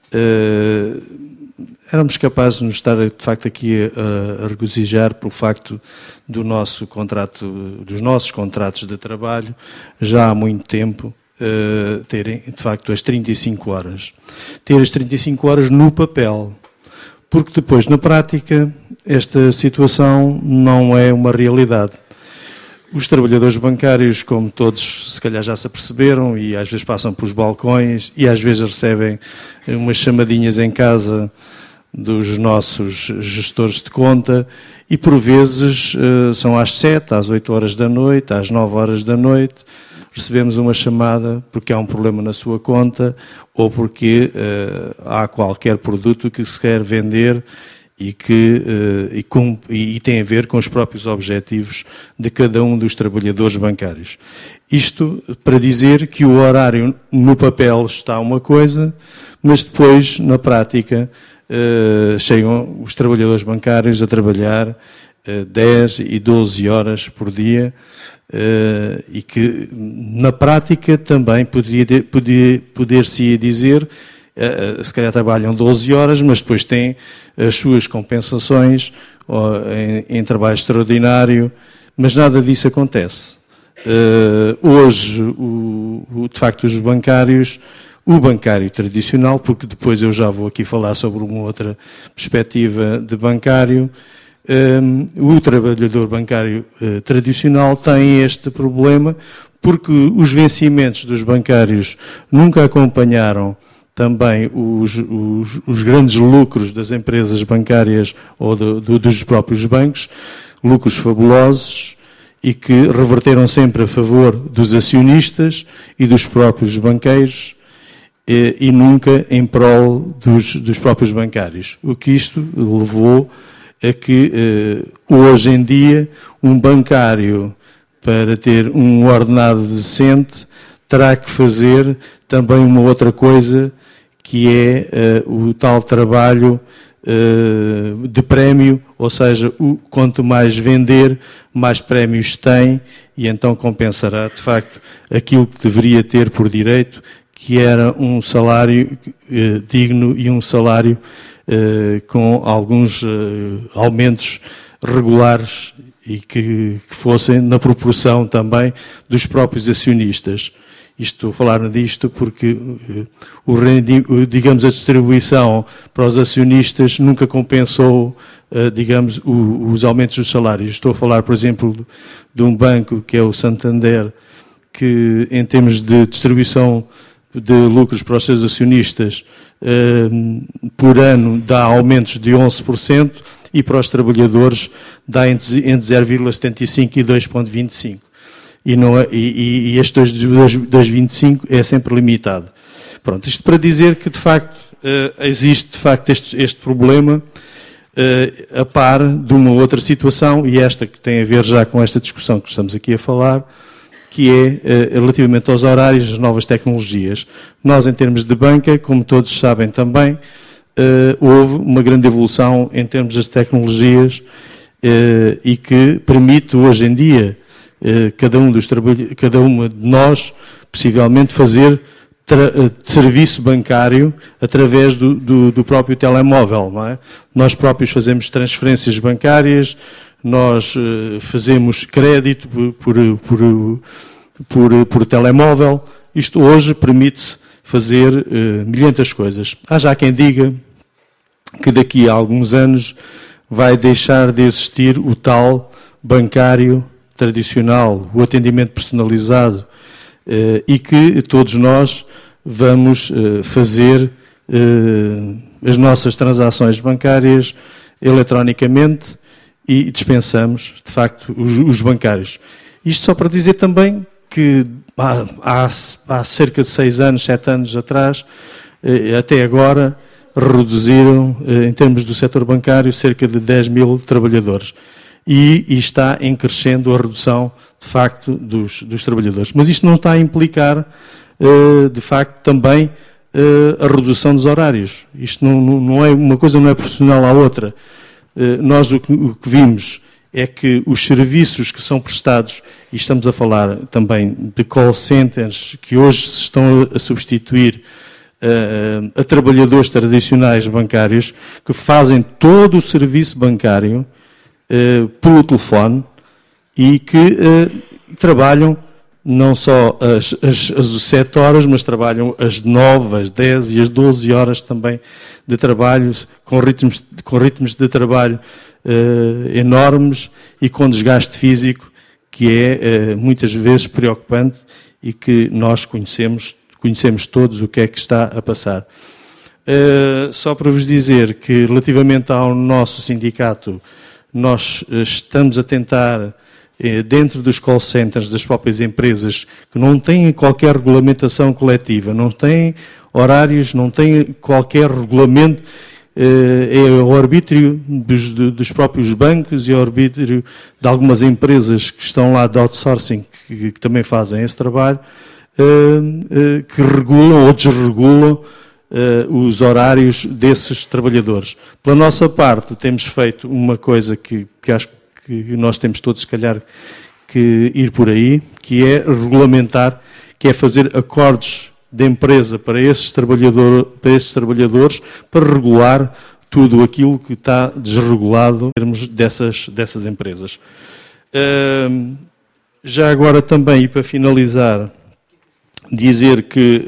éramos capazes de nos estar, de facto, aqui a regozijar pelo facto dos nossos contratos de trabalho, já há muito tempo, terem, de facto, as 35 horas. Ter as 35 horas no papel, porque depois, na prática, esta situação não é uma realidade. Os trabalhadores bancários, como todos, se calhar já se aperceberam, e às vezes passam pelos balcões, e às vezes recebem umas chamadinhas em casa dos nossos gestores de conta, e por vezes são às 7, às 8 horas da noite, às 9 horas da noite, recebemos uma chamada porque há um problema na sua conta ou porque há qualquer produto que se quer vender e tem a ver com os próprios objetivos de cada um dos trabalhadores bancários. Isto para dizer que o horário no papel está uma coisa, mas depois, na prática, chegam os trabalhadores bancários a trabalhar 10 e 12 horas por dia, e que na prática também poder-se dizer, se calhar trabalham 12 horas, mas depois têm as suas compensações em trabalho extraordinário, mas nada disso acontece. Hoje, de facto, os bancários, o bancário tradicional, porque depois eu já vou aqui falar sobre uma outra perspectiva de bancário, o trabalhador bancário tradicional tem este problema porque os vencimentos dos bancários nunca acompanharam também os grandes lucros das empresas bancárias ou dos próprios bancos, lucros fabulosos, e que reverteram sempre a favor dos acionistas e dos próprios banqueiros e nunca em prol dos próprios bancários. O que isto levou a que hoje em dia um bancário, para ter um ordenado decente, terá que fazer também uma outra coisa, que é o tal trabalho de prémio, ou seja, quanto mais vender, mais prémios tem, e então compensará, de facto, aquilo que deveria ter por direito, que era um salário digno e um salário com alguns aumentos regulares e que fossem na proporção também dos próprios acionistas. Estou a falar disto porque, digamos, a distribuição para os acionistas nunca compensou, digamos, os aumentos dos salários. Estou a falar, por exemplo, de um banco que é o Santander, que em termos de distribuição de lucros para os seus acionistas, por ano dá aumentos de 11% e para os trabalhadores dá entre 0,75% e 2,25%. E este 2,25 é sempre limitado. Pronto, isto para dizer que, de facto, existe de facto este problema a par de uma outra situação, e esta que tem a ver já com esta discussão que estamos aqui a falar, que é relativamente aos horários das novas tecnologias. Nós, em termos de banca, como todos sabem também, houve uma grande evolução em termos das tecnologias e que permite hoje em dia cada uma de nós, possivelmente, fazer serviço bancário através do próprio telemóvel, não é? Nós próprios fazemos transferências bancárias, nós fazemos crédito por telemóvel. Isto hoje permite-se fazer milhentas coisas. Há já quem diga que daqui a alguns anos vai deixar de existir o tal bancário tradicional, o atendimento personalizado, e que todos nós vamos fazer as nossas transações bancárias eletronicamente e dispensamos, de facto, os bancários. Isto só para dizer também que há cerca de 6 anos, 7 anos atrás, até agora, reduziram, em termos do setor bancário, cerca de 10 mil trabalhadores. E está em crescendo a redução, de facto, dos trabalhadores. Mas isto não está a implicar, de facto, também a redução dos horários. Isto não é uma coisa, não é proporcional à outra. Nós o que vimos é que os serviços que são prestados, e estamos a falar também de call centers, que hoje se estão a substituir a trabalhadores tradicionais bancários, que fazem todo o serviço bancário pelo telefone e que trabalham não só as 7 horas, mas trabalham as 9, as 10 e as 12 horas também de trabalho, com ritmos de trabalho enormes e com desgaste físico que é muitas vezes preocupante e que nós conhecemos todos o que é que está a passar. Só para vos dizer que, relativamente ao nosso sindicato, nós estamos a tentar, dentro dos call centers das próprias empresas, que não têm qualquer regulamentação coletiva, não têm horários, não têm qualquer regulamento, é o arbítrio dos próprios bancos e o arbítrio de algumas empresas que estão lá de outsourcing, que também fazem esse trabalho, que regulam ou desregulam os horários desses trabalhadores. Pela nossa parte, temos feito uma coisa que acho nós temos todos, se calhar, que ir por aí, que é regulamentar, que é fazer acordos de empresa para esses trabalhadores, para regular tudo aquilo que está desregulado em termos dessas empresas. Já agora também, e para finalizar, dizer que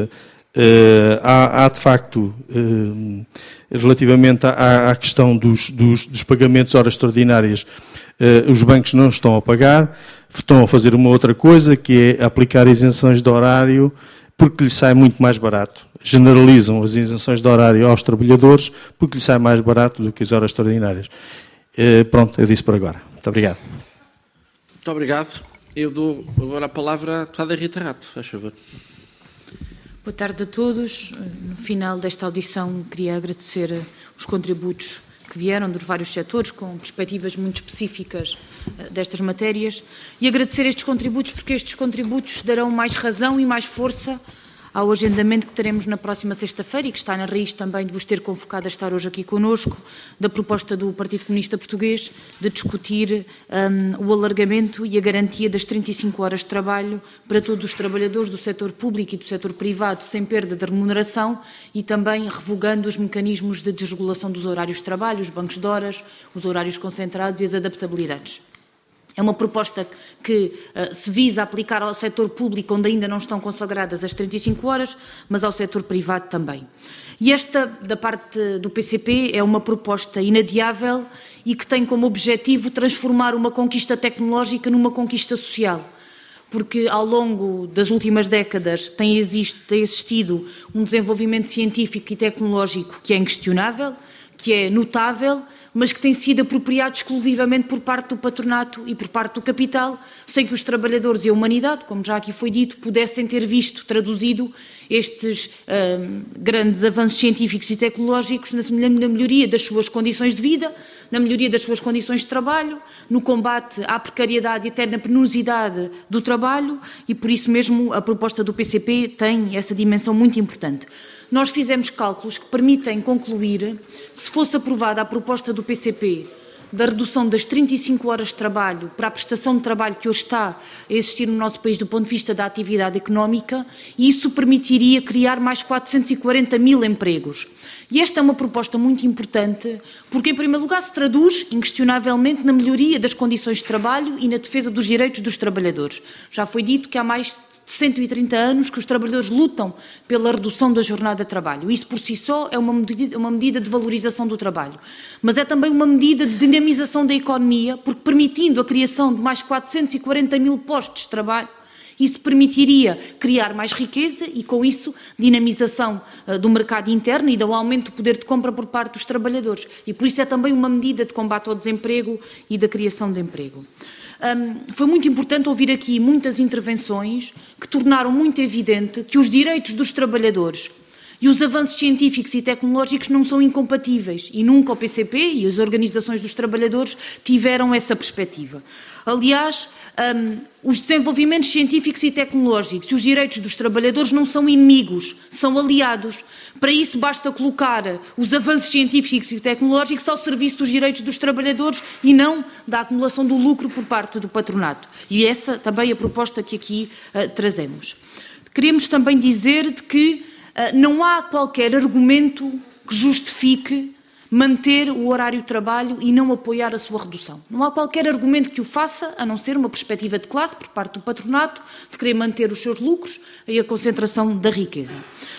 há de facto, relativamente à questão dos pagamentos de horas extraordinárias, os bancos não estão a pagar, estão a fazer uma outra coisa, que é aplicar isenções de horário, porque lhes sai muito mais barato. Generalizam as isenções de horário aos trabalhadores, porque lhes sai mais barato do que as horas extraordinárias. Pronto, eu disse por agora. Muito obrigado. Muito obrigado. Eu dou agora a palavra à deputada Rita Rato, faz favor. Boa tarde a todos. No final desta audição, queria agradecer os contributos que vieram dos vários setores, com perspectivas muito específicas destas matérias, e agradecer estes contributos, porque estes contributos darão mais razão e mais força ao agendamento que teremos na próxima sexta-feira e que está na raiz também de vos ter convocado a estar hoje aqui connosco, da proposta do Partido Comunista Português de discutir o alargamento e a garantia das 35 horas de trabalho para todos os trabalhadores do setor público e do setor privado, sem perda de remuneração, e também revogando os mecanismos de desregulação dos horários de trabalho, os bancos de horas, os horários concentrados e as adaptabilidades. É uma proposta que se visa aplicar ao setor público, onde ainda não estão consagradas as 35 horas, mas ao setor privado também. E esta, da parte do PCP, é uma proposta inadiável e que tem como objetivo transformar uma conquista tecnológica numa conquista social. Porque ao longo das últimas décadas tem existido um desenvolvimento científico e tecnológico que é inquestionável, que é notável, mas que tem sido apropriado exclusivamente por parte do patronato e por parte do capital, sem que os trabalhadores e a humanidade, como já aqui foi dito, pudessem ter visto traduzido estes grandes avanços científicos e tecnológicos na melhoria das suas condições de vida, na melhoria das suas condições de trabalho, no combate à precariedade e até na penosidade do trabalho, e por isso mesmo a proposta do PCP tem essa dimensão muito importante. Nós fizemos cálculos que permitem concluir que, se fosse aprovada a proposta do PCP da redução das 35 horas de trabalho para a prestação de trabalho que hoje está a existir no nosso país do ponto de vista da atividade económica, isso permitiria criar mais 440 mil empregos. E esta é uma proposta muito importante porque, em primeiro lugar, se traduz, inquestionavelmente, na melhoria das condições de trabalho e na defesa dos direitos dos trabalhadores. Já foi dito que há mais de 130 anos que os trabalhadores lutam pela redução da jornada de trabalho. Isso, por si só, é uma medida de valorização do trabalho. Mas é também uma medida de dinamização da economia, porque, permitindo a criação de mais 440 mil postos de trabalho, isso permitiria criar mais riqueza e, com isso, dinamização do mercado interno e do aumento do poder de compra por parte dos trabalhadores. E, por isso, é também uma medida de combate ao desemprego e da criação de emprego. Foi muito importante ouvir aqui muitas intervenções que tornaram muito evidente que os direitos dos trabalhadores e os avanços científicos e tecnológicos não são incompatíveis, e nunca o PCP e as organizações dos trabalhadores tiveram essa perspectiva. Aliás, os desenvolvimentos científicos e tecnológicos e os direitos dos trabalhadores não são inimigos, são aliados. Para isso basta colocar os avanços científicos e tecnológicos ao serviço dos direitos dos trabalhadores e não da acumulação do lucro por parte do patronato. E essa também é a proposta que aqui trazemos. Queremos também dizer de que não há qualquer argumento que justifique manter o horário de trabalho e não apoiar a sua redução. Não há qualquer argumento que o faça, a não ser uma perspectiva de classe por parte do patronato, de querer manter os seus lucros e a concentração da riqueza.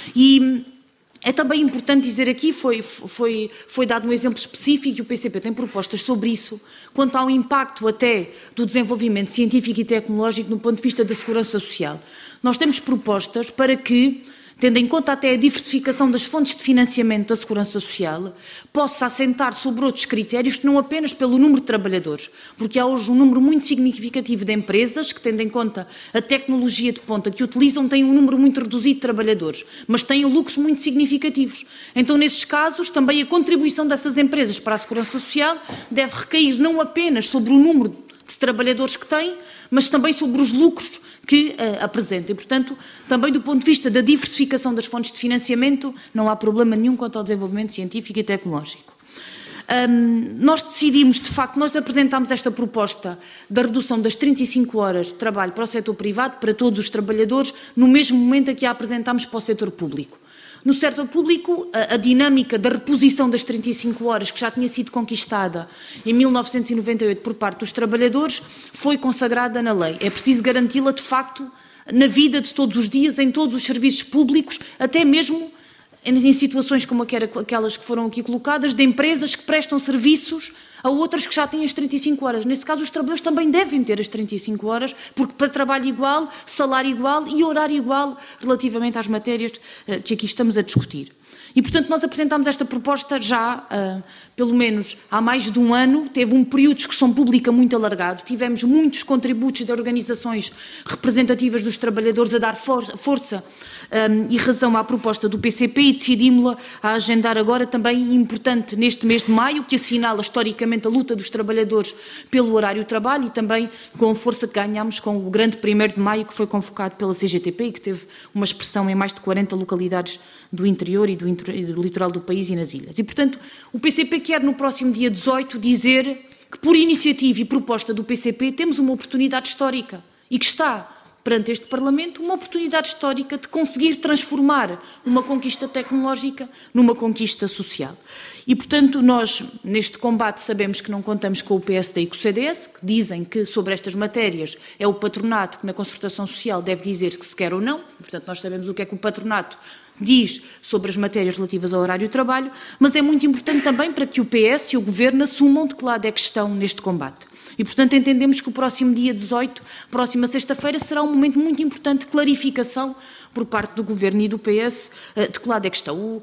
E é também importante dizer aqui, foi dado um exemplo específico e o PCP tem propostas sobre isso, quanto ao impacto até do desenvolvimento científico e tecnológico no ponto de vista da segurança social. Nós temos propostas para que, tendo em conta até a diversificação das fontes de financiamento da segurança social, possa assentar sobre outros critérios que não apenas pelo número de trabalhadores, porque há hoje um número muito significativo de empresas que, tendo em conta a tecnologia de ponta que utilizam, têm um número muito reduzido de trabalhadores, mas têm lucros muito significativos. Então, nesses casos, também a contribuição dessas empresas para a segurança social deve recair não apenas sobre o número de trabalhadores que têm, mas também sobre os lucros que apresenta. E, portanto, também do ponto de vista da diversificação das fontes de financiamento, não há problema nenhum quanto ao desenvolvimento científico e tecnológico. Nós decidimos, de facto, nós apresentámos esta proposta da redução das 35 horas de trabalho para o setor privado, para todos os trabalhadores, no mesmo momento em que a apresentámos para o setor público. No setor público, a dinâmica da reposição das 35 horas, que já tinha sido conquistada em 1998 por parte dos trabalhadores, foi consagrada na lei. É preciso garanti-la, de facto, na vida de todos os dias, em todos os serviços públicos, até mesmo em situações como aquelas que foram aqui colocadas, de empresas que prestam serviços a outras que já têm as 35 horas. Nesse caso, os trabalhadores também devem ter as 35 horas, porque para trabalho igual, salário igual e horário igual relativamente às matérias que aqui estamos a discutir. E, portanto, nós apresentámos esta proposta já, pelo menos há mais de um ano, teve um período de discussão pública muito alargado, tivemos muitos contributos de organizações representativas dos trabalhadores a dar força e razão à proposta do PCP e decidimos-la a agendar agora também importante neste mês de maio, que assinala historicamente a luta dos trabalhadores pelo horário de trabalho e também com a força que ganhámos com o grande 1º de maio que foi convocado pela CGTP e que teve uma expressão em mais de 40 localidades do interior e do litoral do país e nas ilhas. E, portanto, o PCP quer no próximo dia 18 dizer que, por iniciativa e proposta do PCP, temos uma oportunidade histórica e que está perante este Parlamento uma oportunidade histórica de conseguir transformar uma conquista tecnológica numa conquista social. E, portanto, nós, neste combate, sabemos que não contamos com o PSD e com o CDS, que dizem que sobre estas matérias é o patronato que na concertação social deve dizer que se quer ou não, e, portanto, nós sabemos o que é que o patronato diz sobre as matérias relativas ao horário de trabalho, mas é muito importante também para que o PS e o Governo assumam de que lado é que estão neste combate. E, portanto, entendemos que o próximo dia 18, próxima sexta-feira, será um momento muito importante de clarificação por parte do Governo e do PS de que lado é que estão.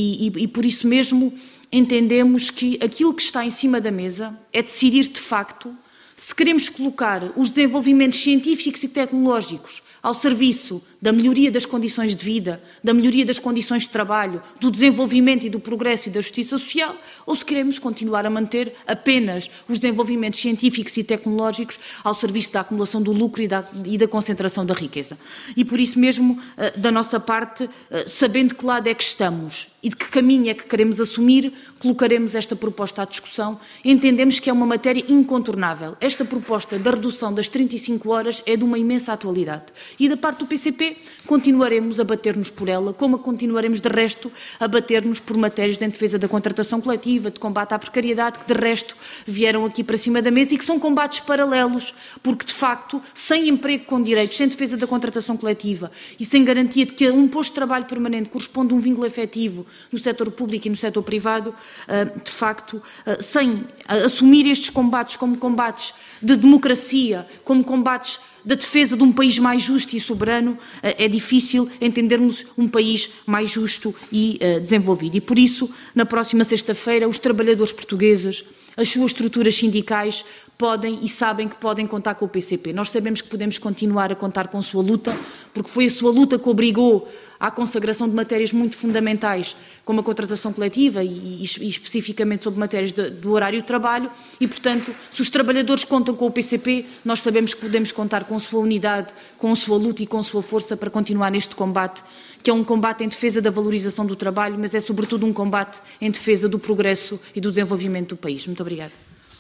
E por isso mesmo entendemos que aquilo que está em cima da mesa é decidir, de facto, se queremos colocar os desenvolvimentos científicos e tecnológicos ao serviço da melhoria das condições de vida, da melhoria das condições de trabalho, do desenvolvimento e do progresso e da justiça social, ou se queremos continuar a manter apenas os desenvolvimentos científicos e tecnológicos ao serviço da acumulação do lucro e da concentração da riqueza. E por isso mesmo, da nossa parte, sabendo de que lado é que estamos e de que caminho é que queremos assumir, colocaremos esta proposta à discussão. Entendemos que é uma matéria incontornável. Esta proposta da redução das 35 horas é de uma imensa atualidade. E da parte do PCP continuaremos a bater-nos por ela, como continuaremos de resto a bater-nos por matérias de defesa da contratação coletiva, de combate à precariedade, que de resto vieram aqui para cima da mesa e que são combates paralelos, porque de facto, sem emprego com direitos, sem defesa da contratação coletiva e sem garantia de que um posto de trabalho permanente corresponde a um vínculo efetivo no setor público e no setor privado, de facto, sem assumir estes combates como combates de democracia, como combates da defesa de um país mais justo e soberano, é difícil entendermos um país mais justo e desenvolvido. E por isso, na próxima sexta-feira, os trabalhadores portugueses, as suas estruturas sindicais, podem e sabem que podem contar com o PCP. Nós sabemos que podemos continuar a contar com a sua luta, porque foi a sua luta que obrigou à consagração de matérias muito fundamentais, como a contratação coletiva e especificamente sobre matérias do horário de trabalho e, portanto, se os trabalhadores contam com o PCP, nós sabemos que podemos contar com a sua unidade, com a sua luta e com a sua força para continuar neste combate, que é um combate em defesa da valorização do trabalho, mas é sobretudo um combate em defesa do progresso e do desenvolvimento do país. Muito obrigada.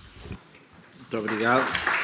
Muito obrigado.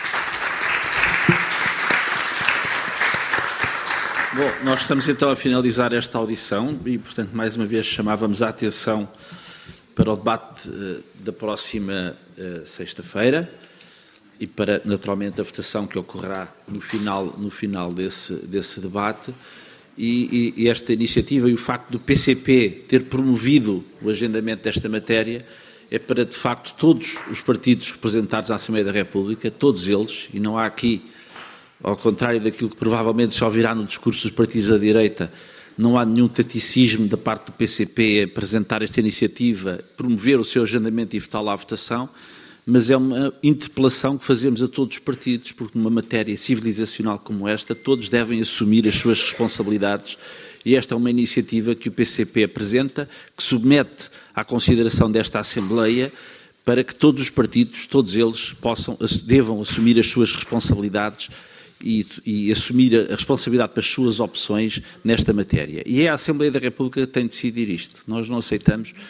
Bom, nós estamos então a finalizar esta audição e, portanto, mais uma vez chamávamos a atenção para o debate da próxima sexta-feira e para, naturalmente, a votação que ocorrerá no final desse debate. E esta iniciativa e o facto do PCP ter promovido o agendamento desta matéria é para, de facto, todos os partidos representados na Assembleia da República, todos eles, e não há aqui, ao contrário daquilo que provavelmente se ouvirá no discurso dos partidos da direita, não há nenhum taticismo da parte do PCP a apresentar esta iniciativa, promover o seu agendamento e votá-la à votação, mas é uma interpelação que fazemos a todos os partidos, porque numa matéria civilizacional como esta, todos devem assumir as suas responsabilidades e esta é uma iniciativa que o PCP apresenta, que submete à consideração desta Assembleia para que todos os partidos, todos eles, devam assumir as suas responsabilidades e assumir a responsabilidade pelas suas opções nesta matéria. E é a Assembleia da República que tem de decidir isto. Nós não aceitamos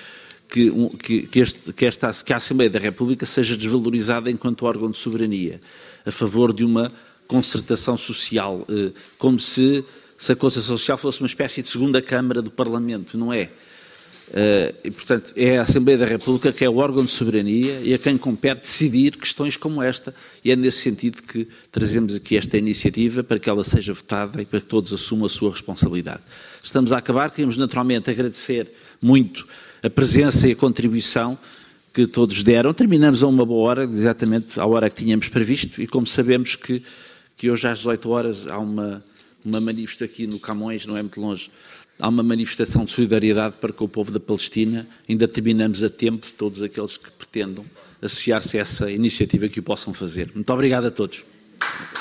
que a Assembleia da República seja desvalorizada enquanto órgão de soberania, a favor de uma concertação social, como se a concertação social fosse uma espécie de segunda Câmara do Parlamento, não é? E, portanto, é a Assembleia da República que é o órgão de soberania e a quem compete decidir questões como esta, e é nesse sentido que trazemos aqui esta iniciativa, para que ela seja votada e para que todos assumam a sua responsabilidade. Estamos a acabar, queremos naturalmente agradecer muito a presença e a contribuição que todos deram. Terminamos a uma boa hora, exatamente à hora que tínhamos previsto, e como sabemos que hoje às 18 horas há uma manifestação aqui no Camões, não é muito longe, há uma manifestação de solidariedade para com o povo da Palestina. Ainda terminamos a tempo, todos aqueles que pretendam associar-se a essa iniciativa que o possam fazer. Muito obrigado a todos.